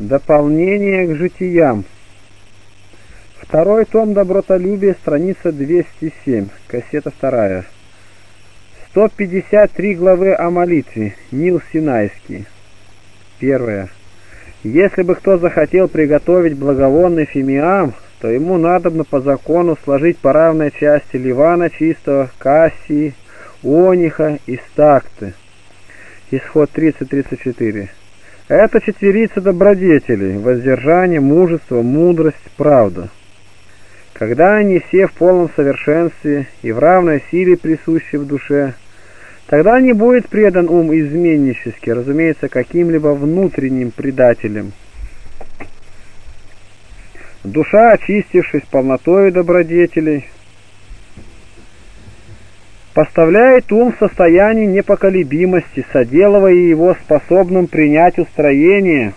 Дополнение к житиям. Второй том «Добротолюбие», страница 207, кассета 2. 153 главы о молитве. Нил Синайский. 1. Если бы кто захотел приготовить благовонный фимиам, то ему надобно по закону сложить по равной части ливана чистого, кассии, ониха и стакты. Исход 30-34. Это четверица добродетелей: воздержание, мужество, мудрость, правда. Когда они все в полном совершенстве и в равной силе присущи в душе, тогда не будет предан ум изменнически, разумеется, каким-либо внутренним предателем. Душа, очистившись полнотой добродетелей, поставляет ум в состоянии непоколебимости, соделывая его способным принять устроение,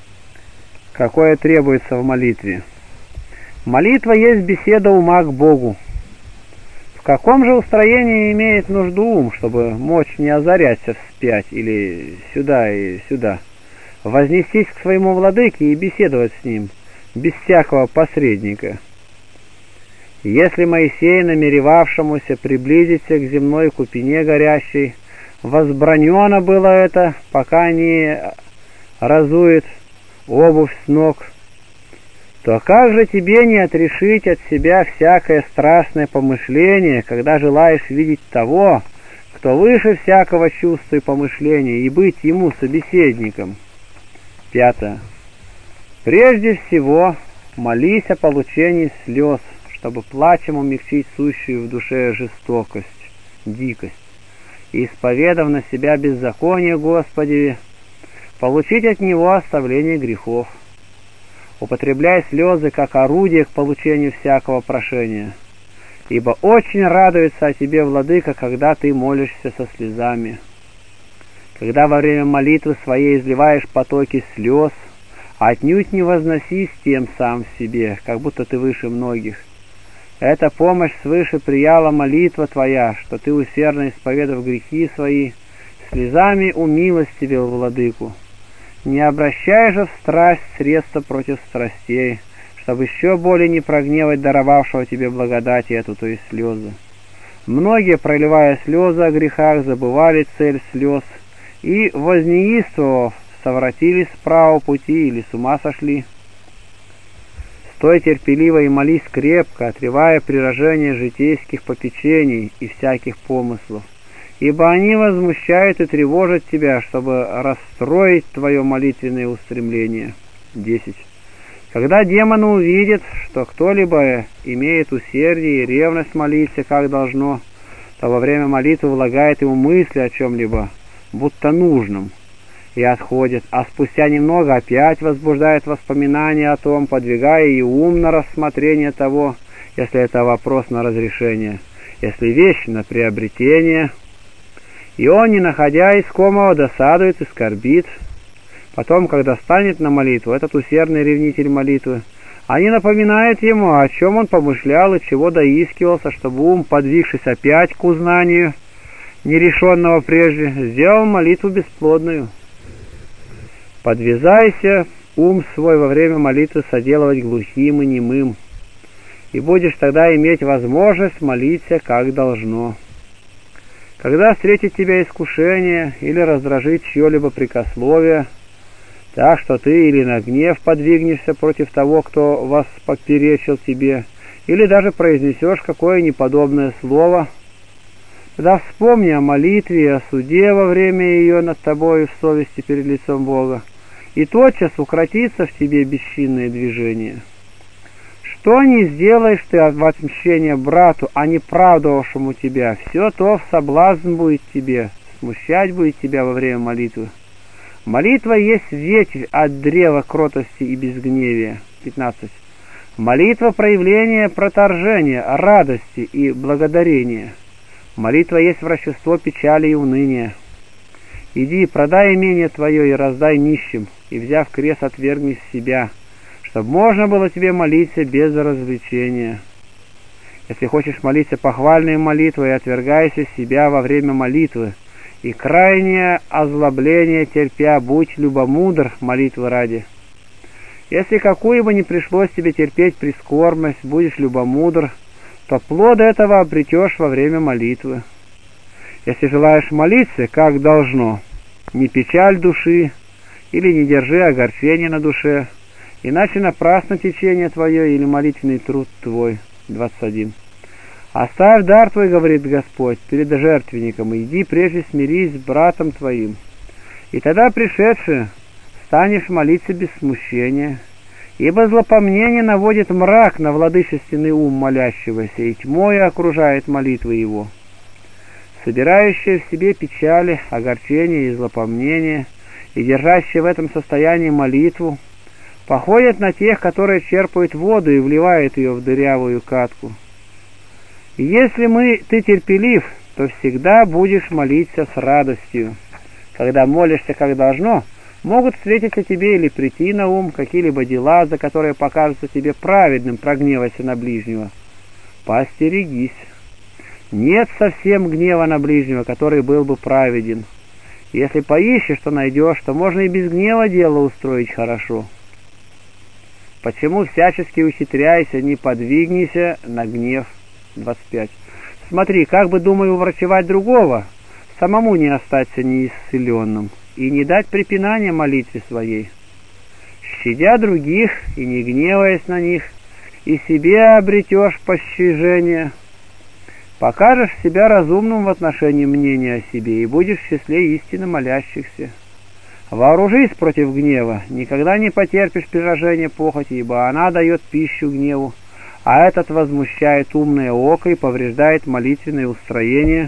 какое требуется в молитве. Молитва есть беседа ума к Богу. В каком же устроении имеет нужду ум, чтобы мочь не озаряться вспять или сюда и сюда, вознестись к своему владыке и беседовать с ним, без всякого посредника? Если Моисей, намеревавшемуся приблизиться к земной купине горящей, возбранено было это, пока не разует обувь с ног, то как же тебе не отрешить от себя всякое страстное помышление, когда желаешь видеть того, кто выше всякого чувства и помышления, и быть ему собеседником? 5. Прежде всего, молись о получении слез, чтобы плачем умягчить сущую в душе жестокость, дикость, и, исповедав на себя беззаконие Господи, получить от Него оставление грехов. Употребляй слезы как орудие к получению всякого прошения, ибо очень радуется о тебе Владыка, когда ты молишься со слезами. Когда во время молитвы своей изливаешь потоки слез, отнюдь не возносись тем сам в себе, как будто ты выше многих. Эта помощь свыше прияла молитва твоя, что ты, усердно исповедав грехи свои, слезами умилостивил Владыку. Не обращай же в страсть средства против страстей, чтобы еще более не прогневать даровавшего тебе благодати эту, то есть слезы. Многие, проливая слезы о грехах, забывали цель слез и, вознеистовав, совратились с правого пути или с ума сошли. Стой терпеливо и молись крепко, отревая прирожение житейских попечений и всяких помыслов, ибо они возмущают и тревожат тебя, чтобы расстроить твое молитвенное устремление. 10. Когда демоны увидят, что кто-либо имеет усердие и ревность молиться как должно, то во время молитвы влагает ему мысли о чем-либо, будто нужном, и отходит, а спустя немного опять возбуждает воспоминания о том, подвигая и ум на рассмотрение того, если это вопрос на разрешение, если вещь на приобретение, и он, не находя искомого, досадует и скорбит. Потом, когда станет на молитву, этот усердный ревнитель молитвы, они напоминают ему, о чем он помышлял и чего доискивался, чтобы ум, подвигшись опять к узнанию нерешенного прежде, сделал молитву бесплодную. Подвязайся ум свой во время молитвы соделывать глухим и немым, и будешь тогда иметь возможность молиться как должно. Когда встретит тебя искушение или раздражит чье-либо прикословие, так что ты или на гнев подвигнешься против того, кто воспоперечил тебе, или даже произнесешь какое неподобное слово, тогда вспомни о молитве и о суде во время ее над тобою в совести перед лицом Бога, и тотчас укротится в тебе бесчинное движение. Что не сделаешь ты в отмщение брату, а не правдовавшему тебя, все то в соблазн будет тебе, смущать будет тебя во время молитвы. Молитва есть ветвь от древа кротости и безгневия. 15. Молитва — проявление проторжения, радости и благодарения. Молитва есть врачество печали и уныния. Иди, продай имение твое и раздай нищим, и, взяв крест, отвергни себя, чтобы можно было тебе молиться без развлечения. Если хочешь молиться похвальной молитвой, отвергайся себя во время молитвы, и крайнее озлобление терпя, будь любомудр молитвы ради. Если какую бы ни пришлось тебе терпеть прискорбность, будешь любомудр, то плод этого обретешь во время молитвы. Если желаешь молиться, как должно, не печаль души или не держи огорчения на душе, иначе напрасно течение твое или молитвенный труд твой. 21. Оставь дар твой, говорит Господь, перед жертвенником, и иди прежде смирись с братом твоим. И тогда, пришедши, станешь молиться без смущения, ибо злопомнение наводит мрак на владычественный ум молящегося, и тьмою окружает молитвы его. Собирающие в себе печали, огорчения и злопомнения, и держащие в этом состоянии молитву, походят на тех, которые черпают воду и вливают ее в дырявую катку. И если ты терпелив, то всегда будешь молиться с радостью. Когда молишься как должно, могут встретиться тебе или прийти на ум какие-либо дела, за которые покажутся тебе праведным, прогневайся на ближнего. Поостерегись. Нет совсем гнева на ближнего, который был бы праведен. Если поищешь, то найдешь, то можно и без гнева дело устроить хорошо. Почему всячески ухитряйся, не подвигнися на гнев? 25. Смотри, как бы, думаю, уврачевать другого, самому не остаться неисцеленным, и не дать препинания молитве своей. Щадя других и не гневаясь на них, и себе обретешь пощажение. Покажешь себя разумным в отношении мнения о себе, и будешь в числе истинно молящихся. Вооружись против гнева, никогда не потерпишь приражения похоти, ибо она дает пищу гневу, а этот возмущает умное око и повреждает молитвенное устроение.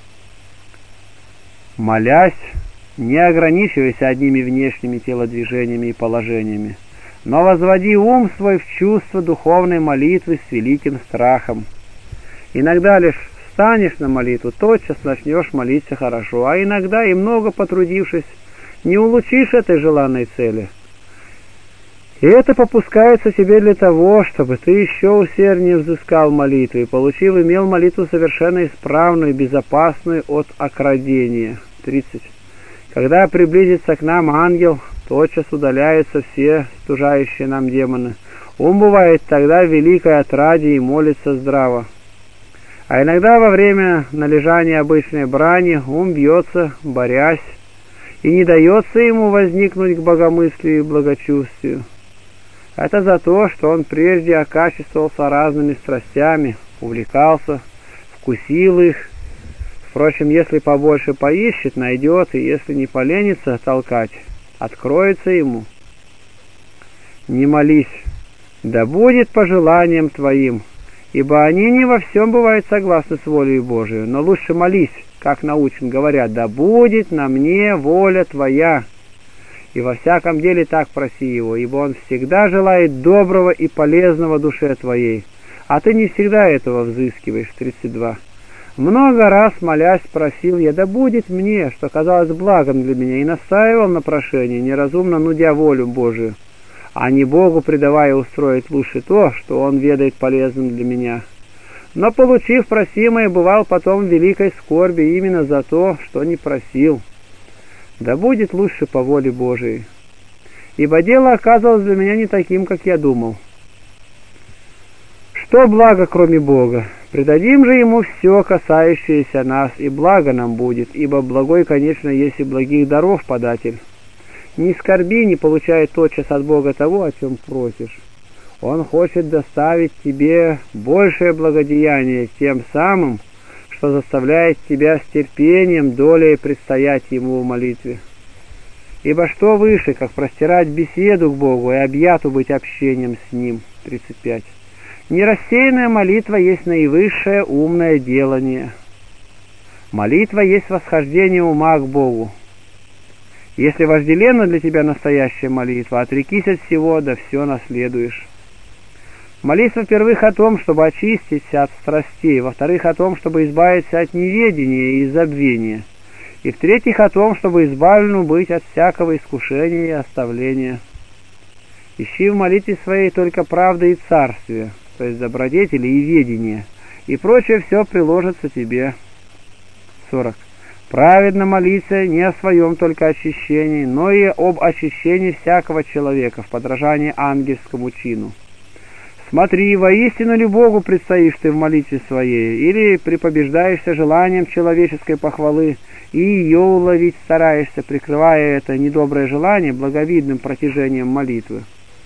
Молясь, не ограничивайся одними внешними телодвижениями и положениями, но возводи ум свой в чувство духовной молитвы с великим страхом. Иногда лишь встанешь на молитву, тотчас начнешь молиться хорошо, а иногда и много потрудившись, не улучшишь этой желанной цели. И это попускается тебе для того, чтобы ты еще усерднее взыскал молитву и, получив, имел молитву совершенно исправную, безопасную от окрадения. 30. Когда приблизится к нам ангел, тотчас удаляются все стужающие нам демоны. Ум бывает тогда в великой отраде и молится здраво. А иногда во время належания обычной брани ум бьется, борясь, и не дается ему возникнуть к богомыслию и благочувствию. Это за то, что он прежде окачествовался разными страстями, увлекался, вкусил их. Впрочем, если побольше поищет, найдет, и если не поленится толкать, откроется ему. Не молись, да будет по желаниям твоим, ибо они не во всем бывают согласны с волей Божией, но лучше молись, как научен, говорят, да будет на мне воля твоя. И во всяком деле так проси его, ибо он всегда желает доброго и полезного душе твоей, а ты не всегда этого взыскиваешь. 32. Много раз, молясь, просил я, да будет мне, что казалось благом для меня, и настаивал на прошении, неразумно нудя волю Божию, а не Богу предавая устроить лучше то, что Он ведает полезным для меня. Но, получив просимое, бывал потом в великой скорби именно за то, что не просил. Да будет лучше по воле Божией. Ибо дело оказалось для меня не таким, как я думал. Что благо, кроме Бога? Предадим же Ему все, касающееся нас, и благо нам будет, ибо благой, конечно, есть и благих даров податель. Не скорби, не получая тотчас от Бога того, о чем просишь. Он хочет доставить тебе большее благодеяние тем самым, что заставляет тебя с терпением долей предстоять Ему в молитве. Ибо что выше, как простирать беседу к Богу и объяту быть общением с Ним? 35. Нерассеянная молитва есть наивысшее умное делание. Молитва есть восхождение ума к Богу. Если вожделенна для тебя настоящая молитва, отрекись от всего, да все наследуешь. Молись, во-первых, о том, чтобы очиститься от страстей, во-вторых, о том, чтобы избавиться от неведения и забвения, и в-третьих, о том, чтобы избавлену быть от всякого искушения и оставления. Ищи в молитве своей только правды и царствия, то есть добродетели и ведения, и прочее все приложится тебе. 40. Праведно молиться не о своем только очищении, но и об очищении всякого человека в подражании ангельскому чину. Смотри, воистину ли Богу предстоишь ты в молитве своей, или припобеждаешься желанием человеческой похвалы, и ее уловить стараешься, прикрывая это недоброе желание благовидным протяжением молитвы.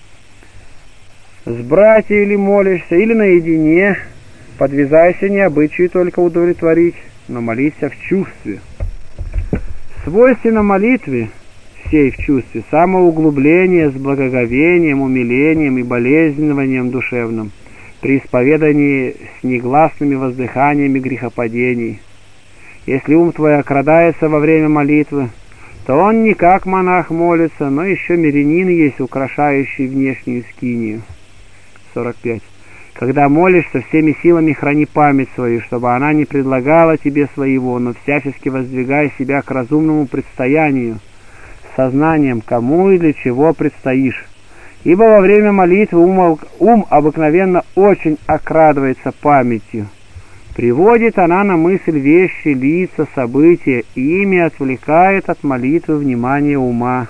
С братьями ли молишься, или наедине, подвязайся не обычаю только удовлетворить, но молиться в чувстве. Свойственно молитве всей в чувстве самоуглубление с благоговением, умилением и болезненным душевным, при исповедании с негласными воздыханиями грехопадений. Если ум твой окрадается во время молитвы, то он не как монах молится, но еще мирянин есть, украшающий внешнюю скинию. 45. Когда молишься, всеми силами храни память свою, чтобы она не предлагала тебе своего, но всячески воздвигай себя к разумному предстоянию, сознанием, кому и для чего предстоишь. Ибо во время молитвы ум обыкновенно очень окрадывается памятью. Приводит она на мысль вещи, лица, события, и ими отвлекает от молитвы внимание ума.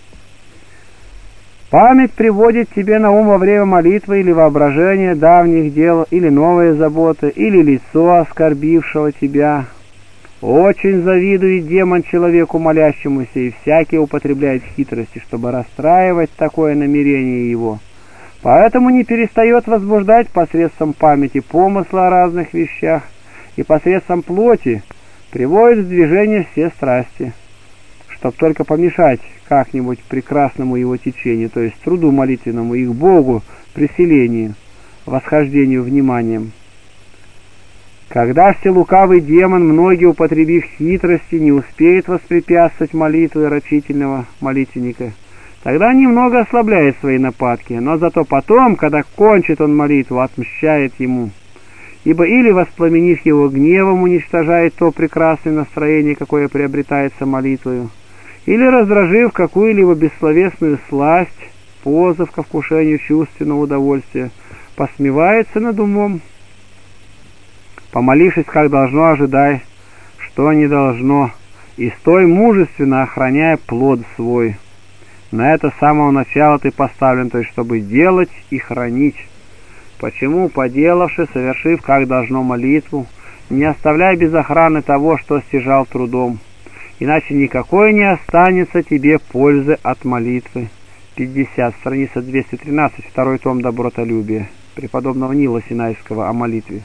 Память приводит тебе на ум во время молитвы или воображение давних дел, или новые заботы, или лицо оскорбившего тебя. Очень завидует демон человеку молящемуся, и всякий употребляет хитрости, чтобы расстраивать такое намерение его. Поэтому не перестает возбуждать посредством памяти помысла о разных вещах, и посредством плоти приводит в движение все страсти, чтоб только помешать как-нибудь прекрасному его течению, то есть труду молитвенному, и к Богу приселению, восхождению вниманием. Когда все лукавый демон, многие употребив хитрости, не успеет воспрепятствовать молитве рачительного молитвенника, тогда немного ослабляет свои нападки, но зато потом, когда кончит он молитву, отмщает ему. Ибо или, воспламенив его гневом, уничтожает то прекрасное настроение, какое приобретается молитвою, или, раздражив какую-либо бессловесную сласть, позыв ко вкушению чувственного удовольствия, посмевается над умом. Помолившись, как должно, ожидай, что не должно, и стой мужественно, охраняя плод свой. На это с самого начала ты поставлен, то есть чтобы делать и хранить. Почему, поделавши, совершив, как должно, молитву, не оставляй без охраны того, что стяжал трудом, иначе никакой не останется тебе пользы от молитвы. 50, страница 213, второй том «Добротолюбие» преподобного Нила Синайского о молитве.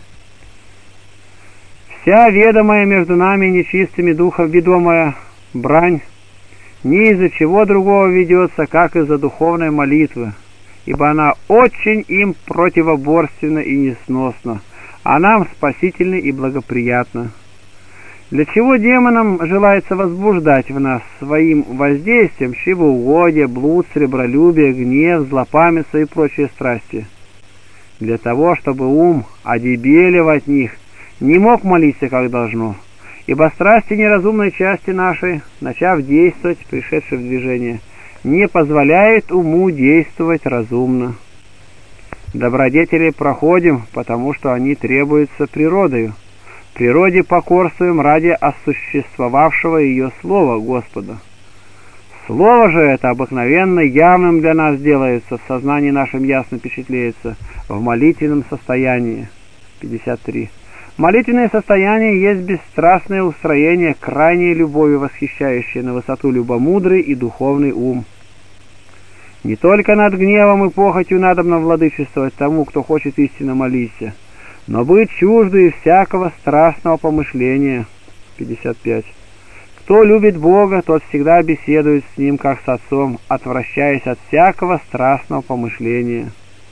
Вся ведомая между нами нечистыми духом ведомая брань ни из-за чего другого ведется, как из-за духовной молитвы, ибо она очень им противоборственна и несносна, а нам спасительна и благоприятна. Для чего демонам желается возбуждать в нас своим воздействием чревоугодие, блуд, сребролюбие, гнев, злопамятство и прочие страсти? Для того, чтобы ум, одебелев от них, не мог молиться как должно, ибо страсти неразумной части нашей, начав действовать, пришедшей в движение, не позволяет уму действовать разумно. Добродетели проходим, потому что они требуются природою. Природе покорствуем ради осуществовавшего ее слова Господа. Слово же это обыкновенно явным для нас делается, в сознании нашем ясно впечатляется, в молитвенном состоянии. 53. Молитвенное состояние есть бесстрастное устроение, крайней любовью восхищающее на высоту любомудрый и духовный ум. Не только над гневом и похотью надобно владычествовать тому, кто хочет истинно молиться, но быть чуждой всякого страстного помышления. 55. Кто любит Бога, тот всегда беседует с Ним, как с Отцом, отвращаясь от всякого страстного помышления.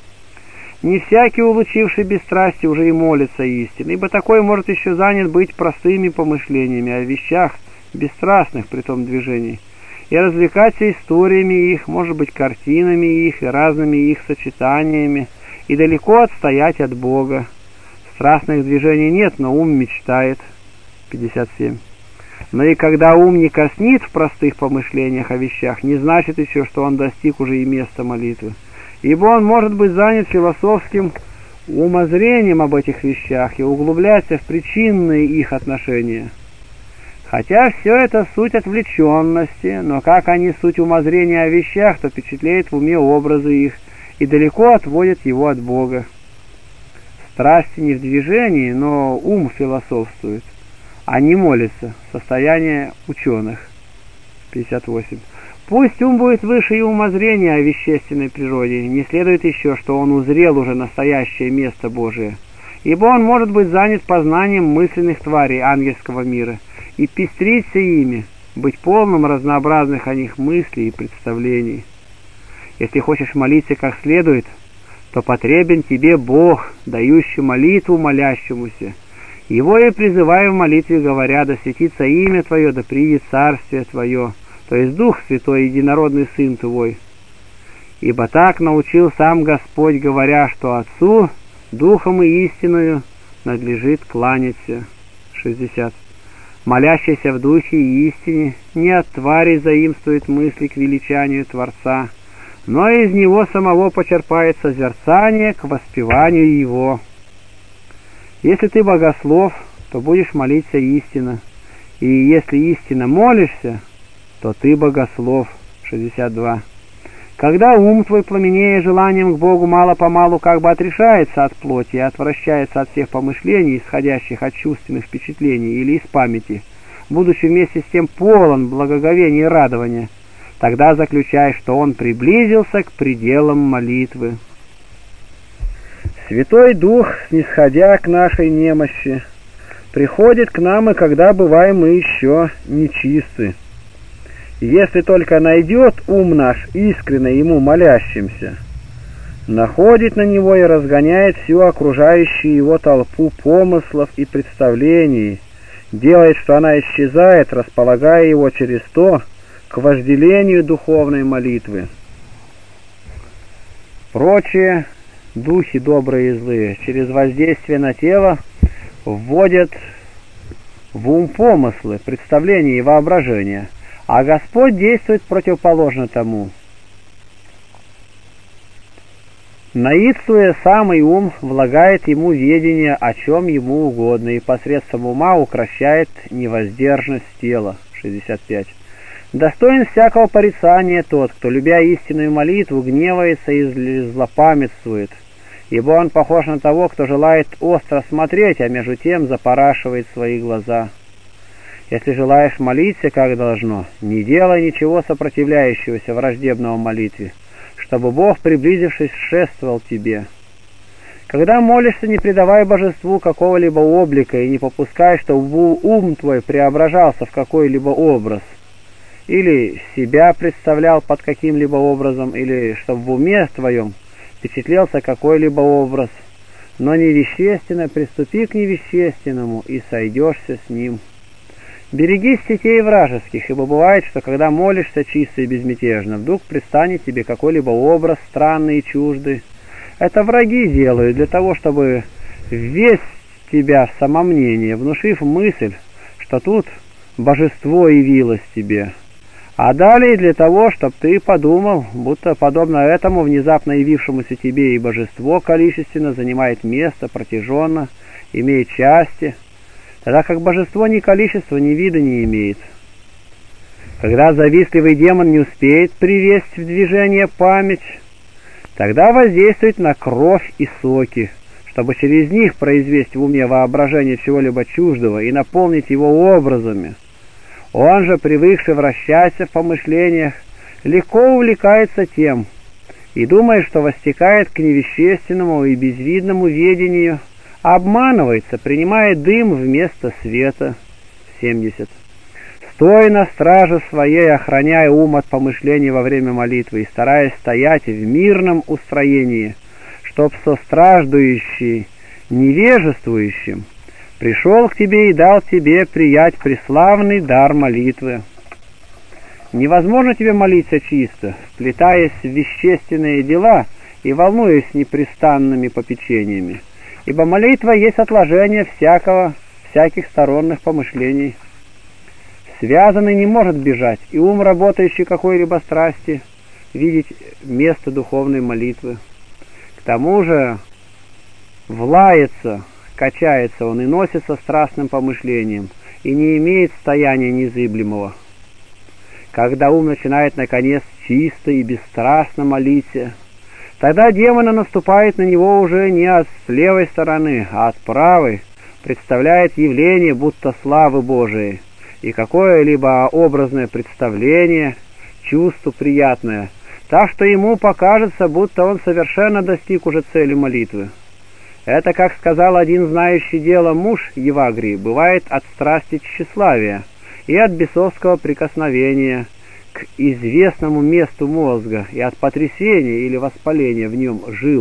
Не всякий, улучивший бесстрастие, уже и молится истинно, ибо такой может еще занят быть простыми помышлениями о вещах бесстрастных при том движении, и развлекаться историями их, может быть, картинами их и разными их сочетаниями, и далеко отстоять от Бога. Страстных движений нет, но ум мечтает. 57. Но и когда ум не коснит в простых помышлениях о вещах, не значит еще, что он достиг уже и места молитвы, ибо он может быть занят философским умозрением об этих вещах и углубляться в причинные их отношения. Хотя все это суть отвлеченности, но как они суть умозрения о вещах, то впечатляет в уме образы их и далеко отводят его от Бога. Страсти не в движении, но ум философствует, а не молится, состояние ученых. 58. Пусть ум будет выше и умозрения о вещественной природе, не следует еще, что он узрел уже настоящее место Божие, ибо он может быть занят познанием мысленных тварей ангельского мира и пестриться ими, быть полным разнообразных о них мыслей и представлений. Если хочешь молиться как следует, то потребен тебе Бог, дающий молитву молящемуся. Его и призывай в молитве, говоря: да светится имя Твое, да приидет царствие Твое, то есть Дух Святой, единородный Сын Твой. Ибо так научил сам Господь, говоря, что Отцу, Духом и истиною надлежит кланяться. 60. Молящийся в Духе и истине не от тварей заимствует мысли к величанию Творца, но из него самого почерпает созерцание к воспеванию Его. Если ты богослов, то будешь молиться истинно, и если истинно молишься, то ты богослов. 62. Когда ум твой, пламенея желанием к Богу, мало-помалу как бы отрешается от плоти и отвращается от всех помышлений, исходящих от чувственных впечатлений или из памяти, будучи вместе с тем полон благоговения и радования, тогда заключай, что он приблизился к пределам молитвы. Святой Дух, снисходя к нашей немощи, приходит к нам, и когда бываем мы еще нечисты. Если только найдет ум наш искренне ему молящимся, находит на него и разгоняет всю окружающую его толпу помыслов и представлений, делает, что она исчезает, располагая его через то к вожделению духовной молитвы. Прочие духи добрые и злые через воздействие на тело вводят в ум помыслы, представления и воображения, а Господь действует противоположно тому. Наидствуя, самый ум влагает ему ведение, о чем ему угодно, и посредством ума укрощает невоздержность тела. 65. Достоин всякого порицания тот, кто, любя истинную молитву, гневается и злопамятствует, ибо он похож на того, кто желает остро смотреть, а между тем запорашивает свои глаза. Если желаешь молиться как должно, не делай ничего сопротивляющегося враждебного молитве, чтобы Бог, приблизившись, шествовал тебе. Когда молишься, не придавай божеству какого-либо облика и не попускай, чтобы ум твой преображался в какой-либо образ, или себя представлял под каким-либо образом, или чтобы в уме твоем впечатлелся какой-либо образ, но невещественно приступи к невещественному и сойдешься с ним. Берегись сетей вражеских, ибо бывает, что когда молишься чисто и безмятежно, вдруг предстанет тебе какой-либо образ странный и чуждый. Это враги делают для того, чтобы ввести тебя в самомнение, внушив мысль, что тут божество явилось тебе. А далее для того, чтобы ты подумал, будто подобно этому внезапно явившемуся тебе и божество количественно занимает место, протяженно, имеет части, тогда как божество ни количества, ни вида не имеет. Когда завистливый демон не успеет привести в движение память, тогда воздействует на кровь и соки, чтобы через них произвести в уме воображение чего-либо чуждого и наполнить его образами. Он же, привыкший вращаться в помышлениях, легко увлекается тем и думает, что востекает к невещественному и безвидному ведению, обманывается, принимая дым вместо света. 70. Стой на страже своей, охраняя ум от помышлений во время молитвы и стараясь стоять в мирном устроении, чтоб состраждующий невежествующим пришел к тебе и дал тебе приять преславный дар молитвы. Невозможно тебе молиться чисто, вплетаясь в вещественные дела и волнуясь непрестанными попечениями, ибо молитва есть отложение всяких сторонних помышлений. Связанный не может бежать, и ум, работающий какой-либо страсти, видеть место духовной молитвы. К тому же влается, качается он и носится страстным помышлением, и не имеет стояния незыблемого. Когда ум начинает, наконец, чисто и бесстрастно молиться, тогда демона наступает на него уже не от левой стороны, а от правой, представляет явление будто славы Божией, и какое-либо образное представление, чувство приятное, так что ему покажется, будто он совершенно достиг уже цели молитвы. Это, как сказал один знающий дело муж Евагрий, бывает от страсти тщеславия и от бесовского прикосновения к известному месту мозга и от потрясения или воспаления в нем жил.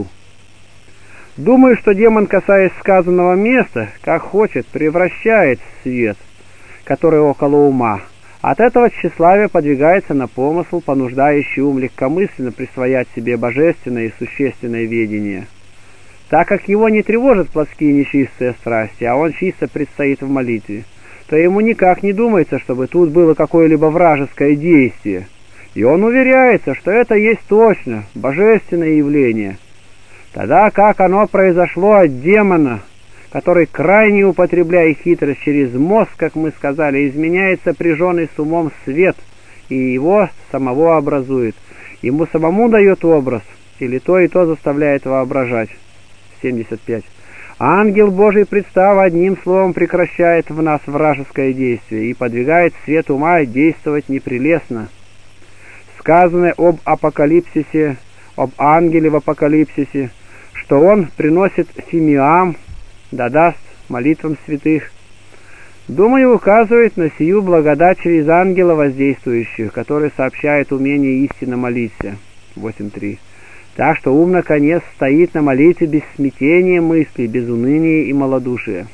Думаю, что демон, касаясь сказанного места, как хочет, превращает в свет, который около ума. От этого тщеславия подвигается на помысл, понуждающий ум легкомысленно присвоять себе божественное и существенное ведение. Так как его не тревожат плотские нечистые страсти, а он чисто предстоит в молитве, то ему никак не думается, чтобы тут было какое-либо вражеское действие, и он уверяется, что это есть точно божественное явление. Тогда как оно произошло от демона, который, крайне употребляя хитрость через мозг, как мы сказали, изменяет сопряженный с умом свет и его самого образует, ему самому дает образ, или то и то заставляет воображать. 75. Ангел Божий, представ, одним словом прекращает в нас вражеское действие и подвигает свет ума действовать непрелестно. Сказано об апокалипсисе, об ангеле в апокалипсисе, что он приносит фимиам, да даст молитвам святых. Думаю, указывает на сию благодать через ангела воздействующих, который сообщает умение истинно молиться. 8.3. Так что ум, наконец, стоит на молитве без смятения мыслей, без уныния и малодушия.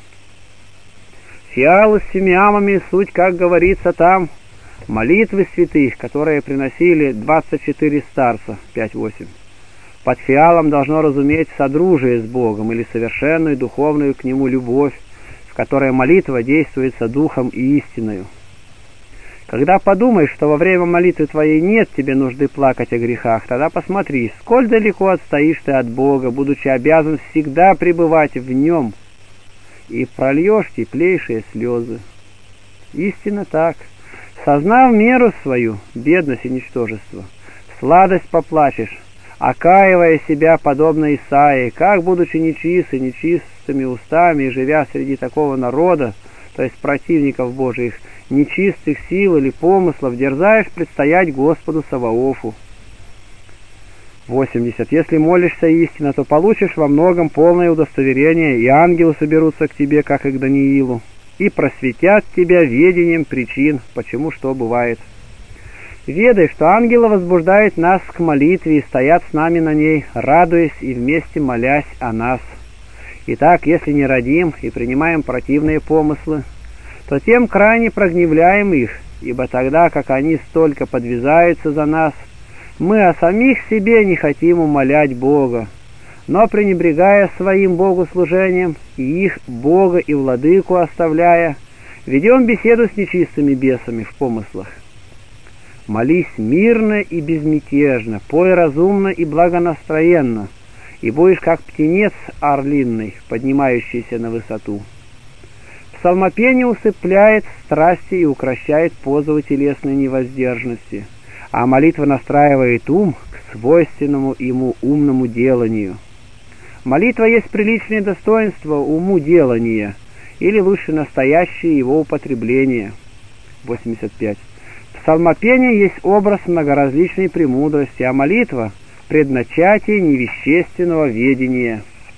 Фиалы с фимиамами суть, как говорится там, молитвы святых, которые приносили 24 старца, 5.8. Под фиалом должно разуметь содружие с Богом или совершенную духовную к Нему любовь, в которой молитва действуется духом и истиною. Когда подумаешь, что во время молитвы твоей нет тебе нужды плакать о грехах, тогда посмотри, сколь далеко отстоишь ты от Бога, будучи обязан всегда пребывать в Нем, и прольешь теплейшие слезы. Истинно так. Сознав меру свою, бедность и ничтожество, в сладость поплачешь, окаивая себя, подобно Исаии, как, будучи нечисты, нечистыми устами, и живя среди такого народа, то есть противников Божиих, нечистых сил или помыслов, дерзаешь предстоять Господу Саваофу. 80. Если молишься истинно, то получишь во многом полное удостоверение, и ангелы соберутся к тебе, как и к Даниилу, и просветят тебя ведением причин, почему что бывает. Ведай, что ангелы возбуждают нас к молитве и стоят с нами на ней, радуясь и вместе молясь о нас. Итак, если не родим и принимаем противные помыслы, то тем крайне прогневляем их, ибо тогда, как они столько подвязаются за нас, мы о самих себе не хотим умолять Бога, но, пренебрегая своим богослужением и их Бога и Владыку оставляя, ведем беседу с нечистыми бесами в помыслах. Молись мирно и безмятежно, пой разумно и благонастроенно, и будешь как птенец орлиный, поднимающийся на высоту. Псалмопение усыпляет страсти и укрощает позывы телесной невоздержанности, а молитва настраивает ум к свойственному ему умному деланию. Молитва есть приличное достоинство уму делания, или лучше настоящее его употребление. 85. Псалмопение есть образ многоразличной премудрости, а молитва – предначатие невещественного ведения.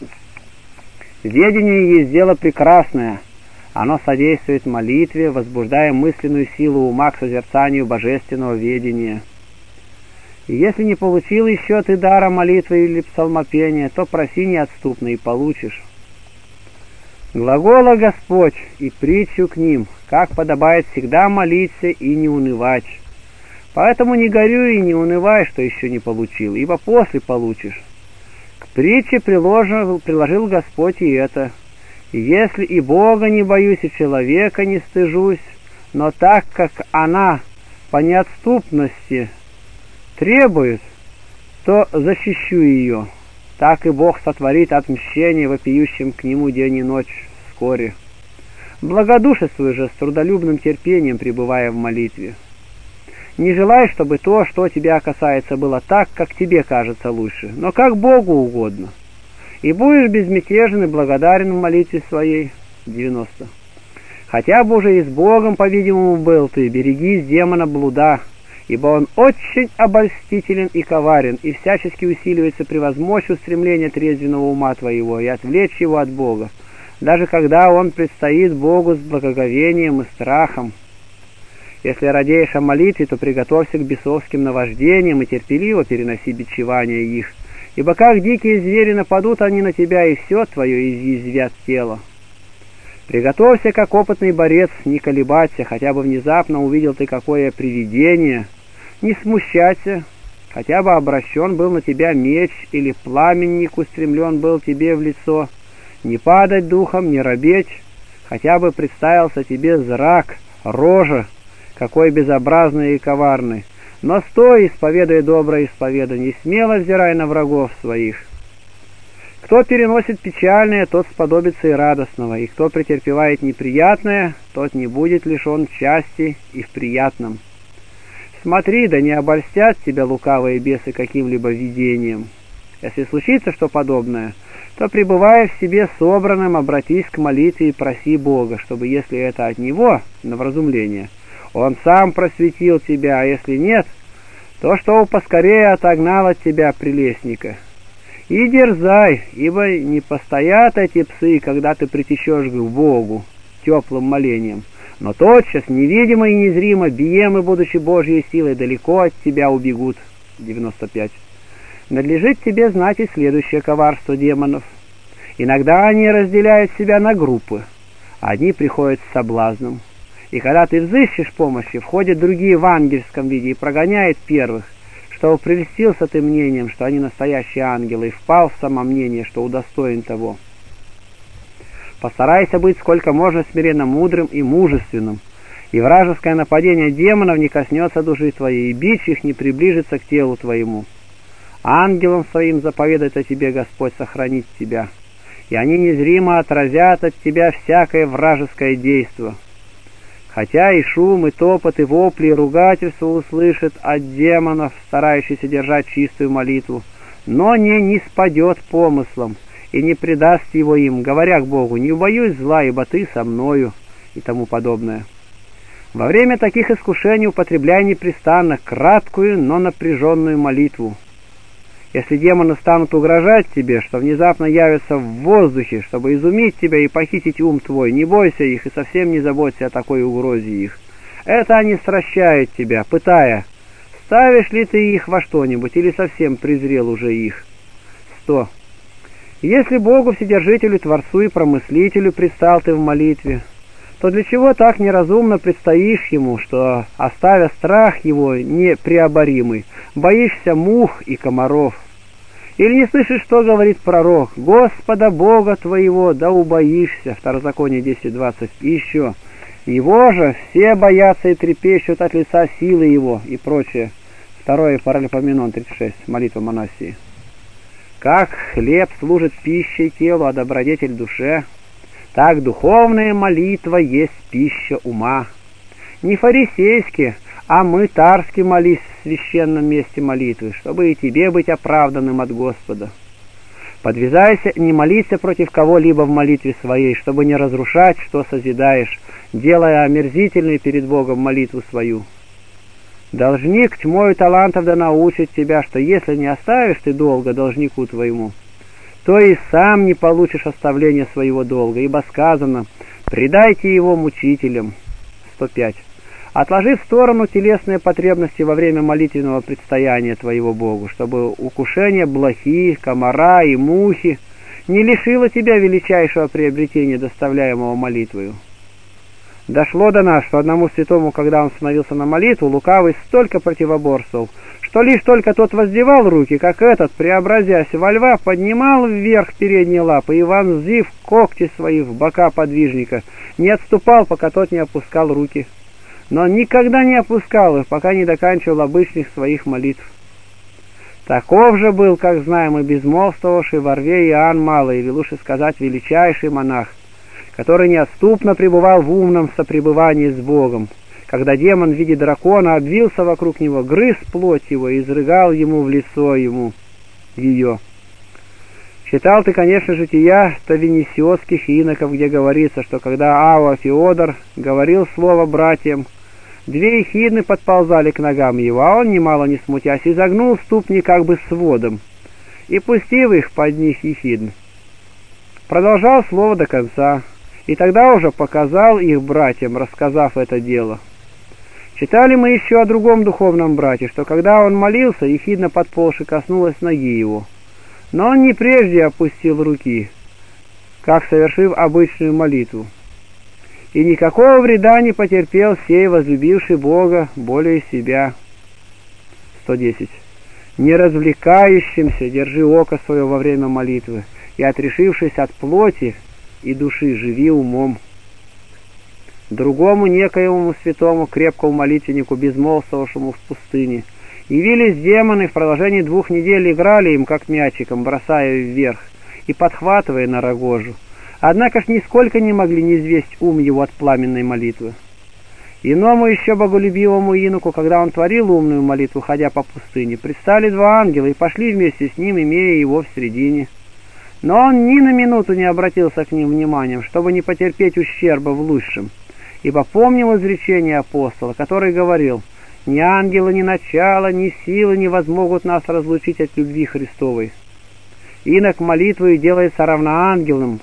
Ведение есть дело прекрасное. Оно содействует молитве, возбуждая мысленную силу ума к созерцанию божественного ведения. И если не получил еще ты дара молитвы или псалмопения, то проси неотступно и получишь. Глагола Господь и притчу к ним, как подобает всегда молиться и не унывать. Поэтому не горюй и не унывай, что еще не получил, ибо после получишь. К притче приложил Господь и это. И если и Бога не боюсь, и человека не стыжусь, но так как она по неотступности требует, то защищу ее. Так и Бог сотворит отмщение вопиющим к Нему день и ночь вскоре. Благодушествуй же с трудолюбным терпением, пребывая в молитве. Не желай, чтобы то, что тебя касается, было так, как тебе кажется лучше, но как Богу угодно. И будешь безмятежен и благодарен в молитве своей. 90. Хотя бы уже и с Богом, по-видимому, был ты, берегись демона блуда, ибо он очень обольстителен и коварен, и всячески усиливается превозмочь устремление трезвенного ума твоего и отвлечь его от Бога, даже когда он предстоит Богу с благоговением и страхом. Если радеешь о молитве, то приготовься к бесовским наваждениям и терпеливо переноси бичевания их, ибо как дикие звери нападут они на тебя, и все твое изъязвят тело. Приготовься, как опытный борец, не колебаться, хотя бы внезапно увидел ты какое привидение, не смущайся, хотя бы обращен был на тебя меч или пламенник устремлен был тебе в лицо, не падать духом, не робеть, хотя бы представился тебе зрак, рожа, какой безобразный и коварный, но стой, исповедуя доброе исповедание, смело взирай на врагов своих. Кто переносит печальное, тот сподобится и радостного, и кто претерпевает неприятное, тот не будет лишен счастья и в приятном. Смотри, да не обольстят тебя лукавые бесы каким-либо видением. Если случится что подобное, то, пребывая в себе собранным, обратись к молитве и проси Бога, чтобы, если это от Него, на вразумление, Он сам просветил тебя, а если нет, то что поскорее отогнал от тебя прелестника. И дерзай, ибо не постоят эти псы, когда ты притечешь к Богу теплым молением, но тотчас, невидимо и незримо, биемы, будучи Божьей силой, далеко от тебя убегут. 95. Надлежит тебе знать и следующее коварство демонов. Иногда они разделяют себя на группы. Одни приходят с соблазном, и когда ты взыщешь помощи, входят другие в ангельском виде и прогоняют первых, что прельстился ты мнением, что они настоящие ангелы, и впал в самомнение, что удостоен того. Постарайся быть сколько можно смиренно мудрым и мужественным, и вражеское нападение демонов не коснется души твоей, и бич их не приближится к телу твоему. Ангелам своим заповедает о тебе Господь сохранить тебя, и они незримо отразят от тебя всякое вражеское действо. Хотя и шум, и топот, и вопли, и ругательство услышит от демонов, старающихся держать чистую молитву, но не спадет помыслом и не предаст его им, говоря к Богу: «Не убоюсь зла, ибо ты со мною», и тому подобное. Во время таких искушений употребляй непрестанно краткую, но напряженную молитву. Если демоны станут угрожать тебе, что внезапно явятся в воздухе, чтобы изумить тебя и похитить ум твой, не бойся их и совсем не заботься о такой угрозе их. Это они стращают тебя, пытая, ставишь ли ты их во что-нибудь или совсем презрел уже их. 100. Если Богу Вседержителю, Творцу и Промыслителю предстал ты в молитве, то для чего так неразумно предстоишь Ему, что, оставя страх Его непреоборимый, боишься мух и комаров? Или не слышишь, что говорит пророк: «Господа Бога твоего да убоишься», Второзаконие 10:20, и еще: «Его же все боятся и трепещут от лица силы Его», и прочее. 2 Паралипоменон 36, молитва Монасии. Как хлеб служит пищей телу, а добродетель душе, так духовная молитва есть пища ума. Не фарисейски, а мытарски молись в священном месте молитвы, чтобы и тебе быть оправданным от Господа. Подвязайся, не молиться против кого-либо в молитве своей, чтобы не разрушать, что созидаешь, делая омерзительной перед Богом молитву свою. Должник тьмою талантов да научит тебя, что если не оставишь ты долга должнику твоему, то и сам не получишь оставления своего долга, ибо сказано: «Предайте его мучителям». 105. Отложи в сторону телесные потребности во время молитвенного предстояния твоего Богу, чтобы укушение блохи, комара и мухи не лишило тебя величайшего приобретения, доставляемого молитвою. Дошло до нас, что одному святому, когда он становился на молитву, лукавый столько противоборствовал, что лишь только тот воздевал руки, как этот, преобразясь во льва, поднимал вверх передние лапы и, вонзив когти свои в бока подвижника, не отступал, пока тот не опускал руки, но никогда не опускал их, пока не доканчивал обычных своих молитв. Таков же был, как знаем, и безмолвствовавший во рве Иоанн Малый, или лучше сказать, величайший монах, который неотступно пребывал в умном сопребывании с Богом, когда демон в виде дракона обвился вокруг него, грыз плоть его и изрыгал ему в лицо ее. Читал ты, конечно, жития тавинисиотских иноков, где говорится, что когда Ава Феодор говорил слово братьям, 2 ехидны подползали к ногам его, а он, немало не смутясь, изогнул ступни как бы сводом, и, пустив их под них ехидн, продолжал слово до конца, и тогда уже показал их братьям, рассказав это дело. Читали мы еще о другом духовном брате, что когда он молился, ехидна подползши коснулась ноги его, но он не прежде опустил руки, как совершив обычную молитву, и никакого вреда не потерпел сей, возлюбивший Бога более себя. 110. Не развлекающимся держи око свое во время молитвы, и, отрешившись от плоти и души, живи умом. Другому некоему святому крепкому молитвеннику, безмолвствовавшему в пустыне, явились демоны, в продолжении 2 недель играли им, как мячиком, бросая вверх и подхватывая на рогожу. Однако ж нисколько не могли низвесть ум его от пламенной молитвы. Иному еще боголюбивому инуку, когда он творил умную молитву, ходя по пустыне, предстали 2 ангела и пошли вместе с ним, имея его в середине. Но он ни на минуту не обратился к ним вниманием, чтобы не потерпеть ущерба в лучшем, ибо помнил изречение апостола, который говорил: «Ни ангелы, ни начало, ни силы не возмогут нас разлучить от любви Христовой». Инок молитвой делается равноангельным,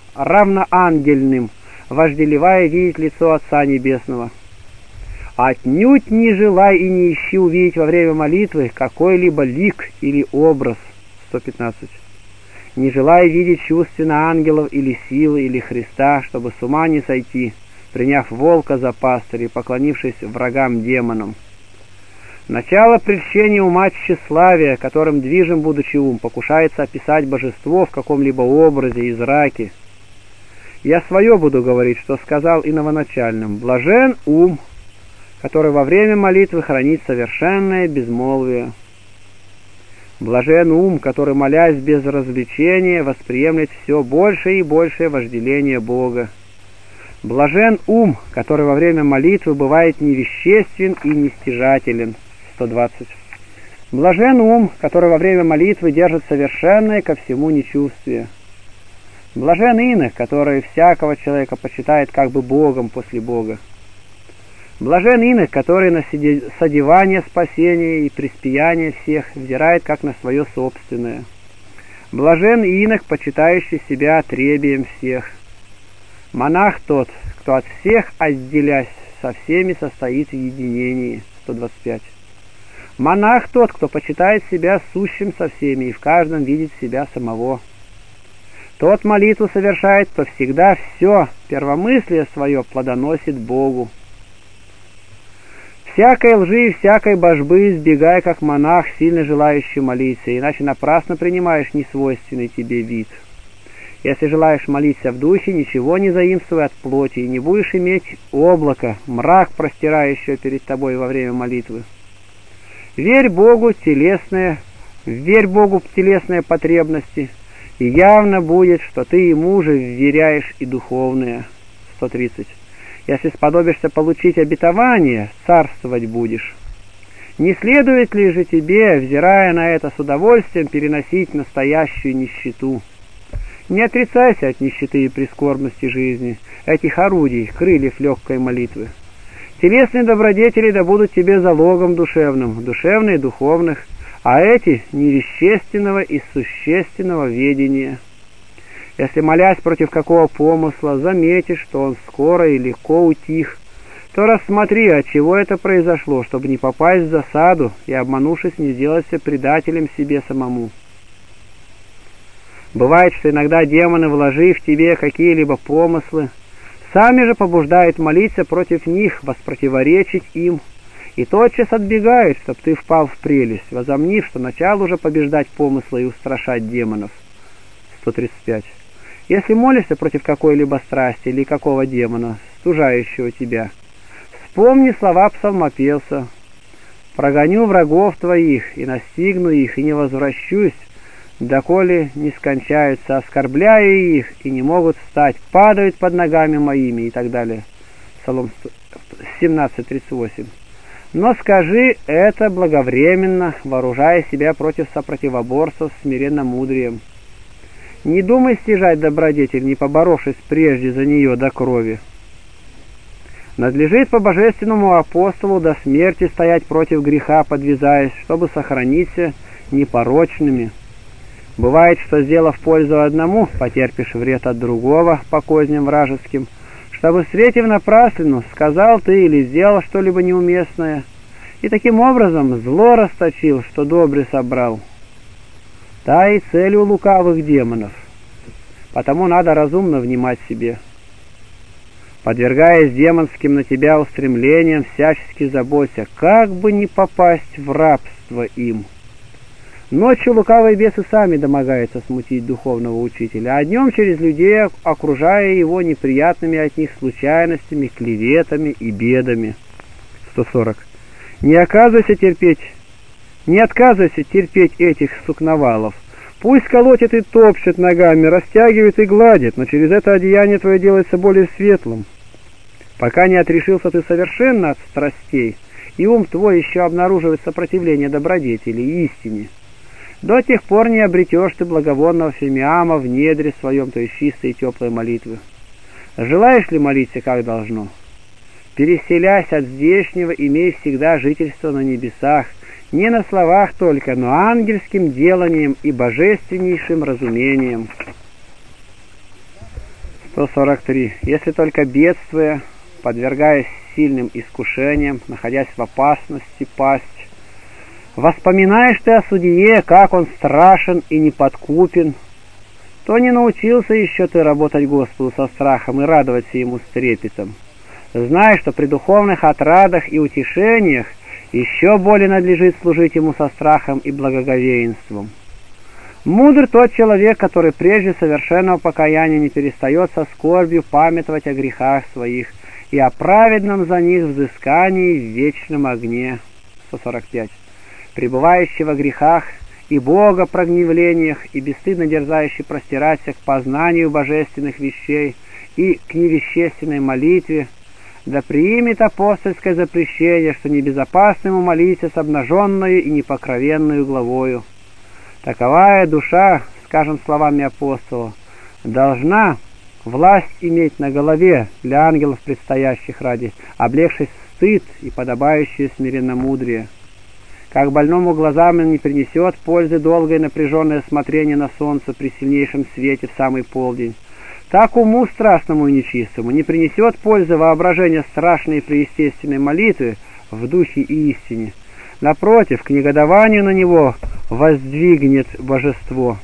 вожделевая видеть лицо Отца Небесного. Отнюдь не желай и не ищи увидеть во время молитвы какой-либо лик или образ. 115. Не желай видеть чувственно ангелов или силы, или Христа, чтобы с ума не сойти, приняв волка за пастыря и поклонившись врагам-демонам. Начало прельщения ума тщеславия, которым движим будучи ум, покушается описать божество в каком-либо образе и зраке. Я свое буду говорить, что сказал и новоначальным: блажен ум, который во время молитвы хранит совершенное безмолвие. Блажен ум, который, молясь без развлечения, восприемлет все большее и большее вожделение Бога. Блажен ум, который во время молитвы бывает невеществен и нестяжателен. 120. Блажен ум, который во время молитвы держит совершенное ко всему нечувствие. Блажен инок, который всякого человека почитает как бы Богом после Бога. Блажен инок, который на содевание спасения и приспияние всех взирает как на свое собственное. Блажен инок, почитающий себя отребием всех. Монах тот, кто от всех, отделясь, со всеми состоит в единении. 125. Монах тот, кто почитает себя сущим со всеми и в каждом видит себя самого. Тот молитву совершает, кто всегда все первомыслие свое плодоносит Богу. Всякой лжи и всякой божбы избегай, как монах, сильно желающий молиться, иначе напрасно принимаешь несвойственный тебе вид. Если желаешь молиться в духе, ничего не заимствуй от плоти, и не будешь иметь облако, мрак, простирающего перед тобой во время молитвы. Верь Богу в телесные потребности, и явно будет, что ты ему же вверяешь и духовные. 130. Если сподобишься получить обетование, царствовать будешь. Не следует ли же тебе, взирая на это с удовольствием, переносить настоящую нищету? Не отрицайся от нищеты и прискорбности жизни, этих орудий, крыльев легкой молитвы. Телесные добродетели да будут тебе залогом душевным, душевные духовных, а эти невещественного и существенного ведения. Если, молясь против какого помысла, заметишь, что он скоро и легко утих, то рассмотри, от чего это произошло, чтобы не попасть в засаду и, обманувшись, не сделаться предателем себе самому. Бывает, что иногда демоны, вложив в тебе какие-либо помыслы, сами же побуждают молиться против них, воспротиворечить им, и тотчас отбегают, чтоб ты впал в прелесть, возомнив, что начал уже побеждать помыслы и устрашать демонов. 135. Если молишься против какой-либо страсти или какого демона, стужающего тебя, вспомни слова псалмопевца: «Прогоню врагов твоих, и настигну их, и не возвращусь, доколе не скончаются, оскорбляю их, и не могут встать, падают под ногами моими» и так далее. Псалом 17:38. «Но скажи это благовременно, вооружая себя против сопротивоборства с смиренномудрием. Не думай стяжать добродетель, не поборовшись прежде за нее до крови. Надлежит по божественному апостолу до смерти стоять против греха, подвязаясь, чтобы сохраниться непорочными. Бывает, что, сделав пользу одному, потерпишь вред от другого по козням вражеским, чтобы, встретив напраслину, сказал ты или сделал что-либо неуместное, и таким образом зло расточил, что добре собрал. Та и цель у лукавых демонов. Потому надо разумно внимать себе. Подвергаясь демонским на тебя устремлениям, всячески заботься, как бы не попасть в рабство им. Ночью лукавые бесы сами домогаются смутить духовного учителя, а днем через людей, окружая его неприятными от них случайностями, клеветами и бедами. 140. Не отказывайся терпеть этих сукновалов. Пусть колотят и топчут ногами, растягивают и гладят, но через это одеяние твое делается более светлым. Пока не отрешился ты совершенно от страстей, и ум твой еще обнаруживает сопротивление добродетели и истине, до тех пор не обретешь ты благовонного фимиама в недре своем, то есть чистой и теплой молитвы. Желаешь ли молиться, как должно? Переселясь от здешнего, имей всегда жительство на небесах, не на словах только, но ангельским деланием и божественнейшим разумением. 143. Если только бедствуя, подвергаясь сильным искушениям, находясь в опасности пасть, воспоминаешь ты о судье, как он страшен и неподкупен, то не научился еще ты работать Господу со страхом и радоваться Ему с трепетом. Знай, что при духовных отрадах и утешениях еще более надлежит служить Ему со страхом и благоговейством. Мудр тот человек, который прежде совершенного покаяния не перестает со скорбью памятовать о грехах своих и о праведном за них взыскании в вечном огне. 145. Пребывающий во грехах и Бога прогневлениях и бесстыдно дерзающий простираться к познанию божественных вещей и к невещественной молитве, да примет апостольское запрещение, что небезопасно ему молиться с обнаженную и непокровенную главою. Таковая душа, скажем словами апостола, должна власть иметь на голове для ангелов предстоящих ради, облегшись в стыд и подобающее смиренномудрие. Как больному глазам не принесет пользы долгое напряженное смотрение на солнце при сильнейшем свете в самый полдень, так уму страстному и нечистому не принесет пользы воображение страшной и преестественной молитвы в духе и истине. Напротив, к негодованию на него воздвигнет божество.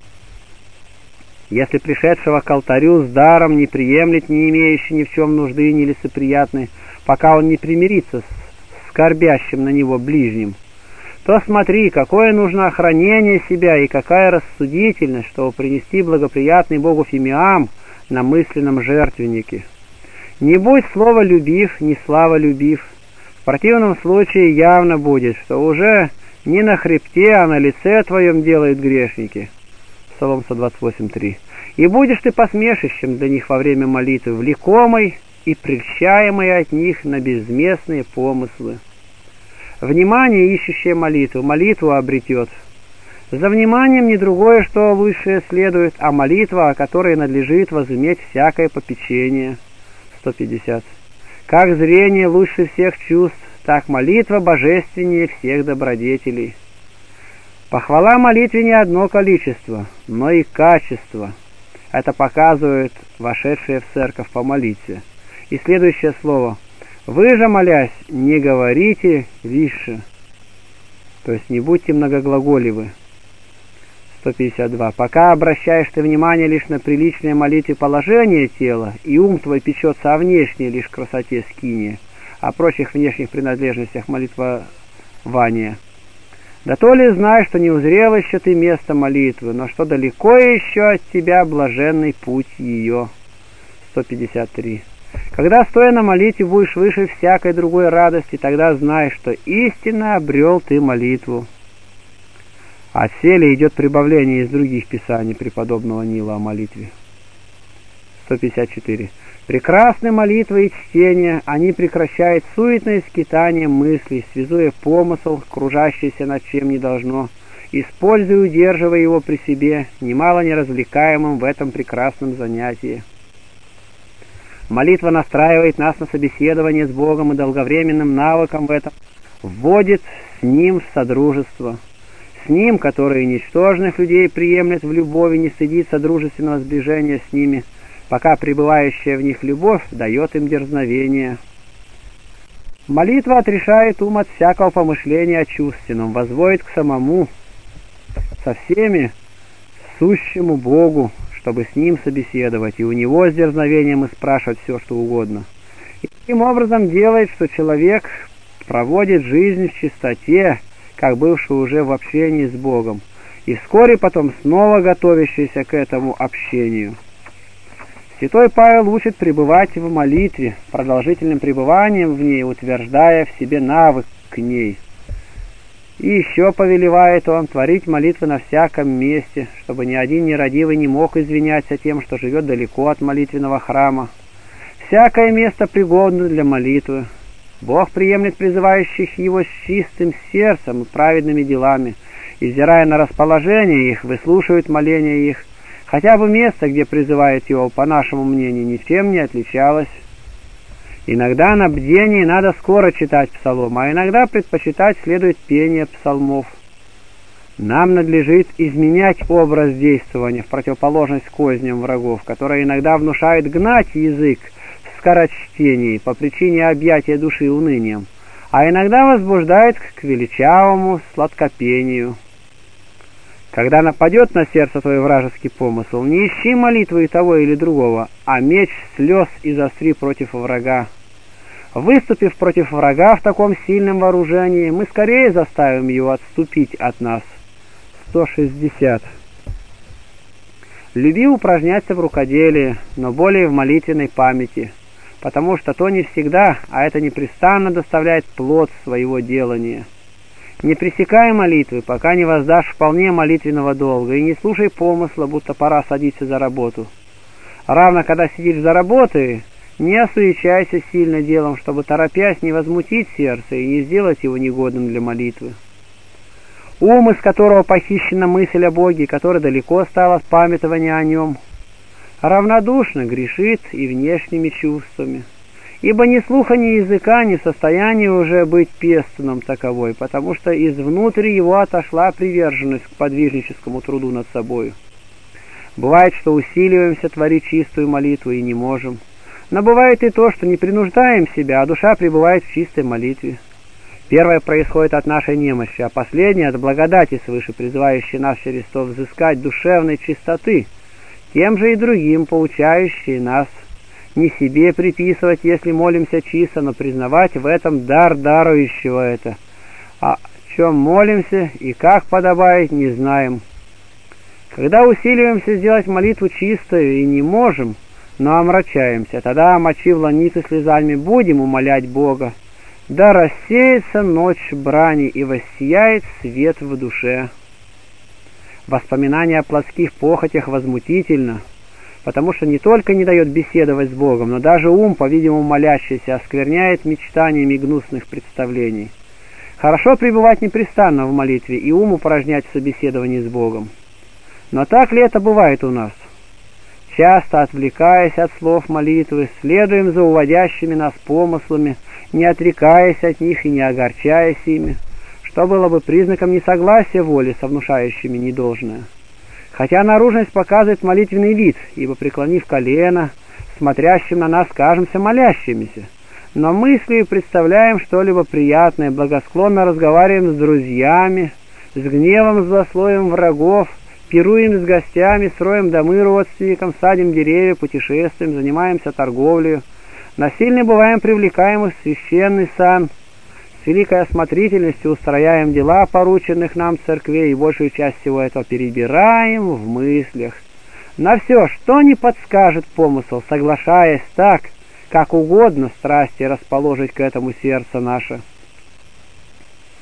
Если пришедшего к алтарю с даром не приемлет, не имеющий ни в чем нужды, ни лицеприятный, пока он не примирится с скорбящим на него ближним, то смотри, какое нужно охранение себя и какая рассудительность, чтобы принести благоприятный Богу фимиам на мысленном жертвеннике. Не будь слово любив, ни слава любив. В противном случае явно будет, что уже не на хребте, а на лице твоем делают грешники. Псалом 128:3. И будешь ты посмешищем для них во время молитвы, влекомой и прельщаемой от них на безместные помыслы. Внимание, ищущее молитву обретет. За вниманием не другое, что лучшее следует, а молитва, о которой надлежит возыметь всякое попечение. 150. Как зрение лучше всех чувств, так молитва божественнее всех добродетелей. Похвала молитве не одно количество, но и качество. Это показывает вошедшие в церковь помолиться. И следующее слово. Вы же, молясь, не говорите лишь, то есть не будьте многоглаголивы. 152. Пока обращаешь ты внимание лишь на приличное молитве положение тела, и ум твой печется о внешней лишь красоте скинии, о прочих внешних принадлежностях молитвования, да то ли знаешь, что не узрел еще ты место молитвы, но что далеко еще от тебя блаженный путь ее. 153. Когда, стоя на молитве, будешь выше всякой другой радости, тогда знай, что истинно обрел ты молитву. Отселе идет прибавление из других писаний преподобного Нила о молитве. 154. Прекрасны молитвы и чтения, они прекращают суетное скитание мыслей, связуя помысл, кружащийся над чем не должно, используя и удерживая его при себе, немало не развлекаемым в этом прекрасном занятии. Молитва настраивает нас на собеседование с Богом и долговременным навыком в этом вводит с Ним в содружество. С Ним, который ничтожных людей приемлет в любови, не стыдится дружественного сближения с ними, пока пребывающая в них любовь дает им дерзновение. Молитва отрешает ум от всякого помышления о чувственном, возводит к самому, со всеми, сущему Богу, чтобы с Ним собеседовать, и у Него с дерзновением и спрашивать все, что угодно. И таким образом делает, что человек проводит жизнь в чистоте, как бывший уже в общении с Богом, и вскоре потом снова готовящийся к этому общению. Святой Павел учит пребывать в молитве, продолжительным пребыванием в ней, утверждая в себе навык к ней. И еще повелевает он творить молитвы на всяком месте, чтобы ни один нерадивый не мог извиняться тем, что живет далеко от молитвенного храма. Всякое место пригодно для молитвы. Бог приемлет призывающих Его с чистым сердцем и праведными делами, и, взирая на расположение их, выслушивает моления их, хотя бы место, где призывает Его, по нашему мнению, ничем не отличалось. Иногда на бдении надо скоро читать псалом, а иногда предпочитать следует пение псалмов. Нам надлежит изменять образ действования в противоположность козням врагов, которые иногда внушают гнать язык в скорочтении по причине объятия души унынием, а иногда возбуждает к величавому сладкопению. Когда нападет на сердце твой вражеский помысл, не ищи молитвы и того или другого, а меч слез изостри против врага. Выступив против врага в таком сильном вооружении, мы скорее заставим его отступить от нас. 160. Люби упражняться в рукоделии, но более в молитвенной памяти, потому что то не всегда, а это непрестанно доставляет плод своего делания. Не пресекай молитвы, пока не воздашь вполне молитвенного долга, и не слушай помысла, будто пора садиться за работу. Равно, когда сидишь за работой, не осуечайся сильно делом, чтобы, торопясь, не возмутить сердце и не сделать его негодным для молитвы. Ум, из которого похищена мысль о Боге, который далеко стал от памятования о Нем, равнодушно грешит и внешними чувствами, ибо ни слуха, ни языка не в состоянии уже быть пестуном таковой, потому что изнутри его отошла приверженность к подвижническому труду над собою. Бывает, что усиливаемся творить чистую молитву и не можем, но бывает и то, что не принуждаем себя, а душа пребывает в чистой молитве. Первое происходит от нашей немощи, а последнее от благодати свыше, призывающей нас через то взыскать душевной чистоты, тем же и другим, поучающей нас не себе приписывать, если молимся чисто, но признавать в этом дар дарующего это. О чем молимся и как подобает, не знаем. Когда усиливаемся сделать молитву чистую и не можем, но омрачаемся, тогда, омочив ланицы слезами, будем умолять Бога, да рассеется ночь брани и воссияет свет в душе. Воспоминание о плотских похотях возмутительно, потому что не только не дает беседовать с Богом, но даже ум, по-видимому молящийся, оскверняет мечтаниями гнусных представлений. Хорошо пребывать непрестанно в молитве и ум упражнять в собеседовании с Богом. Но так ли это бывает у нас? Часто, отвлекаясь от слов молитвы, следуем за уводящими нас помыслами, не отрекаясь от них и не огорчаясь ими, что было бы признаком несогласия воли со внушающими недолжное. Хотя наружность показывает молитвенный вид, ибо, преклонив колено, смотрящим на нас кажемся молящимися, но мыслью представляем что-либо приятное, благосклонно разговариваем с друзьями, с гневом злословим врагов, пируем с гостями, строим домы родственникам, садим деревья, путешествуем, занимаемся торговлей, насильно бываем привлекаемы в священный сан, с великой осмотрительностью устрояем дела порученных нам церквей и большую часть всего этого перебираем в мыслях. На все, что не подскажет помысл, соглашаясь так, как угодно страсти расположить к этому сердце наше.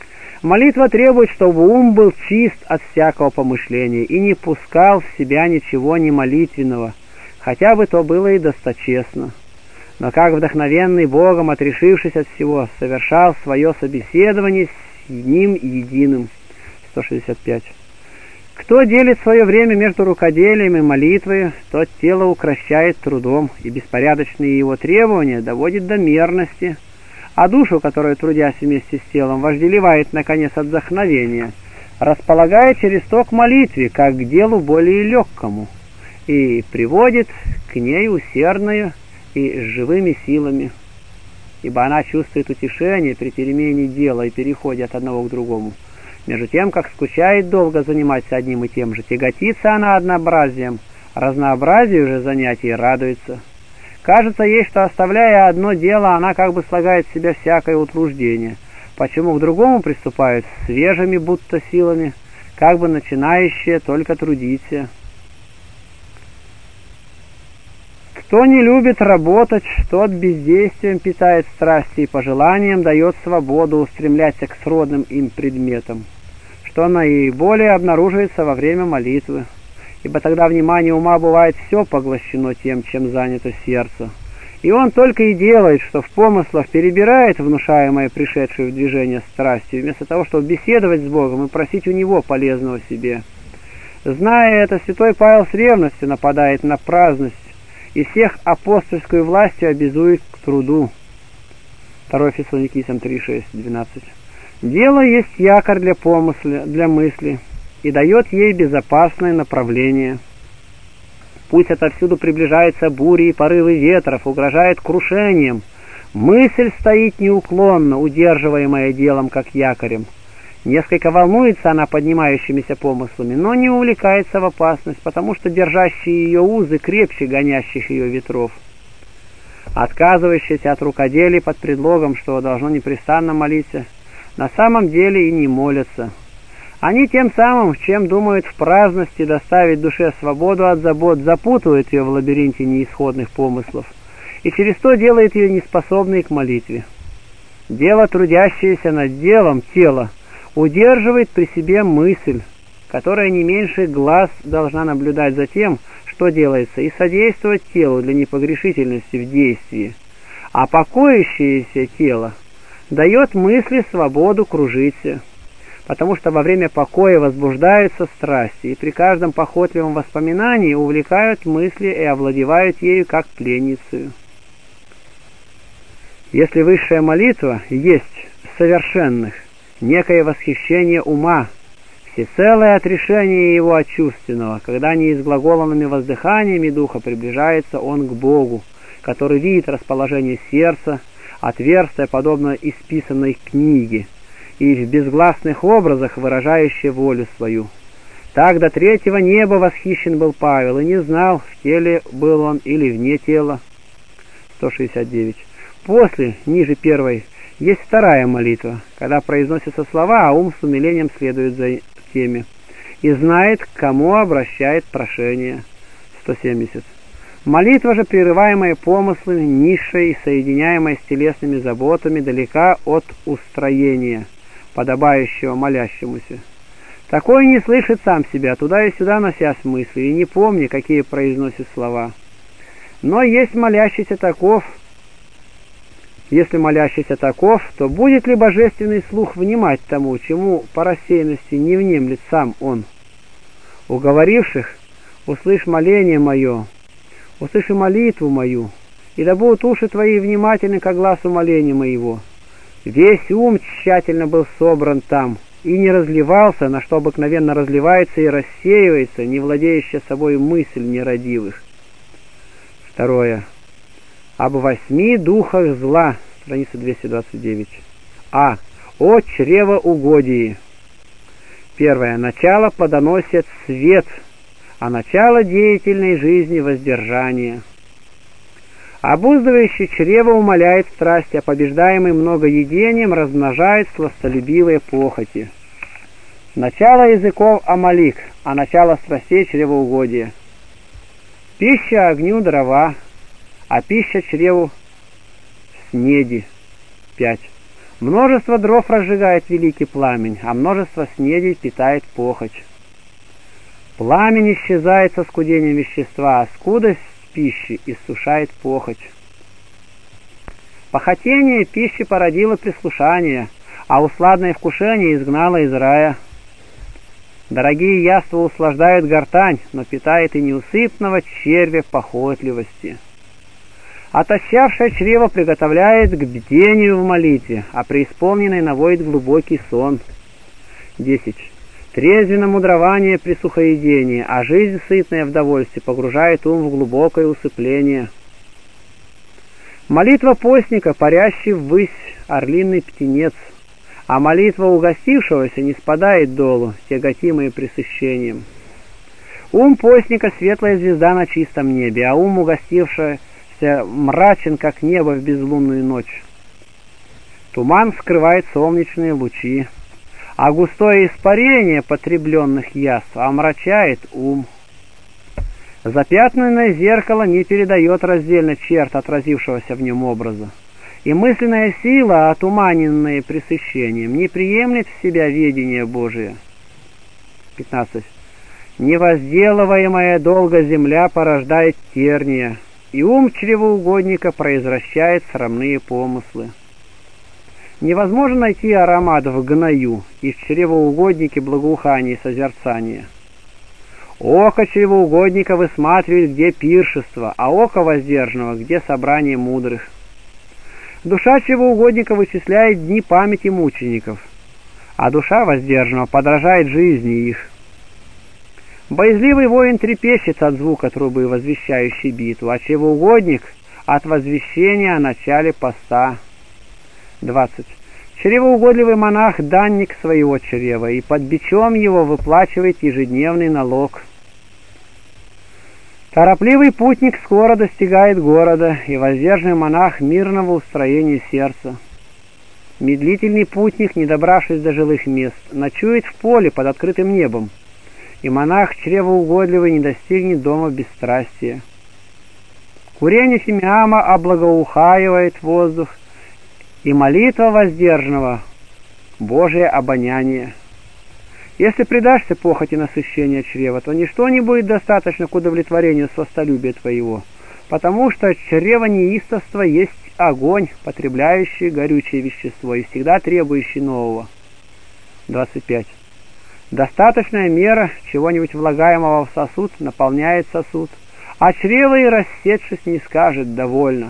Молитва требует, чтобы ум был чист от всякого помышления и не пускал в себя ничего немолитвенного, хотя бы то было и досточестно. Но как вдохновенный Богом, отрешившись от всего, совершал свое собеседование с Ним единым. 165. Кто делит свое время между рукоделием и молитвой, тот тело укрощает трудом, и беспорядочные его требования доводит до мерности, а душу, которая, трудясь вместе с телом, вожделевает, наконец, от вдохновения, располагает через то к молитве, как к делу более легкому, и приводит к ней усердную и с живыми силами, ибо она чувствует утешение при перемене дела и переходе от одного к другому. Между тем, как скучает долго заниматься одним и тем же, тяготится она однообразием, разнообразию же занятий радуется. Кажется ей, что, оставляя одно дело, она как бы слагает в себя всякое утруждение, почему к другому приступают свежими будто силами, как бы начинающие только трудиться. Кто не любит работать, тот бездействием питает страсти и пожеланием дает свободу устремляться к сродным им предметам, что наиболее обнаруживается во время молитвы, ибо тогда внимание ума бывает все поглощено тем, чем занято сердце, и он только и делает, что в помыслах перебирает внушаемое пришедшее в движение страстью, вместо того, чтобы беседовать с Богом и просить у Него полезного себе. Зная это, святой Павел с ревностью нападает на праздность, и всех апостольскую властью обязует к труду. 2 Фессалоникийцам 3:6-12. Дело есть якорь для помысла, для мысли, и дает ей безопасное направление. Пусть отовсюду приближаются бури и порывы ветров, угрожает крушением. Мысль стоит неуклонно, удерживаемая делом как якорем. Несколько волнуется она поднимающимися помыслами, но не увлекается в опасность, потому что держащие ее узы крепче гонящих ее ветров. Отказывающиеся от рукоделий под предлогом, что должно непрестанно молиться, на самом деле и не молятся. Они тем самым, чем думают в праздности доставить душе свободу от забот, запутывают ее в лабиринте неисходных помыслов, и через то делает ее неспособной к молитве. Дело, трудящееся над делом, тело, удерживает при себе мысль, которая не меньше глаз должна наблюдать за тем, что делается, и содействовать телу для непогрешительности в действии, а покоящееся тело дает мысли свободу кружиться, потому что во время покоя возбуждаются страсти, и при каждом похотливом воспоминании увлекают мысли и овладевают ею как пленницей. Если высшая молитва есть совершенных, некое восхищение ума, всецелое отрешение его от чувственного, когда неизглаголанными воздыханиями духа приближается он к Богу, который видит расположение сердца, отверстие, подобно исписанной книге, и в безгласных образах выражающее волю свою. Так до третьего неба восхищен был Павел, и не знал, в теле был он или вне тела. 169. После, ниже первой, есть вторая молитва, когда произносятся слова, а ум с умилением следует за теми, и знает, к кому обращает прошение. 170. Молитва же, прерываемая помыслами, низшая и соединяемая с телесными заботами, далека от устроения, подобающего молящемуся. Такой не слышит сам себя, туда и сюда носясь мысли, и не помни, какие произносит слова. Но есть молящийся таков. Если молящийся таков, то будет ли божественный слух внимать тому, чему по рассеянности не внемлет сам он? Уговоривших, услышь моление мое, услыши молитву мою, и да будут уши твои внимательны ко глазу моления моего. Весь ум тщательно был собран там, и не разливался, на что обыкновенно разливается и рассеивается, не владеющая собой мысль нерадивых. 2. Об 8 духах зла, страница 229. А. О чревоугодии. 1. Начало плодоносит свет, а начало деятельной жизни воздержание. Обуздывающий чрево умаляет страсти, а побеждаемый многоедением размножает сластолюбивые похоти. Начало языков Амалик, а начало страстей чревоугодие. Пища огню дрова, а пища чреву снеди. 5. Множество дров разжигает великий пламень, а множество снедей питает похоть. Пламень исчезает со скудением вещества, а скудость пищи иссушает похоть. Похотение пищи породило прислушание, а усладное вкушение изгнало из рая. Дорогие яства услаждают гортань, но питает и неусыпного червя похотливости. Отощавшее чрево приготовляет к бдению в молитве, а преисполненный наводит глубокий сон. 10. Трезвенно мудрование при сухоедении, а жизнь сытная в довольстве погружает ум в глубокое усыпление. Молитва постника, парящий ввысь орлиный птенец, а молитва угостившегося не спадает долу, тяготимые пресыщением. Ум постника — светлая звезда на чистом небе, а ум угостившегося мрачен, как небо в безлунную ночь. Туман скрывает солнечные лучи, а густое испарение потребленных яств омрачает ум. Запятнанное зеркало не передает раздельно черт отразившегося в нем образа, и мысленная сила, отуманенная пресыщением, не приемлет в себя ведение Божие. 15. Невозделываемая долго земля порождает терния, и ум чревоугодника произвращает срамные помыслы. Невозможно найти аромат в гною, и в чревоугоднике благоухание и созерцание. Око чревоугодника высматривает, где пиршество, а око воздержанного, где собрание мудрых. Душа чревоугодника вычисляет дни памяти мучеников, а душа воздержанного подражает жизни их. Боязливый воин трепещет от звука трубы, возвещающей битву, а чревоугодник — от возвещения о начале поста. 20. Чревоугодливый монах — данник своего чрева, и под бичом его выплачивает ежедневный налог. Торопливый путник скоро достигает города, и воздержанный монах — мирного устроения сердца. Медлительный путник, не добравшись до жилых мест, ночует в поле под открытым небом, и монах чревоугодливый не достигнет дома бесстрастия. Курение фимиама облагоухаивает воздух, и молитва воздержанного — Божие обоняние. Если предашься похоти насыщения чрева, то ничто не будет достаточно к удовлетворению сластолюбия твоего, потому что чрево неистовства есть огонь, потребляющий горючее вещество и всегда требующий нового. 25. Достаточная мера чего-нибудь влагаемого в сосуд наполняет сосуд, а чрево и рассечшись не скажет «довольно».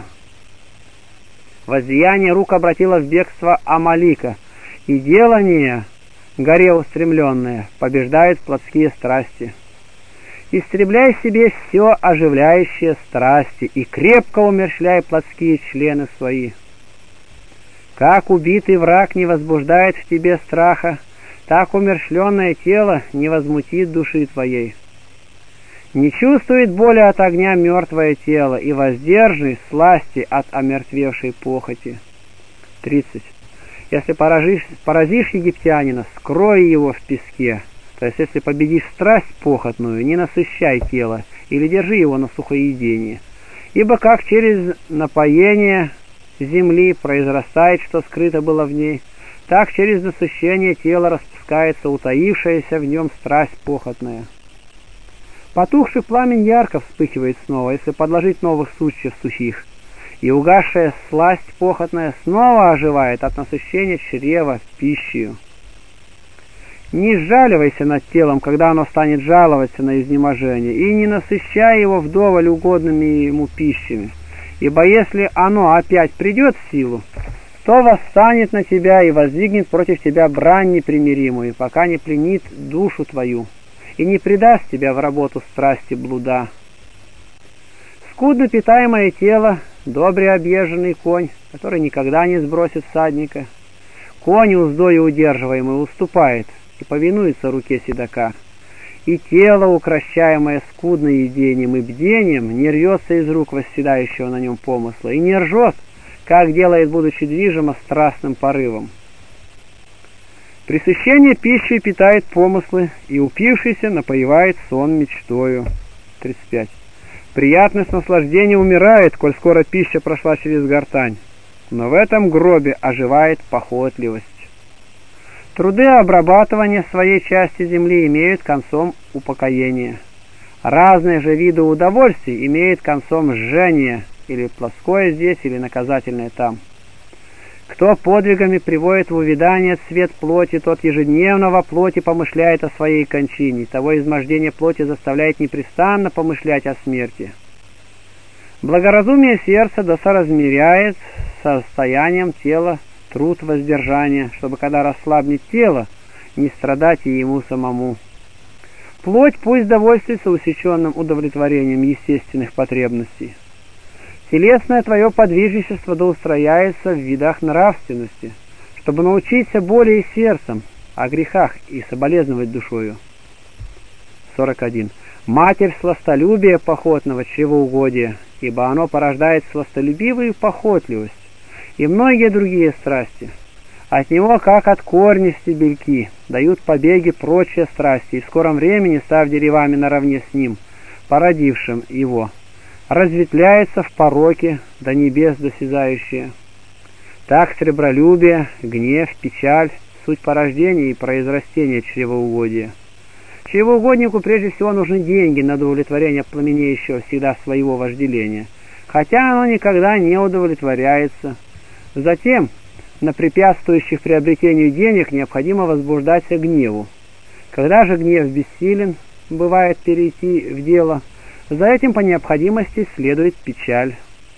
Возлияние рук обратило в бегство Амалика, и делание, горе устремленное, побеждает плотские страсти. Истребляй себе все оживляющие страсти и крепко умерщвляй плотские члены свои. Как убитый враг не возбуждает в тебе страха, так умерщвленное тело не возмутит души твоей. Не чувствует боли от огня мертвое тело, и воздержи сласти от омертвевшей похоти. 30. Если поразишь египтянина, скрой его в песке. То есть, если победишь страсть похотную, не насыщай тело, или держи его на сухоедении. Ибо как через напоение земли произрастает, что скрыто было в ней, так через насыщение тела распускается утаившаяся в нем страсть похотная. Потухший пламень ярко вспыхивает снова, если подложить новых сучьев сухих, и угасшая сласть похотная снова оживает от насыщения чрева пищею. Не сжаливайся над телом, когда оно станет жаловаться на изнеможение, и не насыщай его вдоволь угодными ему пищами, ибо если оно опять придет в силу, то восстанет на тебя и воздвигнет против тебя брань непримиримую, пока не пленит душу твою и не предаст тебя в работу страсти блуда. Скудно питаемое тело — добре объезженный конь, который никогда не сбросит всадника. Конь, уздою удерживаемый, уступает и повинуется руке седока. И тело, укращаемое скудно едением и бдением, не рвется из рук восседающего на нем помысла и не ржет, как делает, будучи движимо страстным порывом. Пресыщение пищей питает помыслы, и упившийся напоевает сон мечтою. 35. Приятность наслаждения умирает, коль скоро пища прошла через гортань. но в этом гробе оживает похотливость. Труды обрабатывания своей части земли имеют концом упокоение. Разные же виды удовольствий имеют концом жжение, или плоское здесь, или наказательное там. Кто подвигами приводит в увядание цвет плоти, тот ежедневно во плоти помышляет о своей кончине, того измождение плоти заставляет непрестанно помышлять о смерти. Благоразумие сердца досоразмеряет состоянием тела труд воздержания, чтобы, когда расслабнет тело, не страдать и ему самому. Плоть пусть довольствуется усеченным удовлетворением естественных потребностей. Телесное твое подвижничество доустрояется в видах нравственности, чтобы научиться более сердцем о грехах и соболезновать душою. 41. Матерь сластолюбия похотного чревоугодия, ибо оно порождает сластолюбивую похотливость и многие другие страсти. От него, как от корня стебельки, дают побеги прочие страсти, и в скором времени, став деревами наравне с ним, породившим его, разветвляется в пороки до небес досязающие. Так сребролюбие, гнев, печаль — суть порождения и произрастения чревоугодия. Чревоугоднику прежде всего нужны деньги на удовлетворение пламенеющего всегда своего вожделения, хотя оно никогда не удовлетворяется. Затем, на препятствующих приобретению денег необходимо возбуждаться гневу. Когда же гнев бессилен, бывает перейти в дело, за этим по необходимости следует печаль.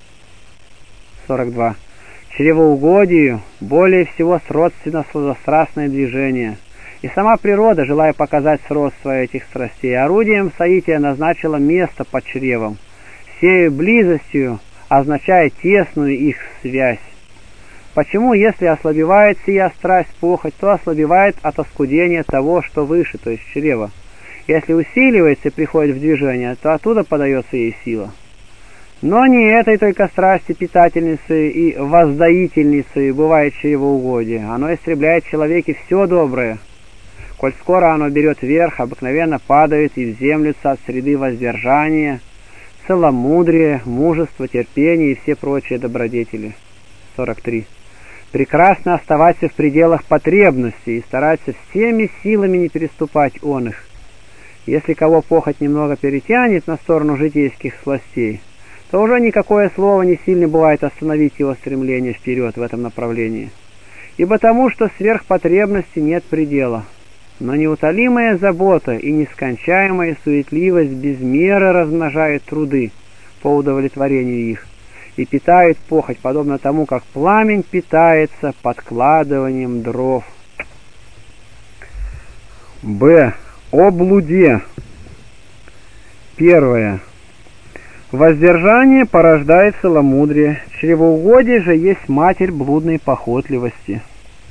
42. Чревоугодию более всего сродственно сладострастное движение, и сама природа, желая показать сродство этих страстей, орудием соития назначила место под чревом, сею близостью означая тесную их связь. Почему, если ослабевает сия страсть похоть, то ослабевает от оскудения того, что выше, то есть чрева. Если усиливается и приходит в движение, то оттуда подается ей сила. Но не этой только страсти питательницей и воздоительницей бывает чревоугодие. Оно истребляет в человеке все доброе. Коль скоро оно берет верх, обыкновенно падает и в землются от среды воздержания, целомудрие, мужество, терпение и все прочие добродетели. 43. Прекрасно оставаться в пределах потребностей и стараться всеми силами не переступать он их. Если кого похоть немного перетянет на сторону житейских сластей, то уже никакое слово не сильно бывает остановить его стремление вперед в этом направлении. Ибо тому, что сверх потребности нет предела. Но неутолимая забота и нескончаемая суетливость без меры размножают труды по удовлетворению их и питают похоть, подобно тому, как пламень питается подкладыванием дров. Б. О блуде. Первое. Воздержание порождает целомудрие, чревоугодие же есть матерь блудной похотливости.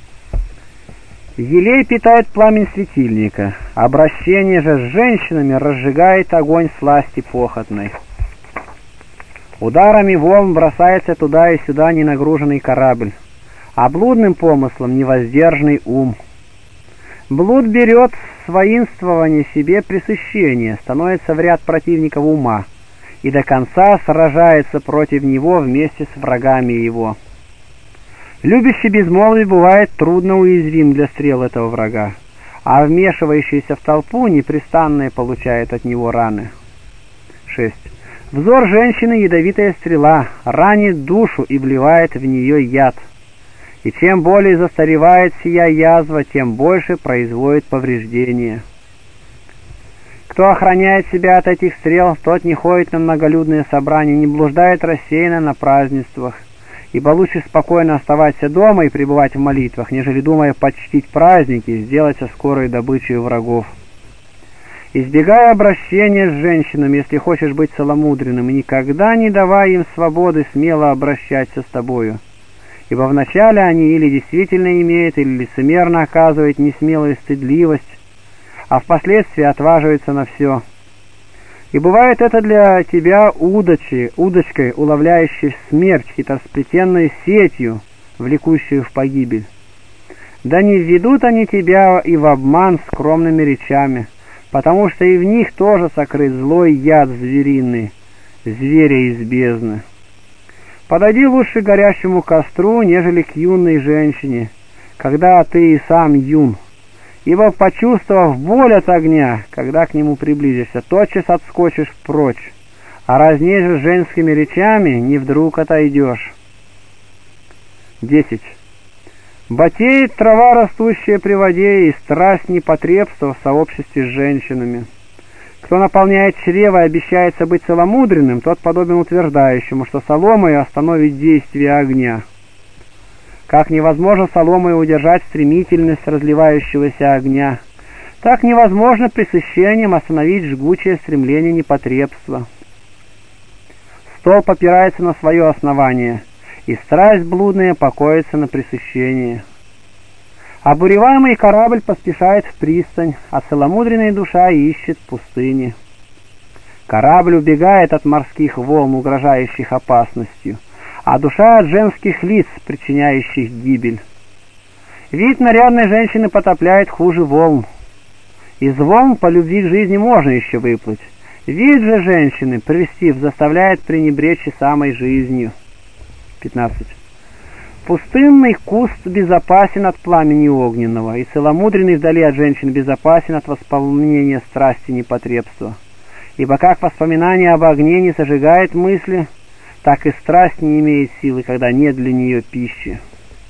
Елей питает пламень светильника, обращение же с женщинами разжигает огонь сласти похотной. Ударами волн бросается туда и сюда ненагруженный корабль, а блудным помыслом невоздержанный ум. Блуд берет с воинствования себе пресыщение, становится в ряд противников ума и до конца сражается против него вместе с врагами его. Любящий безмолвие бывает трудно уязвим для стрел этого врага, а вмешивающийся в толпу непрестанно получает от него раны. 6. Взор женщины — ядовитая стрела, ранит душу и вливает в нее яд. И чем более застаревает сия язва, тем больше производит повреждения. Кто охраняет себя от этих стрел, тот не ходит на многолюдные собрания, не блуждает рассеянно на празднествах, ибо лучше спокойно оставаться дома и пребывать в молитвах, нежели, думая почтить праздники, сделаться скорой добычей врагов. Избегай обращения с женщинами, если хочешь быть целомудренным, и никогда не давай им свободы смело обращаться с тобою. Ибо вначале они или действительно имеют, или лицемерно оказывают несмелую стыдливость, а впоследствии отваживаются на все. И бывает это для тебя удочкой, уловляющей смерть, хитросплетенной сетью, влекущую в погибель. Да не введут они тебя и в обман скромными речами, потому что и в них тоже сокрыт злой яд звериный, зверя из бездны. Подойди лучше к горящему костру, нежели к юной женщине, когда ты и сам юн. Ибо, почувствовав боль от огня, когда к нему приблизишься, тотчас отскочишь прочь, а разнежишь женскими речами, не вдруг отойдешь. 10. Ботеет трава, растущая при воде, и страсть непотребства в сообществе с женщинами. Кто наполняет чрево и обещается быть целомудренным, тот подобен утверждающему, что соломой остановит действие огня. Как невозможно соломой удержать стремительность разливающегося огня, так невозможно пресыщением остановить жгучее стремление непотребства. Столб опирается на свое основание, и страсть блудная покоится на пресыщении. Обуреваемый корабль поспешает в пристань, а целомудренная душа ищет пустыни. Корабль убегает от морских волн, угрожающих опасностью, а душа от женских лиц, причиняющих гибель. Вид нарядной женщины потопляет хуже волн. Из волн по любви к жизни можно еще выплыть. Вид же женщины, прельстив, заставляет пренебречь и самой жизнью. 15. Пустынный куст безопасен от пламени огненного, и целомудренный вдали от женщин безопасен от воспламенения страсти непотребства. Ибо как воспоминание об огне не сожигает мысли, так и страсть не имеет силы, когда нет для нее пищи.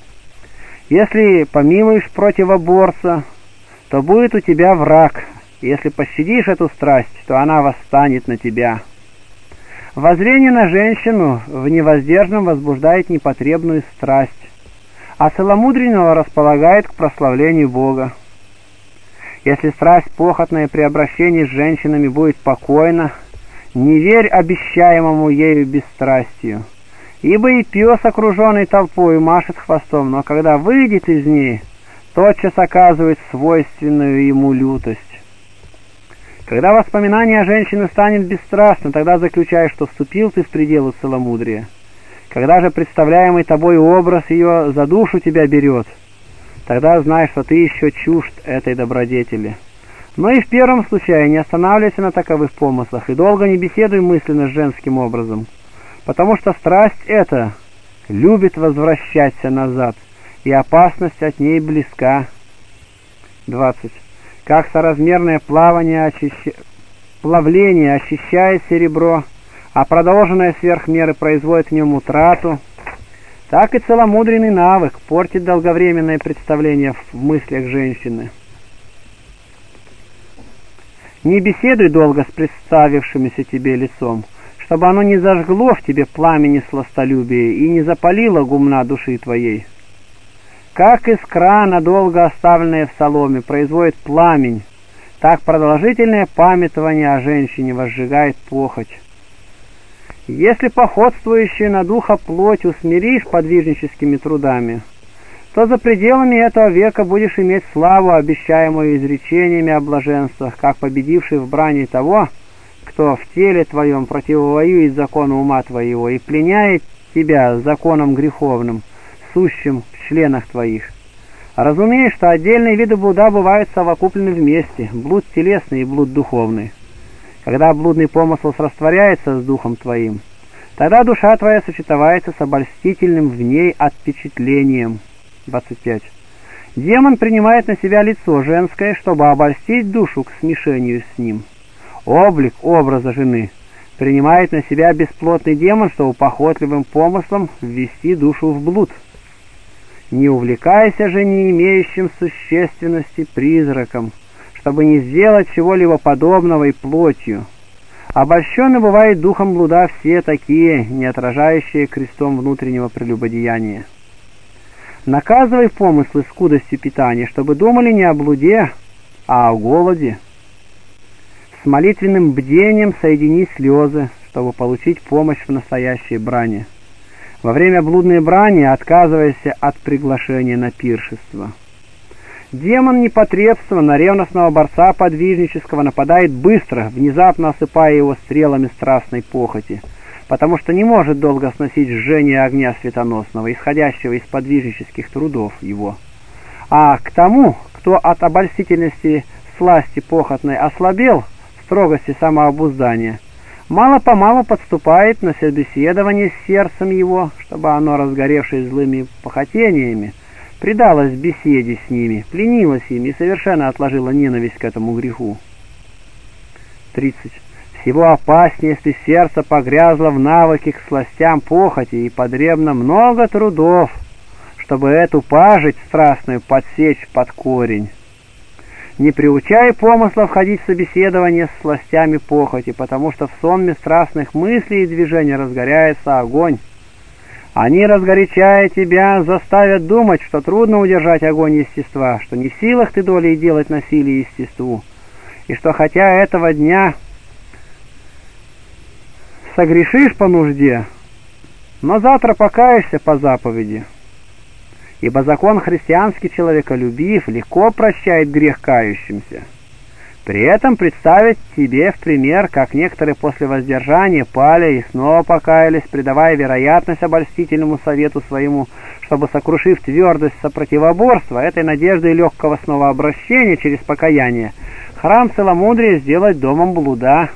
Если помилуешь противоборца, то будет у тебя враг. Если пощадишь эту страсть, то она восстанет на тебя. Воззрение на женщину в невоздержанном возбуждает непотребную страсть, а целомудренного располагает к прославлению Бога. Если страсть похотная при обращении с женщинами будет покойна, не верь обещаемому ею бесстрастию, ибо и пес, окруженный толпой, машет хвостом, но когда выйдет из ней, тотчас оказывает свойственную ему лютость. Когда воспоминание о женщине станет бесстрастным, тогда заключай, что вступил ты в пределы целомудрия. Когда же представляемый тобой образ ее за душу тебя берет, тогда знай, что ты еще чужд этой добродетели. Но и в первом случае не останавливайся на таковых помыслах и долго не беседуй мысленно с женским образом, потому что страсть эта любит возвращаться назад, и опасность от ней близка. 20. Как соразмерное плавление очищает серебро, а продолженное сверх меры производит в нем утрату, так и целомудренный навык портит долговременное представление в мыслях женщины. Не беседуй долго с представившимся тебе лицом, чтобы оно не зажгло в тебе пламени сластолюбия и не запалило гумна души твоей. Как искра, надолго оставленная в соломе, производит пламень, так продолжительное памятование о женщине возжигает похоть. Если походствующую на духа плоть усмиришь подвижническими трудами, то за пределами этого века будешь иметь славу, обещаемую изречениями о блаженствах, как победивший в брани того, кто в теле твоем противовоюет закону ума твоего и пленяет тебя законом греховным, сущим в членах твоих. Разумеешь, что отдельные виды блуда бывают совокуплены вместе, блуд телесный и блуд духовный. Когда блудный помысл срастворяется с духом твоим, тогда душа твоя сочетается с обольстительным в ней отпечатлением. 25. Демон принимает на себя лицо женское, чтобы обольстить душу к смешению с ним. Облик образа жены принимает на себя бесплотный демон, чтобы похотливым помыслом ввести душу в блуд. Не увлекайся же не имеющим существенности призраком, чтобы не сделать чего-либо подобного и плотью. Обольщены бывает духом блуда все такие, не отражающие крестом внутреннего прелюбодеяния. Наказывай помыслы скудостью питания, чтобы думали не о блуде, а о голоде. С молитвенным бдением соедини слезы, чтобы получить помощь в настоящей брани. Во время блудной брани отказывайся от приглашения на пиршество. Демон непотребства на ревностного борца подвижнического нападает быстро, внезапно осыпая его стрелами страстной похоти, потому что не может долго сносить жжение огня светоносного, исходящего из подвижнических трудов его. А к тому, кто от обольстительности сласти похотной ослабел в строгости самообуздания, Мало-помалу подступает на собеседование с сердцем его, чтобы оно, разгоревшись злыми похотениями, предалось беседе с ними, пленилось ими и совершенно отложило ненависть к этому греху. 30. Всего опаснее, если сердце погрязло в навыке к сластям похоти, и потребно много трудов, чтобы эту пажить страстную подсечь под корень. Не приучай помысла входить в собеседование с сластями похоти, потому что в сонме страстных мыслей и движений разгоряется огонь. Они, разгорячая тебя, заставят думать, что трудно удержать огонь естества, что не в силах ты долей делать насилие естеству, и что хотя этого дня согрешишь по нужде, но завтра покаешься по заповеди. Ибо закон христианский человеколюбив, легко прощает грех кающимся. При этом представить тебе в пример, как некоторые после воздержания пали и снова покаялись, придавая вероятность обольстительному совету своему, чтобы, сокрушив твердость сопротивоборства этой надежды и легкого снова обращения через покаяние, храм целомудрия сделать домом блуда.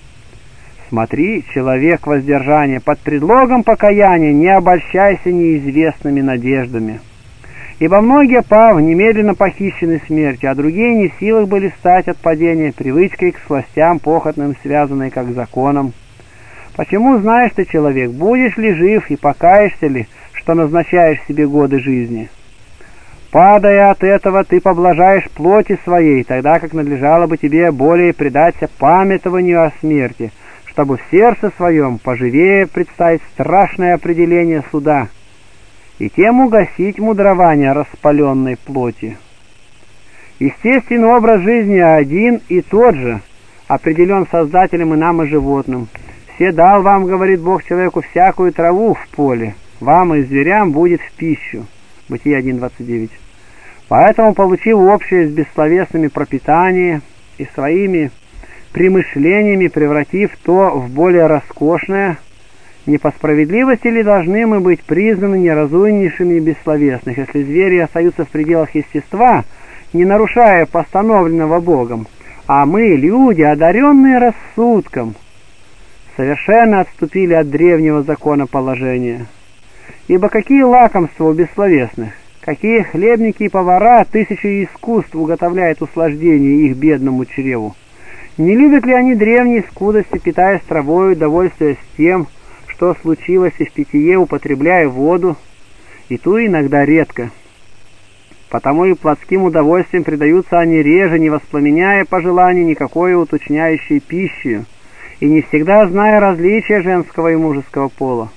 Смотри, человек воздержания, под предлогом покаяния не обольщайся неизвестными надеждами. Ибо многие, пав, немедленно похищены смертью, а другие не в силах были встать от падения, привычкой к сластям похотным, связанной как законом. Почему знаешь ты, человек, будешь ли жив и покаешься ли, что назначаешь себе годы жизни? Падая от этого, ты поблажаешь плоти своей, тогда как надлежало бы тебе более предаться памятованию о смерти, чтобы в сердце своем поживее представить страшное определение суда, и тем угасить мудрование распаленной плоти. Естественный образ жизни один и тот же, определен Создателем и нам, и животным. «Все дал вам, — говорит Бог человеку, — всякую траву в поле, вам и зверям будет в пищу». Бытие 1:29. Поэтому, получив общее с бессловесными пропитание и своими примышлениями превратив то в более роскошное, не по справедливости ли должны мы быть признаны неразумнейшими бессловесных, если звери остаются в пределах естества, не нарушая постановленного Богом, а мы, люди, одаренные рассудком, совершенно отступили от древнего закона положения? Ибо какие лакомства у бессловесных, какие хлебники и повара тысячи искусств уготовляют услаждение их бедному чреву? Не любят ли они древние скудости, питаясь травою, довольствуясь тем, что случилось, и в питье употребляя воду, и ту иногда редко? Потому и плотским удовольствием предаются они реже, не воспламеняя по желанию никакой уточняющей пищи, и не всегда зная различия женского и мужеского пола.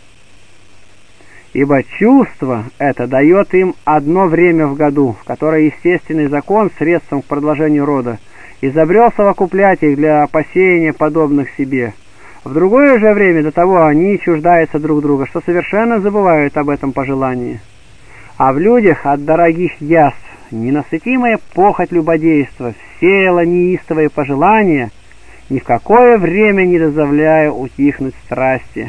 Ибо чувство это дает им одно время в году, в которое естественный закон средством к продолжению рода изобрел совокуплять их для посеяния подобных себе. В другое же время до того они чуждаются друг друга, что совершенно забывают об этом пожелании. А в людях от дорогих яств ненасытимая похоть любодейства всеяла неистовые пожелания, ни в какое время не дозволяя утихнуть страсти.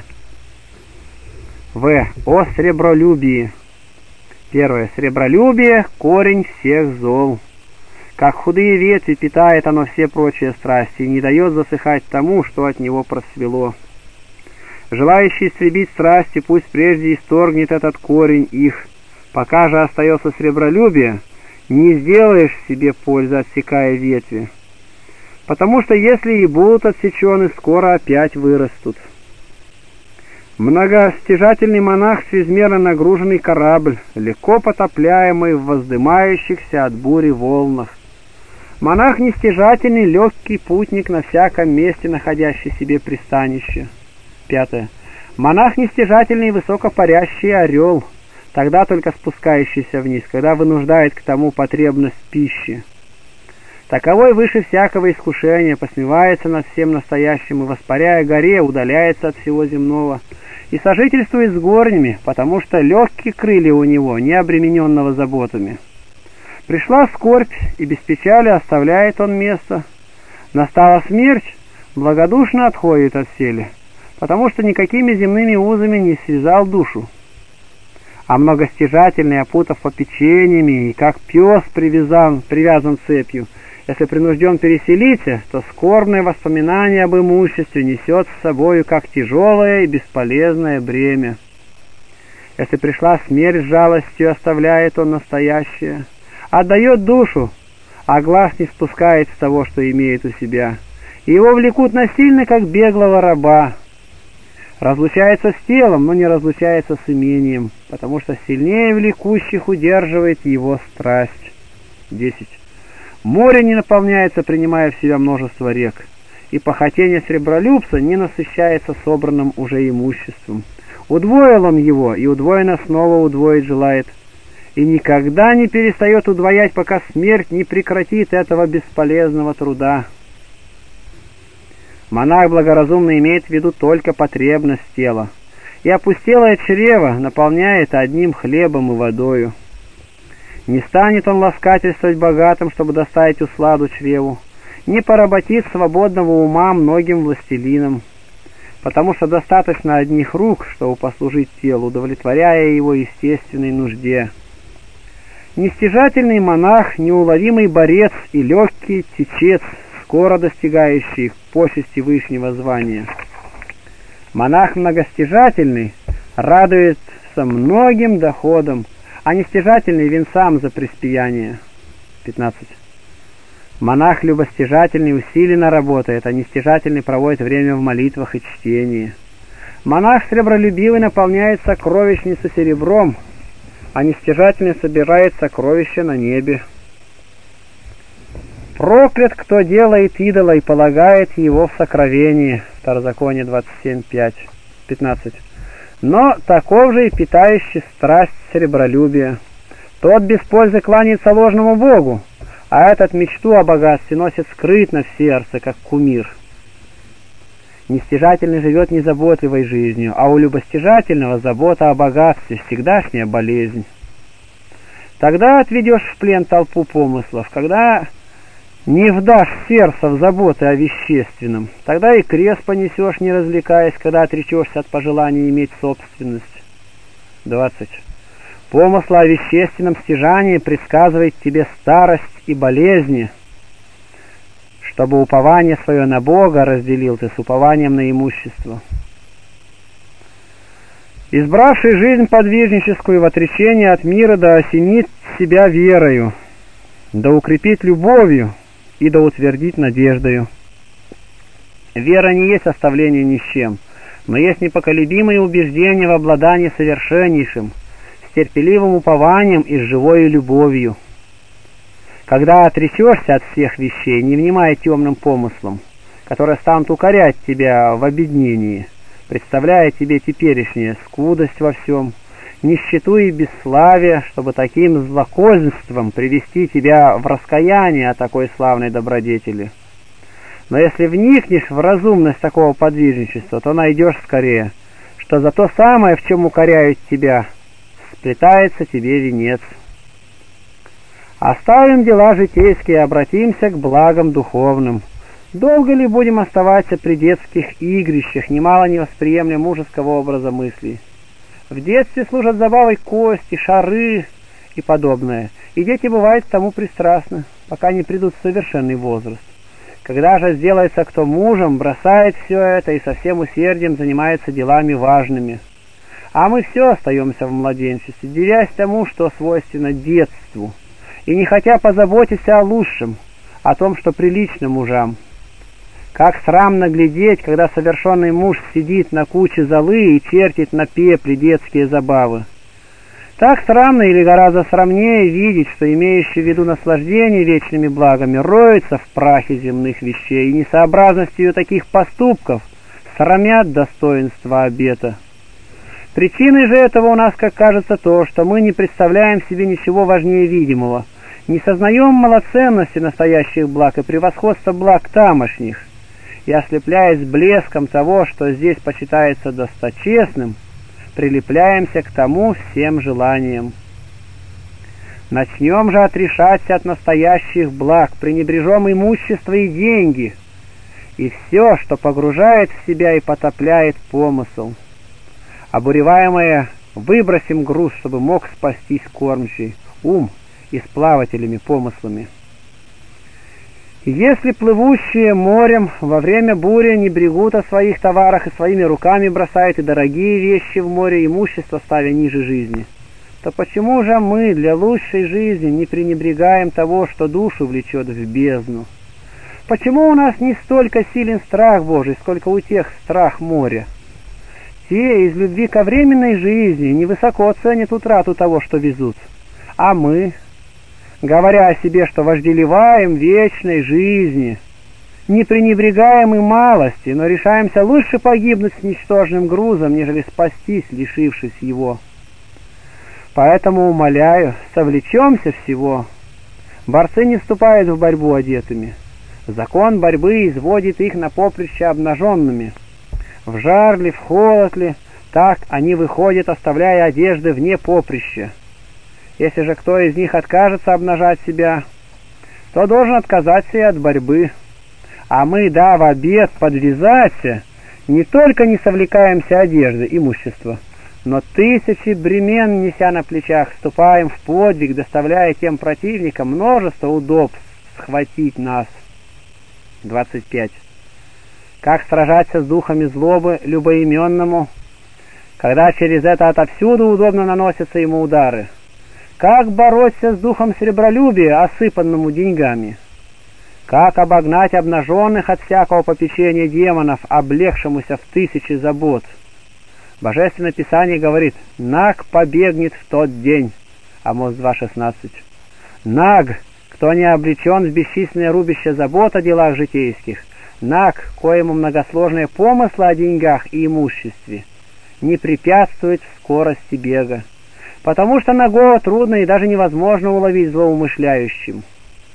О сребролюбии. Первое. Сребролюбие – корень всех зол. Как худые ветви питает оно все прочие страсти и не дает засыхать тому, что от него процвело. Желающий истребить страсти, пусть прежде исторгнет этот корень их. Пока же остается сребролюбие, не сделаешь себе пользы, отсекая ветви. Потому что если и будут отсечены, скоро опять вырастут. Многостяжательный монах — чрезмерно нагруженный корабль, легко потопляемый в воздымающихся от бури волнах. Монах нестяжательный, легкий путник на всяком месте, находящий себе пристанище. Пятое. Монах нестяжательный, высокопарящий орел, тогда только спускающийся вниз, когда вынуждает к тому потребность пищи. Таковой выше всякого искушения, посмевается над всем настоящим и, воспаряя горе, удаляется от всего земного и сожительствует с горнями, потому что легкие крылья у него, не обремененного заботами. Пришла скорбь, и без печали оставляет он место. Настала смерть, благодушно отходит от сели, потому что никакими земными узами не связал душу. А многостяжательный, опутав попечениями, и как пес привязан цепью, Если принужден переселиться, то скорбное воспоминание об имуществе несет с собою как тяжелое и бесполезное бремя. Если пришла смерть с жалостью, оставляет он настоящее, отдает душу, а глаз не спускает с того, что имеет у себя, и его влекут насильно, как беглого раба. Разлучается с телом, но не разлучается с имением, потому что сильнее влекущих удерживает его страсть. 10. Море не наполняется, принимая в себя множество рек, и похотение сребролюбца не насыщается собранным уже имуществом. Удвоил он его, и удвоенно снова удвоить желает, и никогда не перестает удвоять, пока смерть не прекратит этого бесполезного труда. Монах благоразумно имеет в виду только потребность тела, и опустелое чрево наполняет одним хлебом и водою. Не станет он ласкательствовать богатым, чтобы доставить усладу чреву, не поработит свободного ума многим властелинам, потому что достаточно одних рук, чтобы послужить телу, удовлетворяя его естественной нужде. Нестяжательный монах, неуловимый борец и легкий течец, скоро достигающий почести вышнего звания. Монах многостяжательный радуется многим доходам, а нестяжательный венцам за преспияние. 15. Монах любостяжательный усиленно работает, а нестяжательный проводит время в молитвах и чтении. Монах сребролюбивый наполняет сокровищницу серебром, а нестяжательный собирает сокровища на небе. Проклят, кто делает идола и полагает его в сокровении. Второзаконие 27:5. 15. Но таков же и питающий страсть сребролюбия. Тот без пользы кланяется ложному богу, а этот мечту о богатстве носит скрытно в сердце, как кумир. Нестяжательный живет незаботливой жизнью, а у любостяжательного забота о богатстве всегдашняя болезнь. Тогда отведешь в плен толпу помыслов, когда не вдашь сердце в заботы о вещественном, тогда и крест понесешь, не развлекаясь, когда отречешься от пожелания иметь собственность. 20. Помысл о вещественном стяжании предсказывает тебе старость и болезни, чтобы упование свое на Бога разделил ты с упованием на имущество. Избравший жизнь подвижническую в отречении от мира, да осенит себя верою, да укрепит любовью и да утвердит надеждою. Вера не есть оставление ни с чем, но есть непоколебимое убеждение в обладании совершеннейшим, с терпеливым упованием и с живою любовью. Когда отречешься от всех вещей, не внимая темным помыслам, которые станут укорять тебя в обеднении, представляя тебе теперешнее скудость во всем, нищету и бесславие, чтобы таким злокознством привести тебя в раскаяние о такой славной добродетели. Но если вникнешь в разумность такого подвижничества, то найдешь скорее, что за то самое, в чем укоряют тебя, сплетается тебе венец. Оставим дела житейские и обратимся к благам духовным. Долго ли будем оставаться при детских игрищах, немало не восприемля мужеского образа мыслей? В детстве служат забавой кости, шары и подобное, и дети бывают к тому пристрастны, пока не придут в совершенный возраст. Когда же сделается кто мужем, бросает все это и со всем усердием занимается делами важными. А мы все остаемся в младенчестве, дивясь тому, что свойственно детству, и не хотя позаботиться о лучшем, о том, что прилично мужам. Как срамно глядеть, когда совершенный муж сидит на куче золы и чертит на пепле детские забавы. Так срамно или гораздо срамнее видеть, что имеющий в виду наслаждение вечными благами роется в прахе земных вещей, и несообразностью таких поступков срамят достоинства обета. Причиной же этого у нас, как кажется, то, что мы не представляем себе ничего важнее видимого, не сознаем малоценности настоящих благ и превосходства благ тамошних, и, ослепляясь блеском того, что здесь почитается досточестным, прилепляемся к тому всем желаниям. Начнем же отрешаться от настоящих благ, пренебрежем имущество и деньги, и все, что погружает в себя и потопляет помысл. Обуреваемое выбросим груз, чтобы мог спастись кормчий ум и с плавателями помыслами. Если плывущие морем во время бури не брегут о своих товарах и своими руками бросают и дорогие вещи в море, имущество ставя ниже жизни, то почему же мы для лучшей жизни не пренебрегаем того, что душу влечет в бездну? Почему у нас не столько силен страх Божий, сколько у тех страх моря? Те из любви ко временной жизни невысоко ценят утрату того, что везут, а мы, говоря о себе, что вожделеваем вечной жизни, не пренебрегаем и малости, но решаемся лучше погибнуть с ничтожным грузом, нежели спастись, лишившись его. Поэтому, умоляю, совлечемся всего. Борцы не вступают в борьбу одетыми. Закон борьбы изводит их на поприще обнаженными. В жар ли, в холод ли, так они выходят, оставляя одежды вне поприща. Если же кто из них откажется обнажать себя, то должен отказаться и от борьбы. А мы, дав обет подвязаться, не только не совлекаемся одежды, имущества, но тысячи бремен, неся на плечах, вступаем в подвиг, доставляя тем противникам множество удобств схватить нас. 25. Как сражаться с духами злобы любоименному, когда через это отовсюду удобно наносятся ему удары? Как бороться с духом сребролюбия, осыпанному деньгами? Как обогнать обнаженных от всякого попечения демонов, облегшемуся в тысячи забот? Божественное Писание говорит: «Наг побегнет в тот день». Амос 2:16. Наг, кто не облечен в бесчисленное рубище забот о делах житейских, наг, коему многосложные помыслы о деньгах и имуществе, не препятствует скорости бега, потому что нагого трудно и даже невозможно уловить злоумышляющим.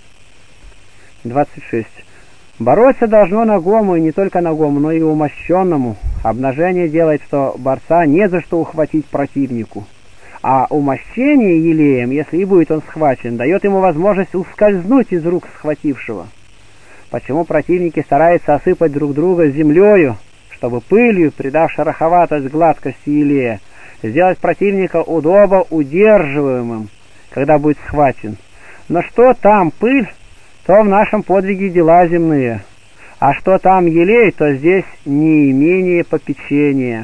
26. Бороться должно нагому, и не только нагому, но и умощенному. Обнажение делает, что борца не за что ухватить противнику. А умощение елеем, если и будет он схвачен, дает ему возможность ускользнуть из рук схватившего. Почему противники стараются осыпать друг друга землею, чтобы пылью, придав шероховатость гладкости елея, сделать противника удобо удерживаемым, когда будет схвачен? Но что там пыль, то в нашем подвиге дела земные, а что там елей, то здесь неимение попечения.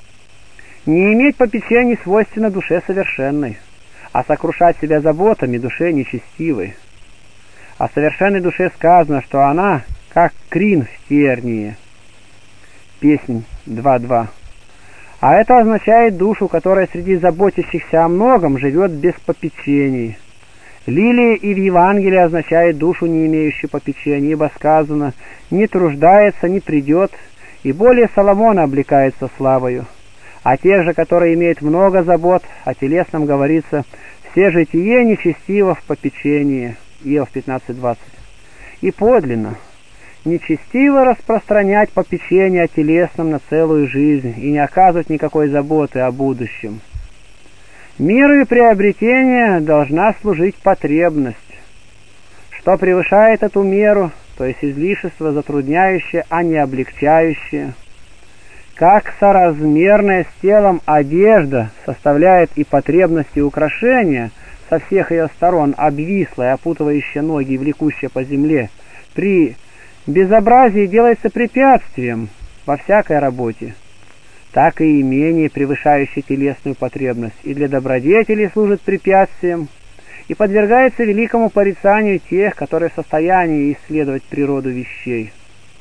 Не иметь попечений свойственно душе совершенной, а сокрушать себя заботами душе нечестивой. О совершенной душе сказано, что она как крин в тернии. Песнь 2.2. А это означает душу, которая среди заботящихся о многом живет без попечений. Лилия и в Евангелии означает душу, не имеющую попечения, ибо сказано: «Не труждается, не придет», и более Соломона облекается славою. А тех же, которые имеют много забот, о телесном говорится: «Все житие нечестиво в попечении». Иов 15.20. И подлинно, нечестиво распространять попечение о телесном на целую жизнь и не оказывать никакой заботы о будущем. Мерою приобретения должна служить потребность. Что превышает эту меру, то есть излишество затрудняющее, а не облегчающее. Как соразмерная с телом одежда составляет и потребности украшения со всех ее сторон, обвислая, опутывающая ноги и влекущая по земле, при безобразии делается препятствием во всякой работе, так и имение, превышающее телесную потребность, и для добродетели служит препятствием, и подвергается великому порицанию тех, которые в состоянии исследовать природу вещей.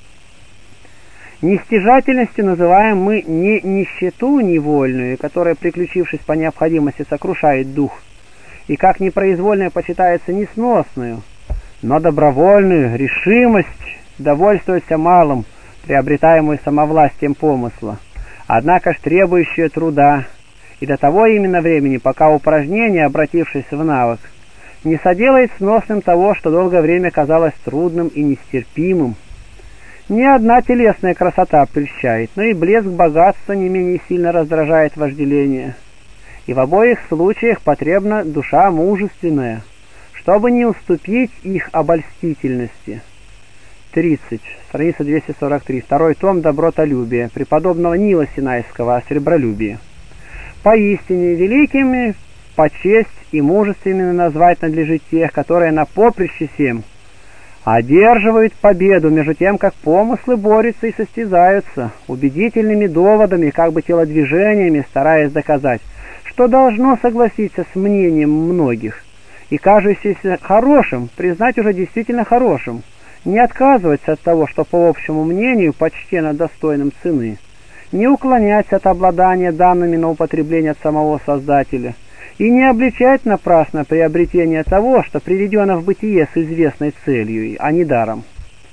Нестяжательностью называем мы не нищету невольную, которая, приключившись по необходимости, сокрушает дух, и как непроизвольная почитается несносную, но добровольную решимость довольствоваться малым, приобретаемую самовластием помысла, однако ж требующую труда, и до того именно времени, пока упражнение, обратившись в навык, не соделает сносным того, что долгое время казалось трудным и нестерпимым. Ни одна телесная красота прельщает, но и блеск богатства не менее сильно раздражает вожделение. И в обоих случаях потребна душа мужественная, чтобы не уступить их обольстительности. 30. Страница 243. Второй том «Добротолюбие» преподобного Нила Синайского о сребролюбии. Поистине великими по честь и мужественными назвать надлежит тех, которые на поприще сем одерживают победу, между тем, как помыслы борются и состязаются, убедительными доводами, как бы телодвижениями, стараясь доказать, что должно согласиться с мнением многих, и кажущееся хорошим признать уже действительно хорошим, не отказываться от того, что по общему мнению почтенно достойным цены, не уклоняться от обладания данными на употребление от самого Создателя, и не обличать напрасно приобретение того, что приведено в бытие с известной целью, а не даром.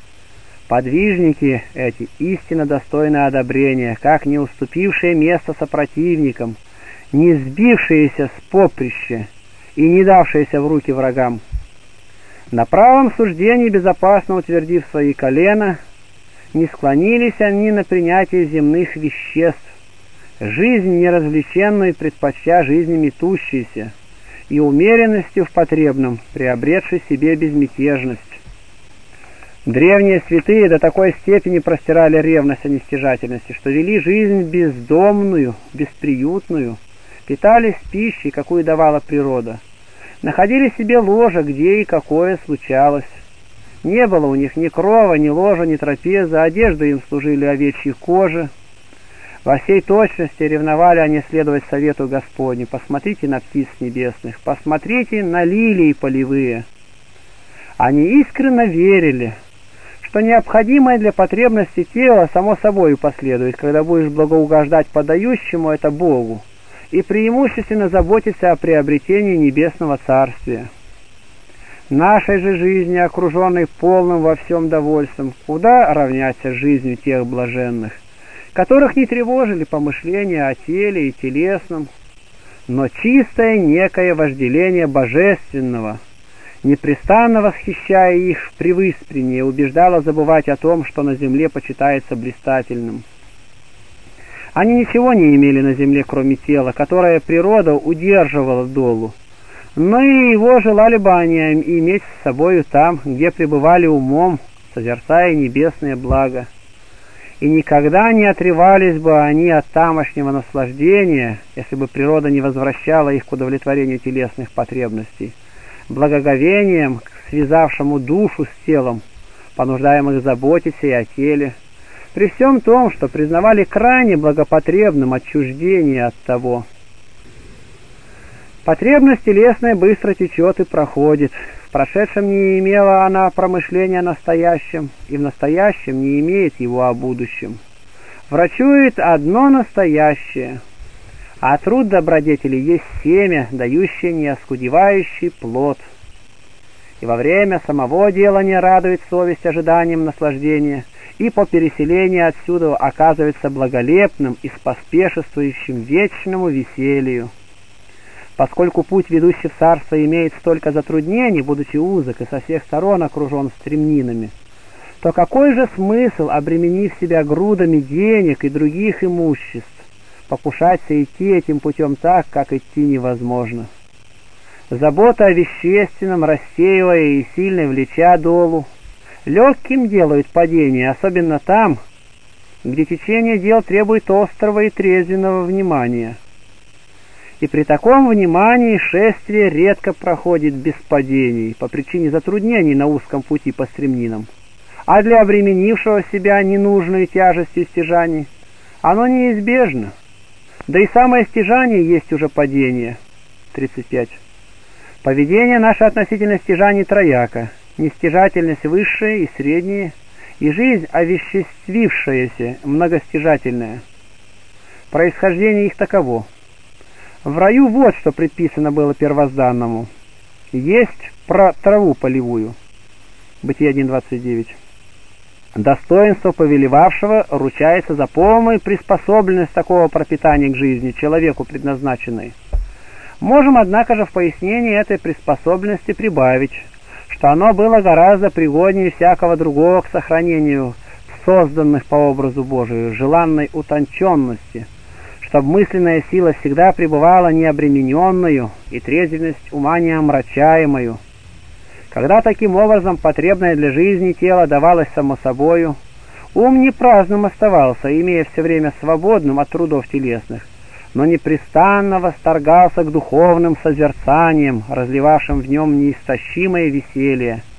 Подвижники эти истинно достойны одобрения, как не уступившие место сопротивникам, не сбившиеся с поприща и не давшиеся в руки врагам. На правом суждении, безопасно утвердив свои колена, не склонились они на принятие земных веществ, жизнь неразвлеченную предпочтя жизни метущейся, и умеренностью в потребном, приобретшей себе безмятежность. Древние святые до такой степени простирали ревность о нестяжательности, что вели жизнь бездомную, бесприютную, питались пищей, какую давала природа, находили себе ложе, где и какое случалось. Не было у них ни крова, ни ложа, ни трапезы, одежду им служили овечьи кожи. Во всей точности ревновали они следовать совету Господню. Посмотрите на птиц небесных, посмотрите на лилии полевые. Они искренне верили, что необходимое для потребности тела само собой последует, когда будешь благоугождать подающему это Богу и преимущественно заботиться о приобретении небесного царствия. Нашей же жизни, окруженной полным во всем довольством, куда равняться жизнью тех блаженных, которых не тревожили помышления о теле и телесном, но чистое некое вожделение божественного, непрестанно восхищая их превыспреннее, убеждало забывать о том, что на земле почитается блистательным. Они ничего не имели на земле, кроме тела, которое природа удерживала долу, но и его желали бы они иметь с собою там, где пребывали умом, созерцая небесное благо. И никогда не отрывались бы они от тамошнего наслаждения, если бы природа не возвращала их к удовлетворению телесных потребностей, благоговением, связавшему душу с телом, понуждаемых заботиться и о теле, при всем том, что признавали крайне благопотребным отчуждение от того. Потребность телесная быстро течет и проходит. В прошедшем не имела она промышления о настоящем, и в настоящем не имеет его о будущем. Врачует одно настоящее, а труд добродетели есть семя, дающее неоскудевающий плод. И во время самого делания радует совесть ожиданием наслаждения, и по переселении отсюда оказывается благолепным и споспешествующим вечному веселью. Поскольку путь, ведущий в царство, имеет столько затруднений, будучи узок и со всех сторон окружен стремнинами, то какой же смысл, обременив себя грудами денег и других имуществ, покушаться идти этим путем так, как идти невозможно? Забота о вещественном, рассеивая и сильно влеча долу, легким делают падение, особенно там, где течение дел требует острого и трезвенного внимания. И при таком внимании шествие редко проходит без падений по причине затруднений на узком пути по стремнинам, а для обременившего себя ненужную тяжестью стяжаний оно неизбежно, да и самое стяжание есть уже падение. 35. Поведение наше относительно стяжаний трояко: нестяжательность высшая и средняя, и жизнь овеществившаяся, многостяжательная. Происхождение их таково. В раю вот что предписано было первозданному: есть про траву полевую. Бытие 1.29. Достоинство повелевавшего ручается за полную приспособленность такого пропитания к жизни, человеку предназначенной. Можем, однако же, в пояснении этой приспособленности прибавить, что оно было гораздо пригоднее всякого другого к сохранению созданных по образу Божию желанной утонченности, чтобы мысленная сила всегда пребывала необремененную и трезвенность ума не омрачаемую. Когда таким образом потребное для жизни тело давалось само собою, ум не праздным оставался, имея все время свободным от трудов телесных, но непрестанно восторгался к духовным созерцаниям, разливавшим в нем неистощимое веселье,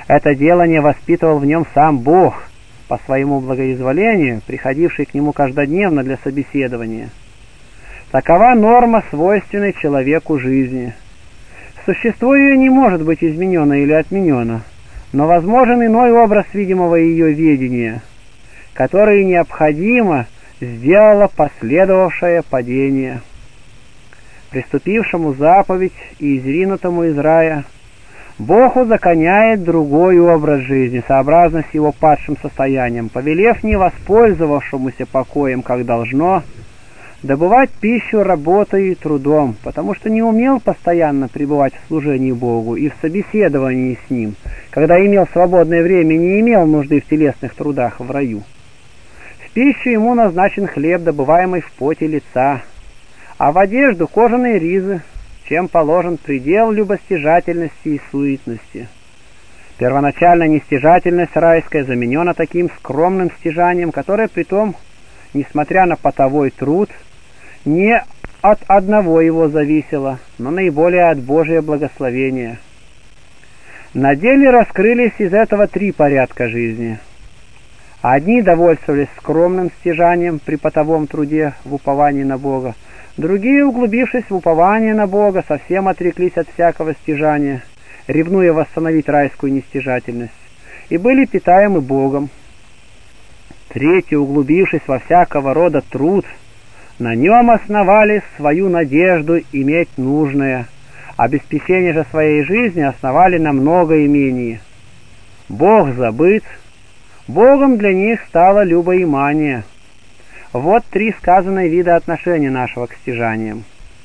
Это делание воспитывал в нем сам Бог, по своему благоизволению, приходивший к нему каждодневно для собеседования. Такова норма, свойственной человеку жизни. Существо ее не может быть изменено или отменено, но возможен иной образ видимого ее ведения, который необходимо сделало последовавшее падение. Приступившему заповедь и изринутому из рая, Бог узаконяет другой образ жизни, сообразно с его падшим состоянием, повелев не воспользовавшемуся покоем, как должно, добывать пищу работой и трудом, потому что не умел постоянно пребывать в служении Богу и в собеседовании с Ним, когда имел свободное время и не имел нужды в телесных трудах в раю. В пищу ему назначен хлеб, добываемый в поте лица, а в одежду кожаные ризы, чем положен предел любостяжательности и суетности. Первоначальная нестяжательность райская заменена таким скромным стяжанием, которое притом, несмотря на потовой труд, не от одного его зависело, но наиболее от Божия благословения. На деле раскрылись из этого три порядка жизни. Одни довольствовались скромным стяжанием при потовом труде в уповании на Бога, другие, углубившись в упование на Бога, совсем отреклись от всякого стяжания, ревнуя восстановить райскую нестяжательность, и были питаемы Богом. Третьи, углубившись во всякого рода труд, на нем основали свою надежду иметь нужное, обеспечение же своей жизни основали на много имений. Бог забыт, Богом для них стало любоимание. Вот три сказанные вида отношения нашего к стяжаниям.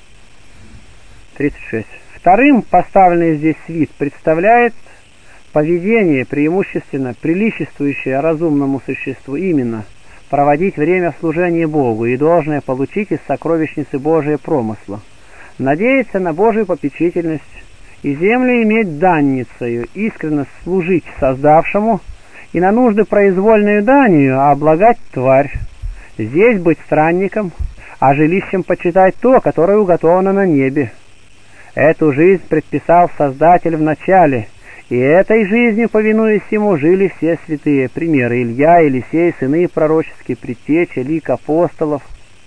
36. Вторым поставленный здесь вид представляет поведение, преимущественно приличествующее разумному существу, именно проводить время в служении Богу и должное получить из сокровищницы Божия промысла, надеяться на Божию попечительность и землю иметь данницею, искренно служить создавшему и на нужды произвольную данью, а облагать тварь, здесь быть странником, а жилищем почитать то, которое уготовано на небе. Эту жизнь предписал Создатель в начале, и этой жизнью, повинуясь ему, жили все святые. Примеры: Илья, Елисей, сыны пророческие, предтечи, лик апостолов.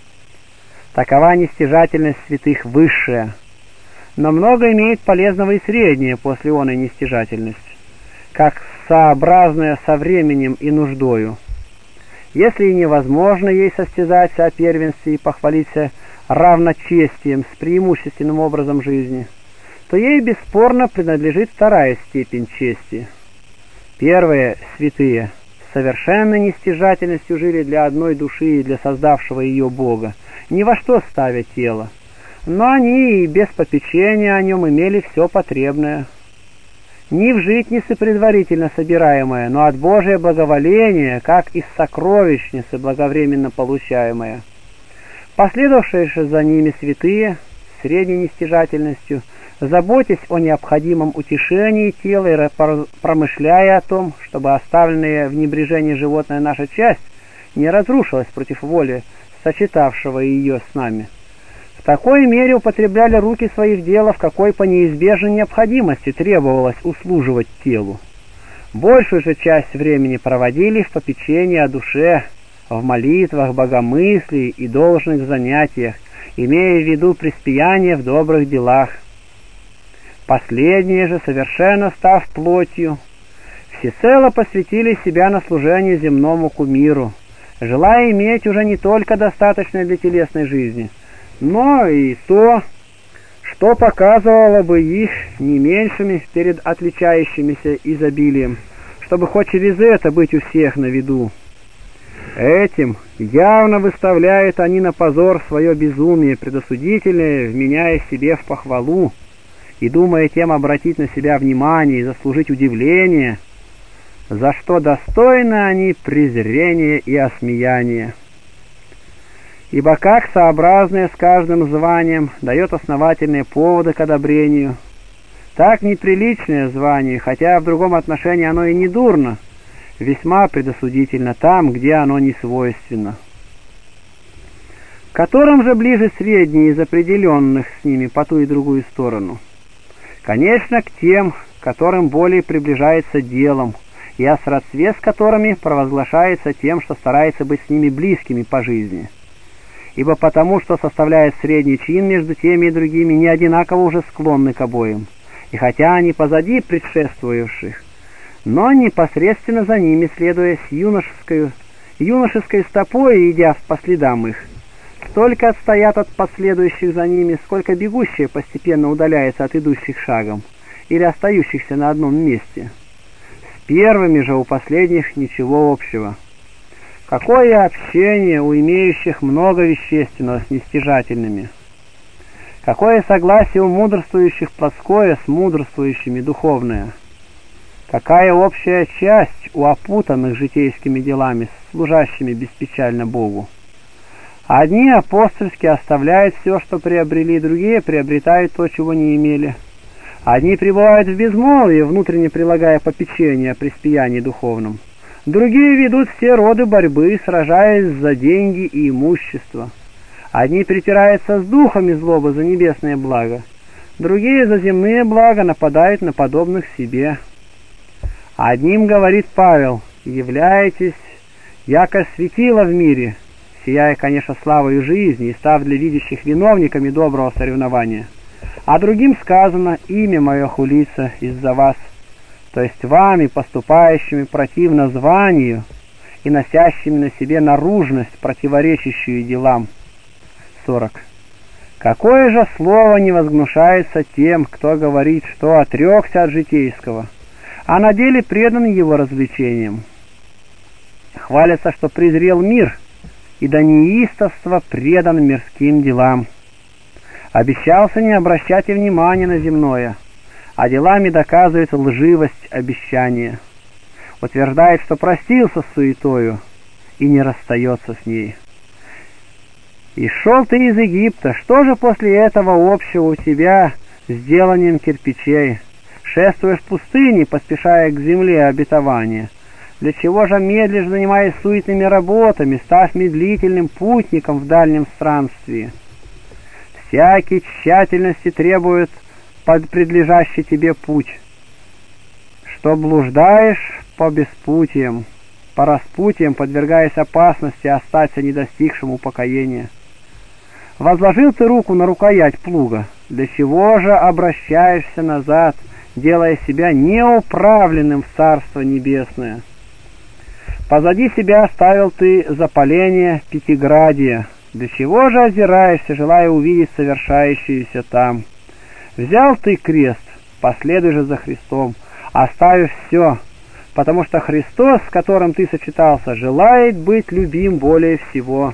Такова нестяжательность святых высшая, но много имеет полезного и среднее после оной нестяжательность, как сообразная со временем и нуждою. Если и невозможно ей состязаться о первенстве и похвалиться равночестием с преимущественным образом жизни, то ей бесспорно принадлежит вторая степень чести. Первые святые с совершенной нестяжательностью жили для одной души и для создавшего ее Бога, ни во что ставя тело, но они и без попечения о нем имели все потребное. Ни в житнице предварительно собираемое, но от Божия благоволения, как из сокровищницы благовременно получаемое. Последовавшие же за ними святые, средней нестяжательностью, заботясь о необходимом утешении тела и промышляя о том, чтобы оставленная в небрежении животная наша часть не разрушилась против воли сочетавшего ее с нами, в такой мере употребляли руки свои в дело, в какой по неизбежной необходимости требовалось услуживать телу. Большую же часть времени проводили в попечении о душе, в молитвах, богомыслии и должных занятиях, имея в виду преуспеяние в добрых делах. Последние же, совершенно став плотью, всецело посвятили себя на служение земному кумиру, желая иметь уже не только достаточное для телесной жизни, но и то, что показывало бы их не меньшими перед отличающимися изобилием, чтобы хоть через это быть у всех на виду. Этим явно выставляют они на позор свое безумие предосудительное, вменяя себе в похвалу и думая тем обратить на себя внимание и заслужить удивление, за что достойны они презрения и осмеяния. Ибо как сообразное с каждым званием дает основательные поводы к одобрению, так неприличное звание, хотя в другом отношении оно и не дурно, весьма предосудительно там, где оно не свойственно. Которым же ближе средние из определенных с ними по ту и другую сторону? Конечно, к тем, которым более приближается делом, и о сродстве с которыми провозглашается тем, что старается быть с ними близкими по жизни. Ибо потому, что составляет средний чин между теми и другими, не одинаково уже склонны к обоим, и хотя они позади предшествующих, но непосредственно за ними, следуя с юношеской стопой, идя по следам их, столько отстоят от последующих за ними, сколько бегущие постепенно удаляются от идущих шагом или остающихся на одном месте. С первыми же у последних ничего общего. Какое общение у имеющих много вещественного с нестяжательными? Какое согласие у мудрствующих плоское с мудрствующими духовное? Какая общая часть у опутанных житейскими делами, служащими беспечально Богу? Одни апостольски оставляют все, что приобрели, другие приобретают то, чего не имели. Одни пребывают в безмолвии, внутренне прилагая попечение о преспиянии духовном. Другие ведут все роды борьбы, сражаясь за деньги и имущество. Одни притираются с духами злобы за небесное благо, другие за земные блага нападают на подобных себе. Одним говорит Павел: «Являйтесь, яко светило в мире, сияя, конечно, славою жизни, и став для видящих виновниками доброго соревнования». А другим сказано: «Имя мое хулится из-за вас», то есть вами, поступающими противно званию и носящими на себе наружность, противоречащую делам. 40. Какое же слово не возгнушается тем, кто говорит, что отрекся от житейского, а на деле предан его развлечениям? Хвалится, что презрел мир, и до неистовства предан мирским делам. Обещался не обращать и внимания на земное, а делами доказывает лживость обещания. Утверждает, что простился с суетою и не расстается с ней. И шел ты из Египта, что же после этого общего у тебя с деланием кирпичей? Шествуешь в пустыне, поспешая к земле обетования. Для чего же медлишь, занимаясь суетными работами, став медлительным путником в дальнем странстве? Всякий тщательности требует под предлежащий тебе путь, что блуждаешь по беспутиям, по распутиям, подвергаясь опасности остаться недостигшим упокоения. Возложил ты руку на рукоять плуга, для чего же обращаешься назад, делая себя неуправленным в Царство Небесное? Позади себя оставил ты запаление Пятиградия, для чего же озираешься, желая увидеть совершающееся там? Взял ты крест, последуй же за Христом, оставив все, потому что Христос, с которым ты сочетался, желает быть любим более всего.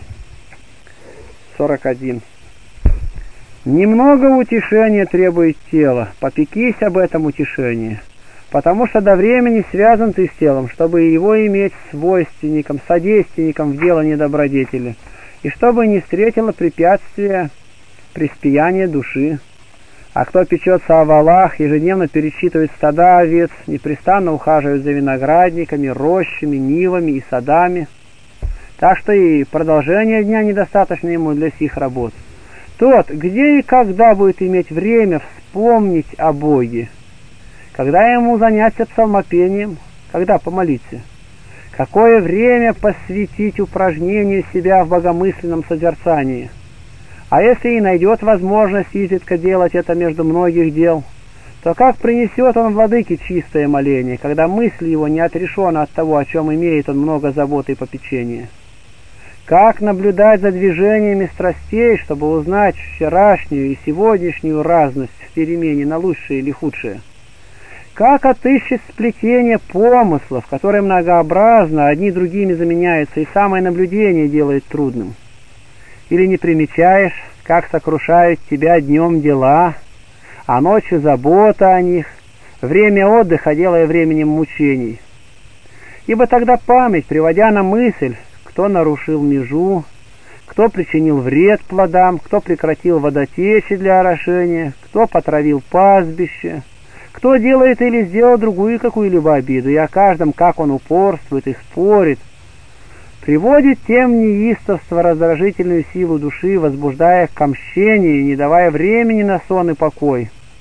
41. Немного утешения требует тело, попекись об этом утешении, потому что до времени связан ты с телом, чтобы его иметь свойственником, содейственником в делании добродетели, и чтобы не встретило препятствия приспияние души. А кто печется о волах, ежедневно пересчитывает стада овец, непрестанно ухаживает за виноградниками, рощами, нивами и садами, так что и продолжение дня недостаточно ему для сих работ, тот где и когда будет иметь время вспомнить о Боге? Когда ему заняться псалмопением? Когда помолиться? Какое время посвятить упражнению себя в богомысленном созерцании? А если и найдет возможность изредка делать это между многих дел, то как принесет он владыке чистое моление, когда мысль его не отрешена от того, о чем имеет он много заботы и попечения? Как наблюдать за движениями страстей, чтобы узнать вчерашнюю и сегодняшнюю разность в перемене на лучшее или худшее? Как отыщет сплетение помыслов, которые многообразно, одни другими заменяются, и самое наблюдение делает трудным? Или не примечаешь, как сокрушают тебя днем дела, а ночью забота о них, время отдыха делая временем мучений? Ибо тогда память, приводя на мысль, кто нарушил межу, кто причинил вред плодам, кто прекратил водотечи для орошения, кто потравил пастбище, кто делает или сделал другую какую-либо обиду, и о каждом, как он упорствует и спорит, приводит тем неистовство раздражительную силу души, возбуждая к мщению и не давая времени на сон и покой.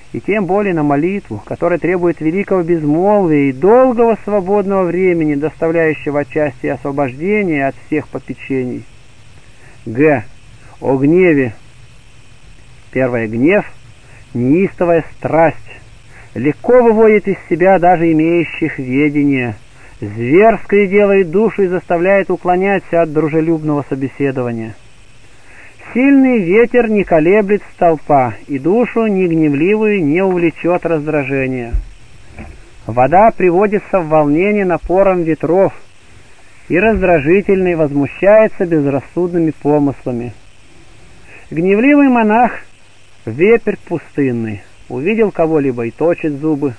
и тем более на молитву, которая требует великого безмолвия и долгого свободного времени, доставляющего отчасти освобождение от всех попечений. Г. О гневе. Первое. Гнев – неистовая страсть. Легко выводит из себя даже имеющих ведение. Зверское делает душу и заставляет уклоняться от дружелюбного собеседования. Сильный ветер не колеблет столпа, и душу ни гневливую не увлечет раздражение. Вода приводится в волнение напором ветров, и раздражительный возмущается безрассудными помыслами. Гневливый монах — вепрь пустынный, увидел кого-либо и точит зубы.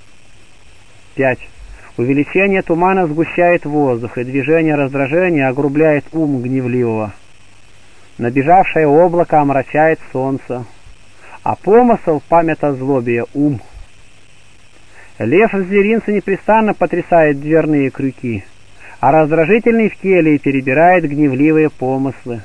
5. Увеличение тумана сгущает воздух, и движение раздражения огрубляет ум гневливого. Набежавшее облако омрачает солнце, а помысл — памятозлобие ум. Лев в зверинце непрестанно потрясает дверные крюки, а раздражительный в келье перебирает гневливые помыслы.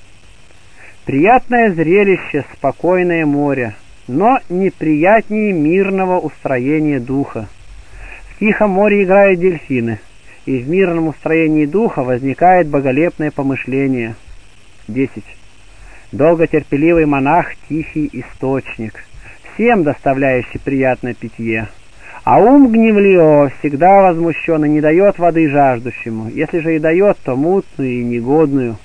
Приятное зрелище — спокойное море, но неприятнее мирного устроения духа. В тихом море играют дельфины, и в мирном устроении духа возникает боголепное помышление. 10. Долготерпеливый монах — тихий источник, всем доставляющий приятное питье. А ум гневливого всегда возмущен и не дает воды жаждущему, если же и дает, то мутную и негодную.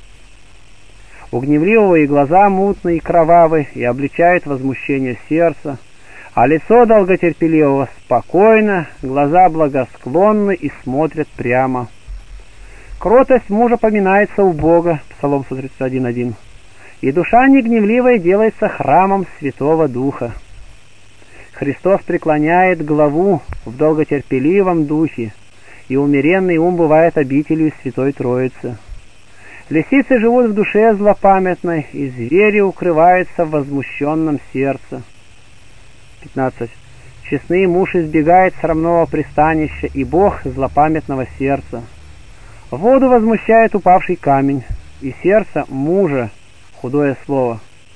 У гневливого и глаза мутные и кровавые, и обличают возмущение сердца, а лицо долготерпеливого спокойно, глаза благосклонны и смотрят прямо. Кротость мужа поминается у Бога, Псалом 131:1, и душа негневливая делается храмом Святого Духа. Христос преклоняет главу в долготерпеливом духе, и умеренный ум бывает обителью Святой Троицы. Лисицы живут в душе злопамятной, и звери укрываются в возмущенном сердце. 15. Честный муж избегает срамного пристанища, и Бог злопамятного сердца. Воду возмущает упавший камень, и сердце мужа худое слово.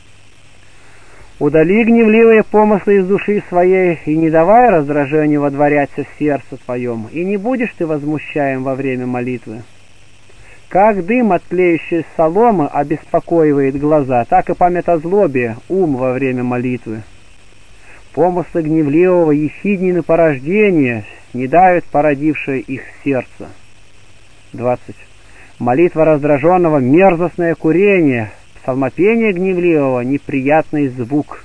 Удали гневливые помыслы из души своей, и не давай раздражению водворяться в сердце твоем, и не будешь ты возмущаем во время молитвы. Как дым от тлеющей соломы обеспокоивает глаза, так и памятозлобие ум во время молитвы. Помыслы гневливого ехиднины порождения снедают породившее их сердце. 20. Молитва раздраженного — мерзостное курение, псалмопение гневливого — неприятный звук.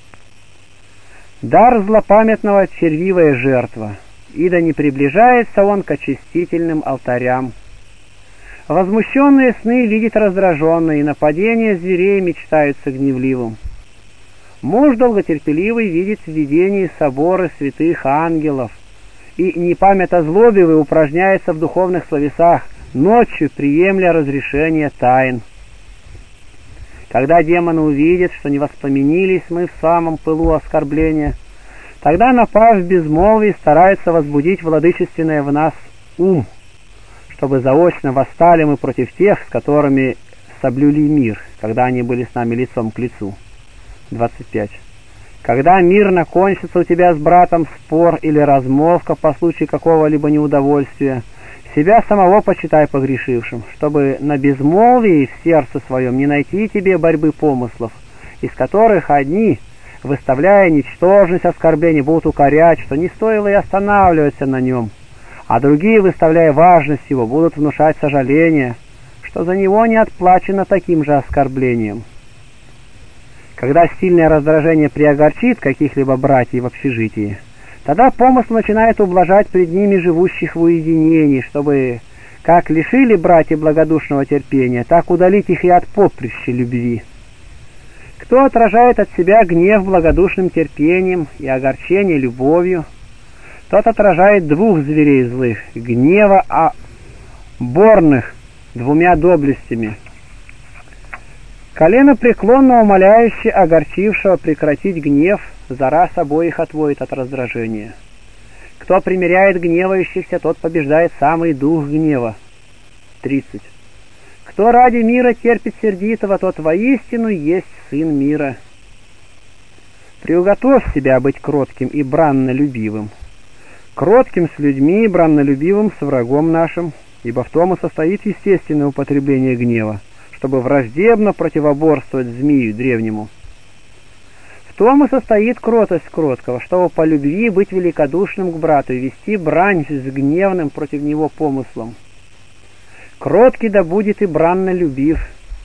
Дар злопамятного — червивая жертва, и да не приближается он к очистительным алтарям. Возмущенные сны видят раздраженные, и нападения зверей мечтаются гневливым. Муж долготерпеливый видит в видении соборы святых ангелов, и непамятозлобивый упражняется в духовных словесах, ночью приемля разрешение тайн. Когда демоны увидят, что не воспламенились мы в самом пылу оскорбления, тогда, напав в безмолвие, стараются возбудить владычественное в нас ум, чтобы заочно восстали мы против тех, с которыми соблюли мир, когда они были с нами лицом к лицу. 25. Когда мирно кончится у тебя с братом спор или размолвка по случаю какого-либо неудовольствия, себя самого почитай погрешившим, чтобы на безмолвии в сердце своем не найти тебе борьбы помыслов, из которых одни, выставляя ничтожность оскорблений, будут укорять, что не стоило и останавливаться на нем, а другие, выставляя важность его, будут внушать сожаление, что за него не отплачено таким же оскорблением. Когда сильное раздражение приогорчит каких-либо братьев в общежитии, тогда помысл начинает ублажать пред ними живущих в уединении, чтобы, как лишили братья благодушного терпения, так удалить их и от поприща любви. Кто отражает от себя гнев благодушным терпением и огорчение любовью, тот отражает двух зверей злых, гнева оборных двумя доблестями. Колено преклонно умоляюще огорчившего прекратить гнев за раз обоих отводит от раздражения. Кто примиряет гневающихся, тот побеждает самый дух гнева. 30. Кто ради мира терпит сердитого, тот воистину есть сын мира. Приуготовь себя быть кротким и браннолюбивым. Кротким с людьми и браннолюбивым с врагом нашим, ибо в том и состоит естественное употребление гнева, чтобы враждебно противоборствовать змею древнему. В том и состоит кротость кроткого, чтобы по любви быть великодушным к брату и вести брань с гневным против него помыслом. Кроткий да будет и браннолюбив,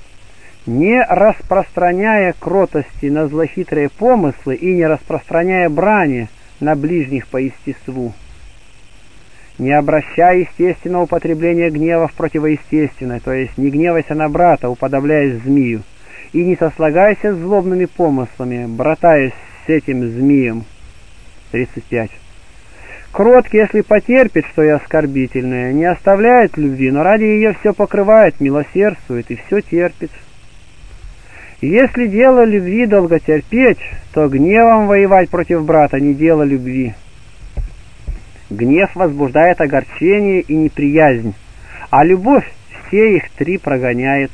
не распространяя кротости на злохитрые помыслы и не распространяя брани на ближних по естеству. Не обращай естественного употребления гнева в противоестественное, то есть не гневайся на брата, уподобляясь змею, и не сослагайся с злобными помыслами, братаясь с этим змеем. 35. Кроткий, если потерпит, что и оскорбительное, не оставляет любви, но ради ее все покрывает, милосердствует и все терпит. Если дело любви долго терпеть, то гневом воевать против брата не дело любви. Гнев возбуждает огорчение и неприязнь, а любовь все их три прогоняет.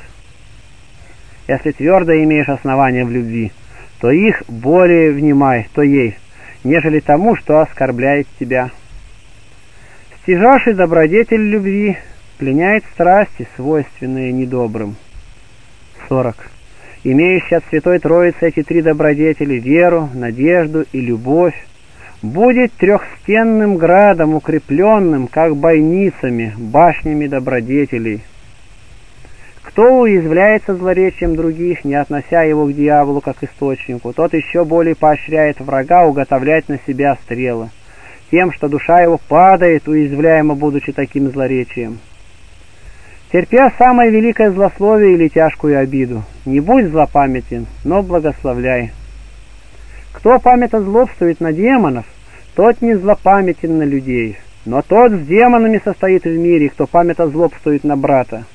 Если твердо имеешь основания в любви, то их более внимай, то ей, нежели тому, что оскорбляет тебя. Стяжавший добродетель любви пленяет страсти, свойственные недобрым. 40. Имеющий от Святой Троицы эти три добродетели, веру, надежду и любовь, будет трехстенным градом, укрепленным, как бойницами, башнями добродетелей. Кто уязвляется злоречием других, не относя его к дьяволу как источнику, тот еще более поощряет врага уготовлять на себя стрелы, тем, что душа его падает, уязвляема будучи таким злоречием. Терпя самое великое злословие или тяжкую обиду, не будь злопамятен, но благословляй. Кто памятно злобствует на демонов, тот не злопамятен на людей, но тот с демонами состоит в мире, кто памятно злобствует на брата.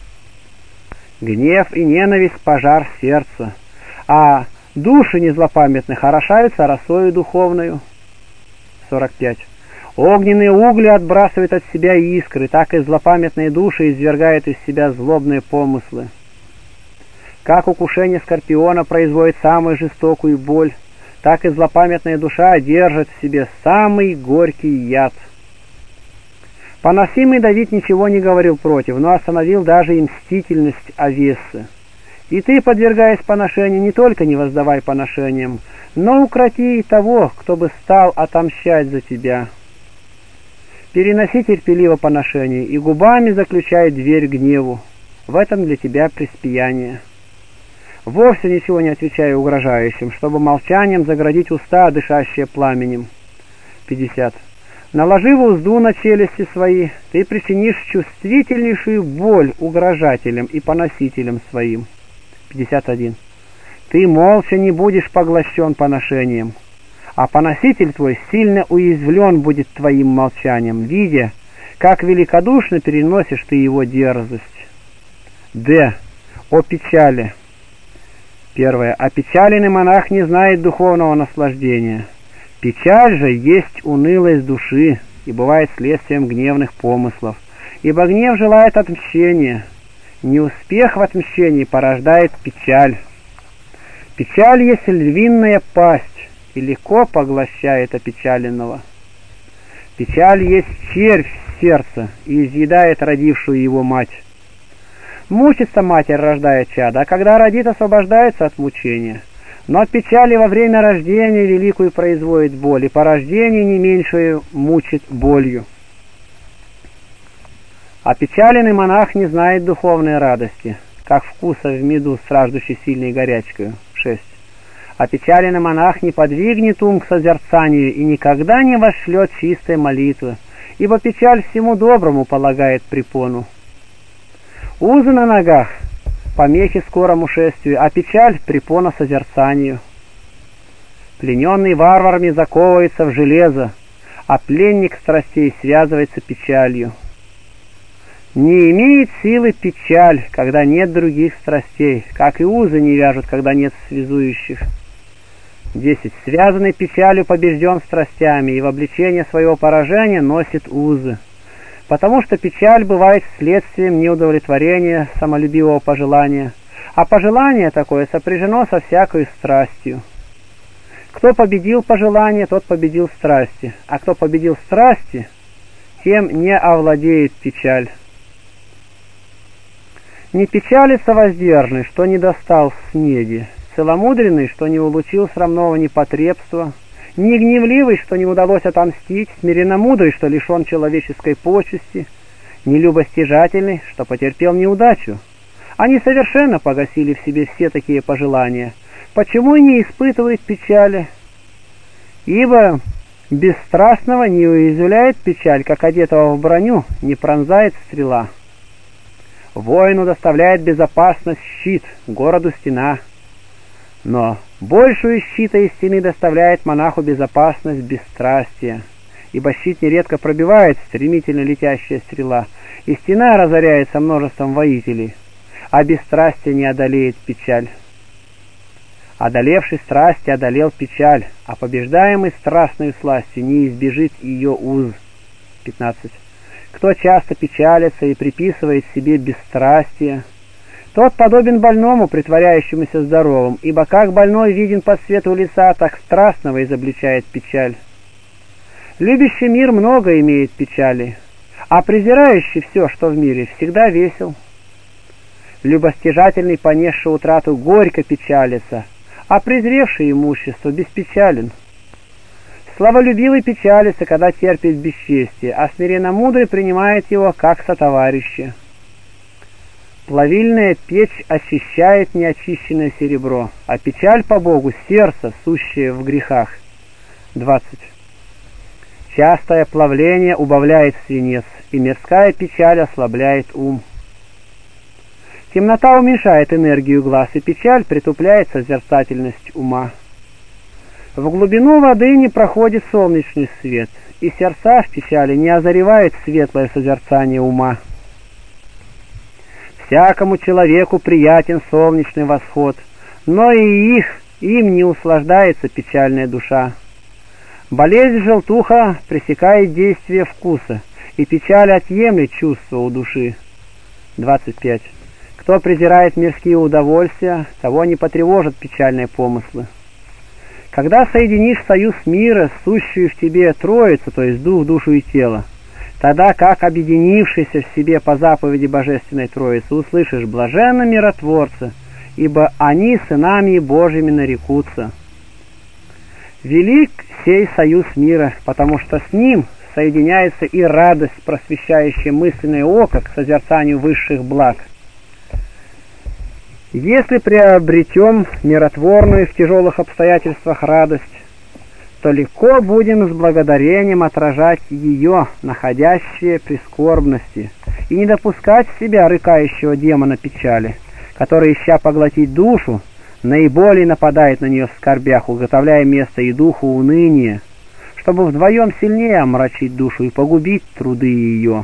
Гнев и ненависть — пожар сердца, а души незлопамятных орошаются росою духовною. 45. Огненные угли отбрасывают от себя искры, так и злопамятные души извергают из себя злобные помыслы. Как укушение скорпиона производит самую жестокую боль, так и злопамятная душа держит в себе самый горький яд. Поносимый Давид ничего не говорил против, но остановил даже и мстительность Авессы. И ты, подвергаясь поношению, не только не воздавай поношениям, но укроти и того, кто бы стал отомщать за тебя. Переноси терпеливо поношение, и губами заключай дверь гневу. В этом для тебя преспияние. Вовсе ничего не отвечай угрожающим, чтобы молчанием заградить уста, дышащие пламенем. 50. Наложив узду на челюсти свои, ты причинишь чувствительнейшую боль угрожателям и поносителям своим. 51. Ты молча не будешь поглощен поношением, а поноситель твой сильно уязвлен будет твоим молчанием, видя, как великодушно переносишь ты его дерзость. Д. О печали. 1. Опечаленный монах не знает духовного наслаждения. Печаль же есть унылость души и бывает следствием гневных помыслов, ибо гнев желает отмщения. Неуспех в отмщении порождает печаль. Печаль есть львиная пасть и легко поглощает опечаленного. Печаль есть червь в сердце и изъедает родившую его мать. Мучится матерь, рождая чада, а когда родит, освобождается от мучения. Но от печали во время рождения великую производит боль, и по рождению не меньшую мучит болью. Опечаленный монах не знает духовной радости, как вкуса в меду, страждущей сильной горячкою. 6. Опечаленный монах не подвигнет ум к созерцанию и никогда не вошлет чистой молитвы, ибо печаль всему доброму полагает препону. Узы на ногах — помехи скорому шествию, а печаль — препона созерцанию. Плененный варварами заковывается в железо, а пленник страстей связывается печалью. Не имеет силы печаль, когда нет других страстей, как и узы не вяжут, когда нет связующих. 10. Связанный печалью побежден страстями и в обличение своего поражения носит узы, потому что печаль бывает следствием неудовлетворения самолюбивого пожелания, а пожелание такое сопряжено со всякой страстью. Кто победил пожелания, тот победил страсти, а кто победил страсти, тем не овладеет печаль. Не печалится воздержанный, что не достал снеди, целомудренный, что не улучил срамного непотребства, не гневливый, что не удалось отомстить, смиренномудрый, что лишен человеческой почести, не любостяжательный, что потерпел неудачу. Они совершенно погасили в себе все такие пожелания. Почему и не испытывает печали? Ибо бесстрастного не уязвляет печаль, как одетого в броню не пронзает стрела. Воину доставляет безопасность щит, городу стена. Но большую щита и стены доставляет монаху безопасность бесстрастия, ибо щит нередко пробивает стремительно летящая стрела, и стена разоряется множеством воителей, а бесстрастие не одолеет печаль. Одолевший страсти одолел печаль, а побеждаемый страстной сластью не избежит ее уз. 15. Кто часто печалится и приписывает себе бесстрастие, тот подобен больному, притворяющемуся здоровым, ибо как больной виден по свету лица, так страстного изобличает печаль. Любящий мир много имеет печали, а презирающий все, что в мире, всегда весел. Любостяжательный, понесший утрату, горько печалится, а презревший имущество беспечален. Славолюбивый печалится, когда терпит бесчестие, а смиренно-мудрый принимает его как сотоварища. Плавильная печь очищает неочищенное серебро, а печаль по Богу — сердце, сущее в грехах. 20. Частое плавление убавляет свинец, и мирская печаль ослабляет ум. Темнота уменьшает энергию глаз, и печаль притупляет созерцательность ума. В глубину воды не проходит солнечный свет, и сердца в печали не озаревает светлое созерцание ума. Всякому человеку приятен солнечный восход, но и им не услаждается печальная душа. Болезнь желтуха пресекает действие вкуса, и печаль отъемлет чувство у души. 25. Кто презирает мирские удовольствия, того не потревожат печальные помыслы. Когда соединишь союз мира, сущую в тебе Троицу, то есть дух, душу и тело, тогда, как объединившийся в себе по заповеди Божественной Троицы, услышишь блаженно миротворцы, ибо они сынами Божьими нарекутся. Велик сей союз мира, потому что с ним соединяется и радость, просвещающая мысленное око к созерцанию высших благ. Если приобретем миротворную в тяжелых обстоятельствах радость, то легко будем с благодарением отражать ее, находящие прискорбности, и не допускать в себя рыкающего демона печали, который, ища поглотить душу, наиболее нападает на нее в скорбях, уготовляя место и духу уныния, чтобы вдвоем сильнее омрачить душу и погубить труды ее.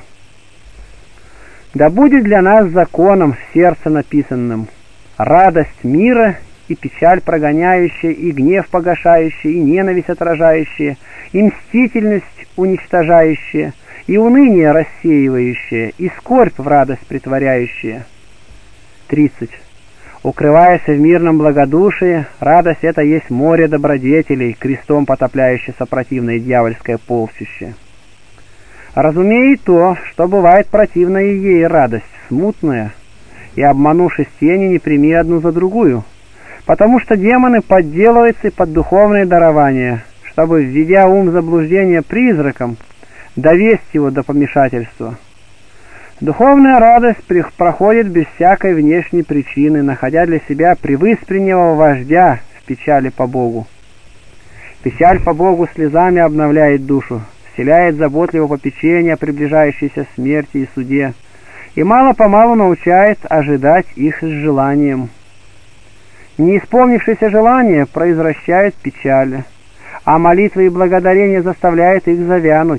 Да будет для нас законом в сердце написанным радость мира и печаль прогоняющая, и гнев погашающая, и ненависть отражающая, и мстительность уничтожающая, и уныние рассеивающее, и скорбь в радость притворяющая. 30. Укрываясь в мирном благодушии, радость это есть море добродетелей, крестом потопляющее сопротивное дьявольское полчище. Разумей то, что бывает противная ей радость, смутная, и, обманувшись тени, не прими одну за другую, потому что демоны подделываются под духовные дарования, чтобы, введя ум в заблуждение призраком, довести его до помешательства. Духовная радость проходит без всякой внешней причины, находя для себя превыспреннего вождя в печали по Богу. Печаль по Богу слезами обновляет душу, вселяет заботливое попечение о приближающейся смерти и суде, и мало-помалу научает ожидать их с желанием. Неисполнившиеся желания произвращают печаль, а молитвы и благодарение заставляют их завянуть.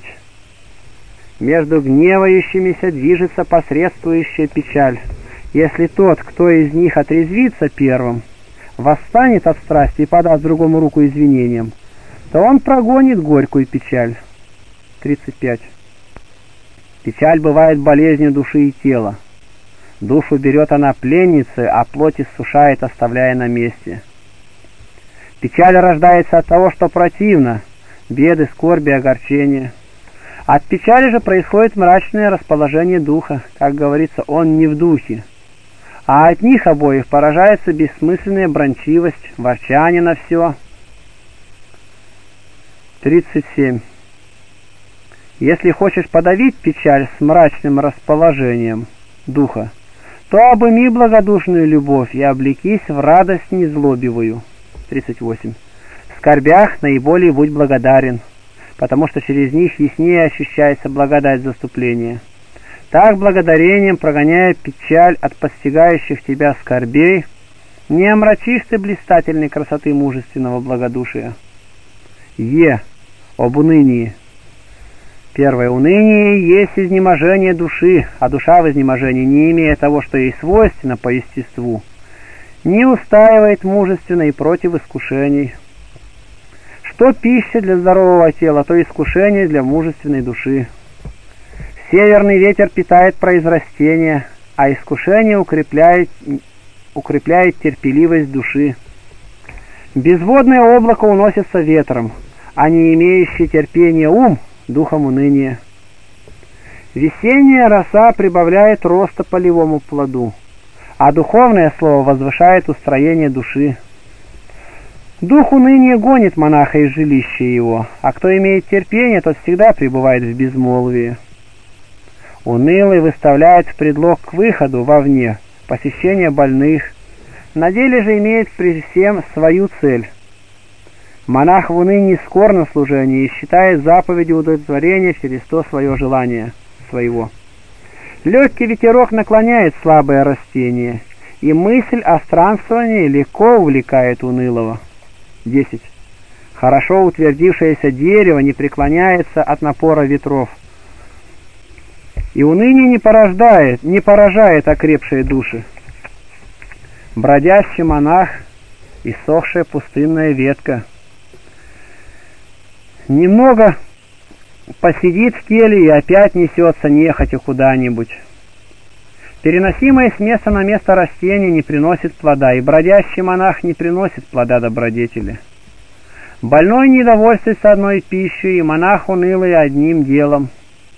Между гневающимися движется посредствующая печаль. Если тот, кто из них отрезвится первым, восстанет от страсти и подаст другому руку извинением, то он прогонит горькую печаль. 35. Печаль бывает болезнью души и тела. Душу берет она пленницей, а плоть иссушает, оставляя на месте. Печаль рождается от того, что противно, беды, скорби, огорчения. От печали же происходит мрачное расположение духа, как говорится, он не в духе. А от них обоих поражается бессмысленная бранчивость, ворчание на все. 37. Если хочешь подавить печаль с мрачным расположением духа, то обыми благодушную любовь и облекись в радость незлобивую. 38. В скорбях наиболее будь благодарен, потому что через них яснее ощущается благодать заступления. Так, благодарением, прогоняя печаль от постигающих тебя скорбей, не омрачишь ты блистательной красоты мужественного благодушия. Об унынии. Первое. Уныние есть изнеможение души, а душа в изнеможении, не имея того, что ей свойственно по естеству, не устаивает мужественно и против искушений. Что пища для здорового тела, то искушение для мужественной души. Северный ветер питает произрастение, а искушение укрепляет терпеливость души. Безводное облако уносится ветром, а не имеющий терпения ум духом уныния. Весенняя роса прибавляет роста полевому плоду, а духовное слово возвышает устроение души. Дух уныния гонит монаха из жилища его, а кто имеет терпение, тот всегда пребывает в безмолвии. Унылый выставляет в предлог к выходу вовне посещение больных, на деле же имеет при всем свою цель. Монах в унынии скор на служение и считает заповеди удовлетворения через то свое желание своего. Легкий ветерок наклоняет слабое растение, и мысль о странствовании легко увлекает унылого. 10. Хорошо утвердившееся дерево не преклоняется от напора ветров, и уныние не поражает окрепшие души. Бродящий монах — иссохшая пустынная ветка. Немного посидит в келье и опять несется нехотя куда-нибудь. Переносимое с места на место растение не приносит плода, и бродящий монах не приносит плода добродетели. Больной недовольствуется одной пищей, и монах унылый одним делом.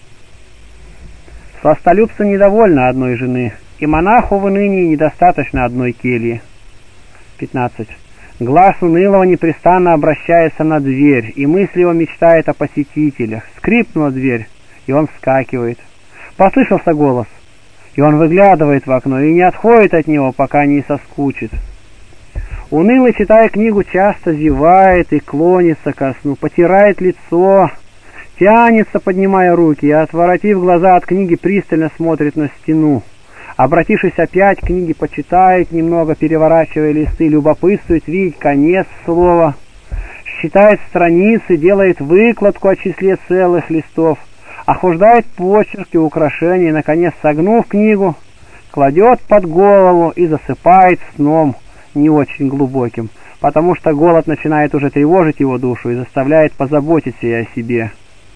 Сластолюбцы недовольны одной жены, и монаху в унынии недостаточно одной кельи. 15. Глаз унылого непрестанно обращается на дверь, и мысль его мечтает о посетителях. Скрипнула дверь, и он вскакивает. Послышался голос, и он выглядывает в окно и не отходит от него, пока не соскучит. Унылый, читая книгу, часто зевает и клонится ко сну, потирает лицо, тянется, поднимая руки, и, отворотив глаза от книги, пристально смотрит на стену. Обратившись опять к книге, почитает немного, переворачивая листы, любопытствует видеть конец слова, считает страницы, делает выкладку о числе целых листов, охлаждает почерки, украшения, и, наконец, согнув книгу, кладет под голову и засыпает сном не очень глубоким, потому что голод начинает уже тревожить его душу и заставляет позаботиться и о себе.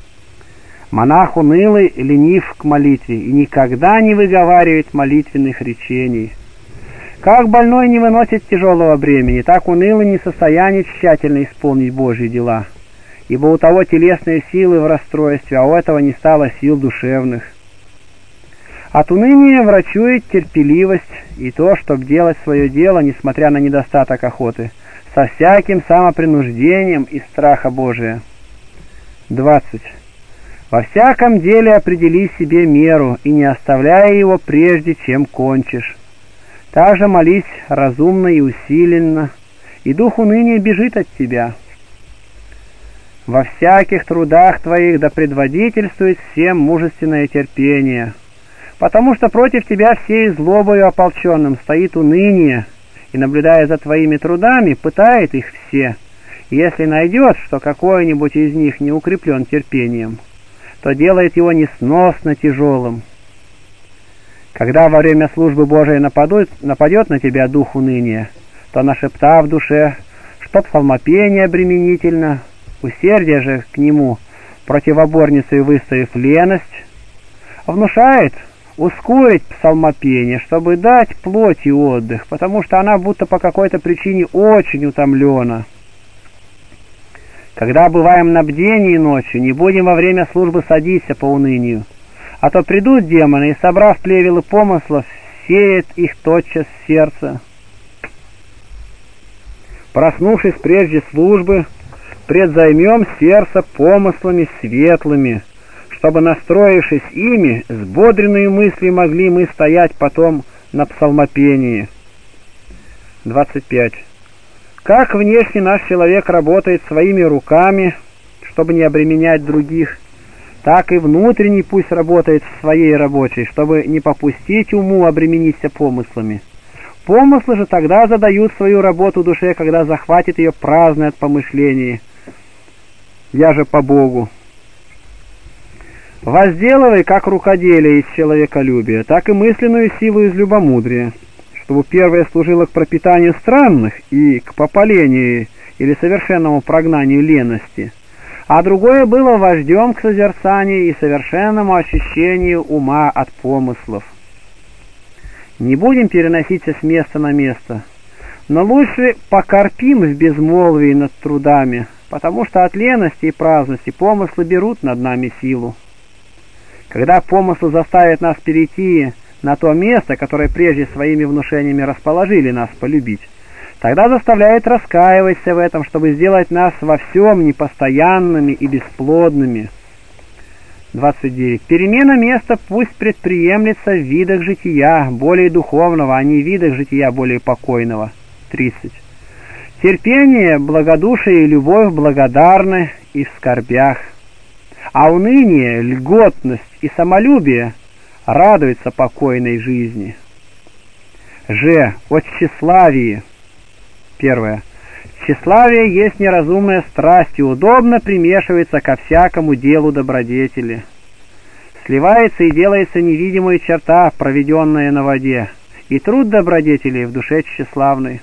Монах унылый, ленив к молитве и никогда не выговаривает молитвенных речений. Как больной не выносит тяжелого бремени, так унылый не в состоянии тщательно исполнить Божьи дела, ибо у того телесные силы в расстройстве, а у этого не стало сил душевных. От уныния врачует терпеливость и то, чтобы делать свое дело, несмотря на недостаток охоты, со всяким самопринуждением и страха Божия. 20. Во всяком деле определи себе меру и не оставляй его прежде, чем кончишь. Также молись разумно и усиленно, и дух уныния бежит от тебя. Во всяких трудах твоих да предводительствует всем мужественное терпение, потому что против тебя всей злобою ополченным стоит уныние, и, наблюдая за твоими трудами, пытает их все. И если найдет, что какой-нибудь из них не укреплен терпением, то делает его несносно тяжелым. Когда во время службы Божией нападет на тебя дух уныния, то, нашептав в душе, что псалмопение обременительно, усердие же к нему противоборницей выставив леность, внушает ускорить псалмопение, чтобы дать плоти отдых, потому что она будто по какой-то причине очень утомлена. Когда бываем на бдении ночью, не будем во время службы садиться по унынию, а то придут демоны и, собрав плевелы помыслов, сеет их тотчас в сердце. Проснувшись прежде службы, предзаймем сердце помыслами светлыми, чтобы, настроившись ими, с бодренной мыслью могли мы стоять потом на псалмопении. 25. Как внешне наш человек работает своими руками, чтобы не обременять других, так и внутренний пусть работает своей рабочей, чтобы не попустить уму обремениться помыслами. Помыслы же тогда задают свою работу душе, когда захватит ее праздное от помышлений. Я же по Богу. Возделывай как рукоделие из человеколюбия, так и мысленную силу из любомудрия, чтобы первое служило к пропитанию странных и к попалению или совершенному прогнанию лености, а другое было вождем к созерцанию и совершенному очищению ума от помыслов. Не будем переноситься с места на место, но лучше покорпим в безмолвии над трудами, потому что от лености и праздности помыслы берут над нами силу. Когда помыслы заставят нас перейти на то место, которое прежде своими внушениями расположили нас полюбить, тогда заставляет раскаиваться в этом, чтобы сделать нас во всем непостоянными и бесплодными. 29. Перемена места пусть предприемлется в видах жития более духовного, а не в видах жития более покойного. 30. Терпение, благодушие и любовь благодарны и в скорбях, а уныние, льготность и самолюбие радуются покойной жизни. Ж. О тщеславии. 1. Тщеславие есть неразумная страсть и удобно примешивается ко всякому делу добродетели. Сливается и делается невидимая черта, проведенная на воде, и труд добродетели в душе тщеславной.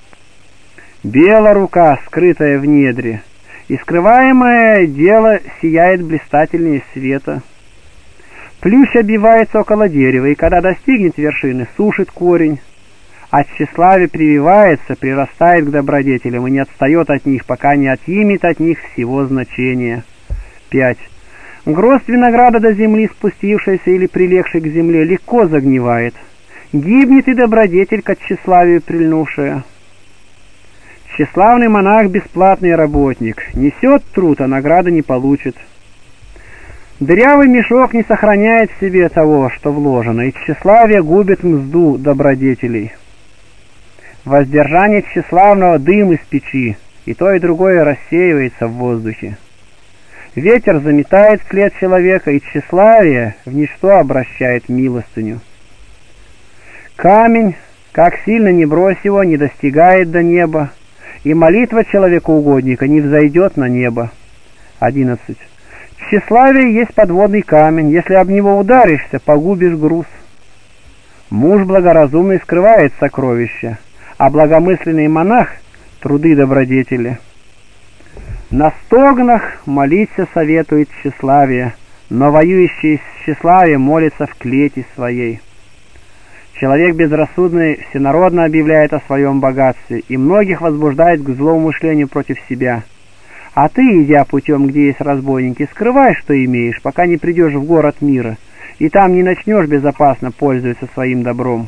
Бела рука, скрытая в недре, и скрываемое дело сияет блистательнее света. Плющ обвивается около дерева, и когда достигнет вершины, сушит корень. А тщеславие прививается, прирастает к добродетелям и не отстает от них, пока не отъимет от них всего значения. 5. Гроздь винограда до земли, спустившаяся или прилегший к земле, легко загнивает. Гибнет и добродетель к тщеславию прильнувшая. Тщеславный монах — бесплатный работник, несет труд, а награды не получит. Дырявый мешок не сохраняет в себе того, что вложено, и тщеславие губит мзду добродетелей. Воздержание тщеславного — дым из печи, и то и другое рассеивается в воздухе. Ветер заметает след человека, и тщеславие в ничто обращает милостыню. Камень, как сильно не брось его, не достигает до неба, и молитва человека-угодника не взойдет на небо. 11. Тщеславие есть подводный камень, если об него ударишься, погубишь груз. Муж благоразумный скрывает сокровища, а благомысленный монах — труды добродетели. На стогнах молиться советует тщеславие, но воюющий с тщеславием молится в клете своей. Человек безрассудный всенародно объявляет о своем богатстве и многих возбуждает к злоумышлению против себя. А ты, идя путем, где есть разбойники, скрывай, что имеешь, пока не придешь в город мира, и там не начнешь безопасно пользоваться своим добром.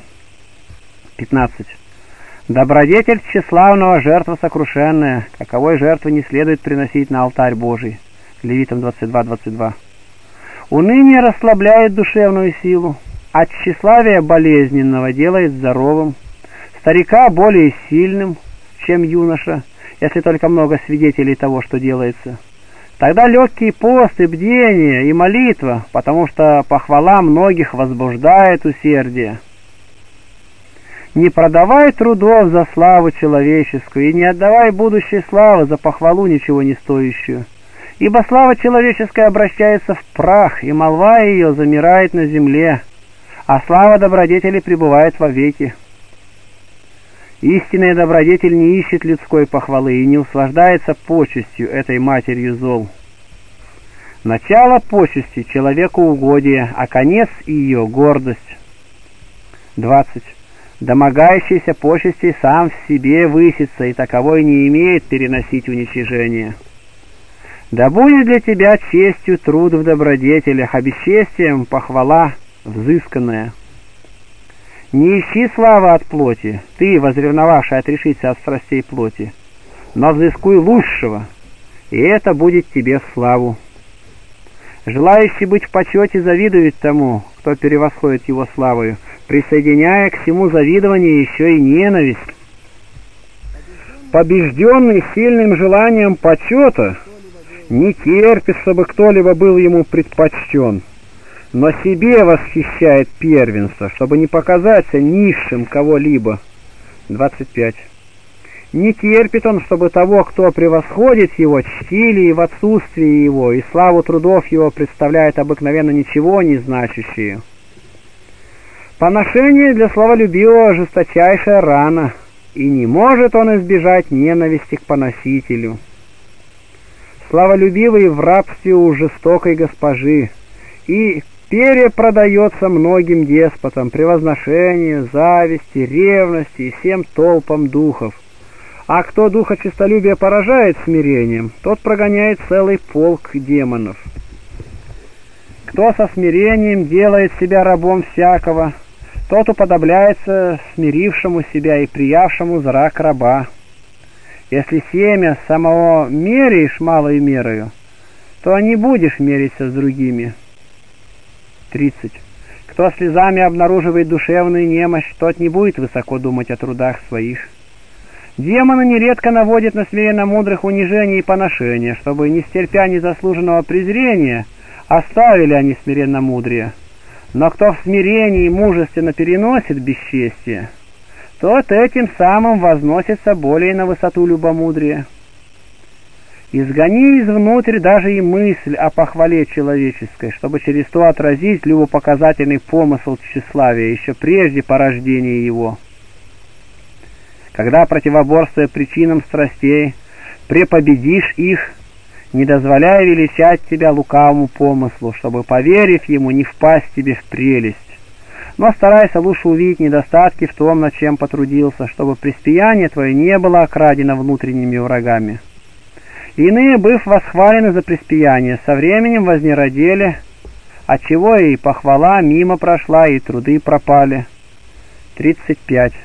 15. Добродетель тщеславного — жертва сокрушенная, каковой жертвы не следует приносить на алтарь Божий. Левитам 22:22. Уныние расслабляет душевную силу, а тщеславие болезненного делает здоровым, старика более сильным, чем юноша, если только много свидетелей того, что делается. Тогда легкий пост и бдение, и молитва, потому что похвала многих возбуждает усердие. Не продавай трудов за славу человеческую, и не отдавай будущей славы за похвалу ничего не стоящую. Ибо слава человеческая обращается в прах, и молва ее замирает на земле, а слава добродетели пребывает вовеки. Истинный добродетель не ищет людской похвалы и не услаждается почестью этой матерью зол. Начало почести — человеку угодие, а конец ее — гордость. 20. Домогающийся почести сам в себе высится, и таковой не имеет переносить уничижение. Да будет для тебя честью труд в добродетелях, а бесчестием похвала взысканная. Не ищи славы от плоти, ты, возревновавший отрешиться от страстей плоти, но взыскуй лучшего, и это будет тебе в славу. Желающий быть в почете завидует тому, кто превосходит его славою, присоединяя к всему завидованию еще и ненависть. Побежденный сильным желанием почета не терпит, чтобы кто-либо был ему предпочтен, но себе восхищает первенство, чтобы не показаться низшим кого-либо. 25. Не терпит он, чтобы того, кто превосходит его, чтили и в отсутствии его, и славу трудов его представляет обыкновенно ничего не значащие. Поношение для славолюбивого жесточайшая рана, и не может он избежать ненависти к поносителю. Славолюбивый в рабстве у жестокой госпожи, и перепродается многим деспотам, превозношению, зависти, ревности и всем толпам духов. А кто духа честолюбия поражает смирением, тот прогоняет целый полк демонов. Кто со смирением делает себя рабом всякого, тот уподобляется смирившему себя и приявшему зрак раба. Если семя самого меряешь малой мерою, то не будешь мериться с другими. 30. Кто слезами обнаруживает душевную немощь, тот не будет высоко думать о трудах своих. Демоны нередко наводят на смиренно мудрых унижение и поношение, чтобы, не стерпя незаслуженного презрения, оставили они смиренно мудрее. Но кто в смирении мужественно переносит бесчестие, тот этим самым возносится более на высоту любомудрия. Изгони извнутрь даже и мысль о похвале человеческой, чтобы через то отразить любопоказательный помысл тщеславия еще прежде порождения его. Когда, противоборствуя причинам страстей, препобедишь их, не дозволяя величать тебя лукавому помыслу, чтобы, поверив ему, не впасть тебе в прелесть. Но старайся лучше увидеть недостатки в том, над чем потрудился, чтобы преспияние твое не было окрадено внутренними врагами. Иные, быв восхвалены за преспияние, со временем вознеродели, отчего и похвала мимо прошла, и труды пропали. 35.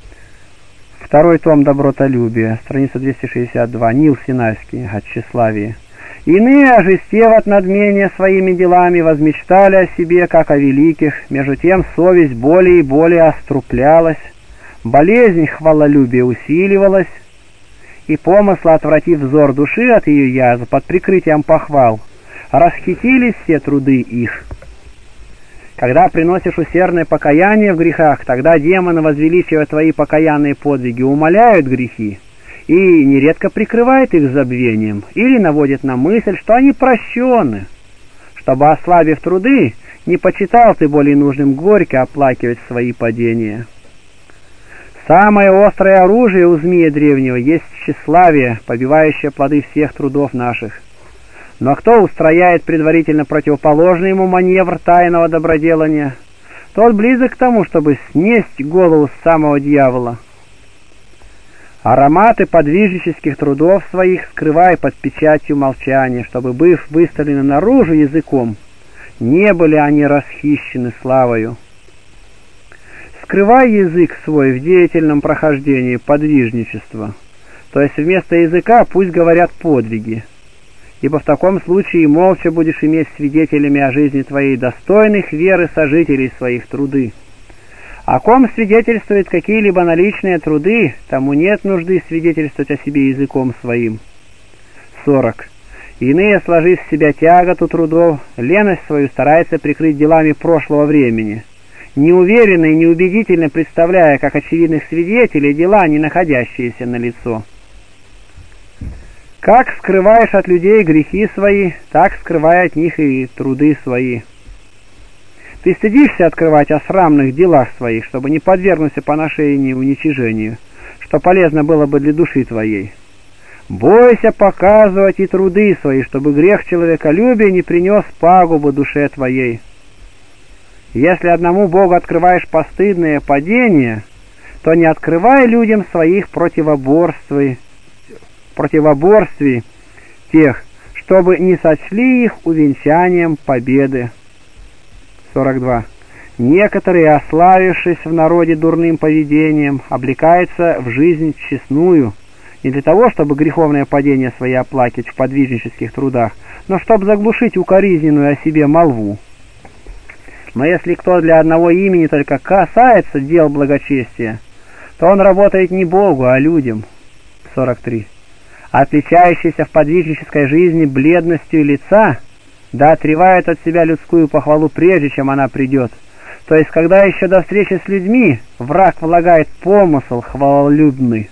Второй том «Добротолюбие», страница 262, Нил Синайский, о тщеславии. Иные, ожестев от надмения своими делами, возмечтали о себе, как о великих, между тем совесть более и более оструплялась, болезнь хвалолюбия усиливалась, и помысла, отвратив взор души от ее язв под прикрытием похвал, расхитились все труды их. Когда приносишь усердное покаяние в грехах, тогда демоны, возвеличивая твои покаянные подвиги, умаляют грехи и нередко прикрывают их забвением или наводят на мысль, что они прощены, чтобы, ослабив труды, не почитал ты более нужным горько оплакивать свои падения. Самое острое оружие у змея древнего есть тщеславие, побивающее плоды всех трудов наших. Но кто устрояет предварительно противоположный ему маневр тайного доброделания, тот близок к тому, чтобы снесть голову самого дьявола. Ароматы подвижнических трудов своих скрывай под печатью молчания, чтобы, быв выставлены наружу языком, не были они расхищены славою. Скрывай язык свой в деятельном прохождении подвижничества, то есть вместо языка пусть говорят подвиги, ибо в таком случае молча будешь иметь свидетелями о жизни твоей достойных веры сожителей своих труды. О ком свидетельствуют какие-либо наличные труды, тому нет нужды свидетельствовать о себе языком своим. 40. Иные, сложив в себя тяготу трудов, леность свою стараются прикрыть делами прошлого времени, неуверенно и неубедительно представляя как очевидных свидетелей дела, не находящиеся на лицо. Как скрываешь от людей грехи свои, так скрывай от них и труды свои. Ты стыдишься открывать о срамных делах своих, чтобы не подвергнуться поношению и уничижению, что полезно было бы для души твоей. Бойся показывать и труды свои, чтобы грех человеколюбия не принес пагубы душе твоей. Если одному Богу открываешь постыдное падение, то не открывай людям своих противоборствий тех, что чтобы не сочли их увенчанием победы. 42. Некоторые, ославившись в народе дурным поведением, облекаются в жизнь честную, не для того, чтобы греховное падение свои оплакивать в подвижнических трудах, но чтобы заглушить укоризненную о себе молву. Но если кто для одного имени только касается дел благочестия, то он работает не Богу, а людям. 43. Отличающийся в подвижнической жизни бледностью лица, да отревает от себя людскую похвалу прежде, чем она придет. То есть, когда еще до встречи с людьми враг влагает помысл хвалолюбный.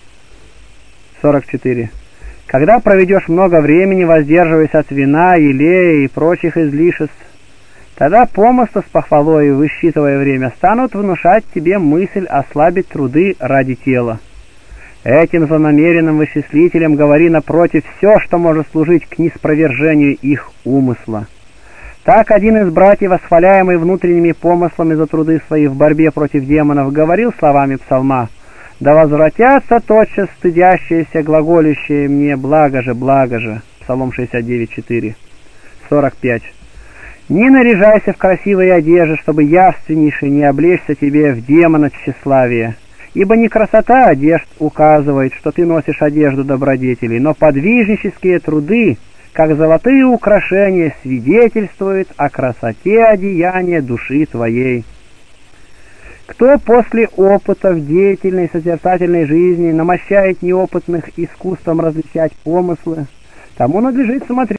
44. Когда проведешь много времени, воздерживаясь от вина, елея и прочих излишеств, тогда помыслы с похвалой, высчитывая время, станут внушать тебе мысль ослабить труды ради тела. Этим злонамеренным вычислителем говори напротив все, что может служить к ниспровержению их умысла. Так один из братьев, восхваляемый внутренними помыслами за труды свои в борьбе против демонов, говорил словами псалма: «Да возвратятся тотчас стыдящиеся, глаголющие мне, благо же». Псалом 69:4. 45. Не наряжайся в красивые одежды, чтобы явственнейше не облечься тебе в демона тщеславия. Ибо не красота одежд указывает, что ты носишь одежду добродетелей, но подвижнические труды, как золотые украшения, свидетельствуют о красоте одеяния души твоей. Кто после опыта в деятельной созерцательной жизни намощает неопытных искусством различать помыслы, тому надлежит смотреть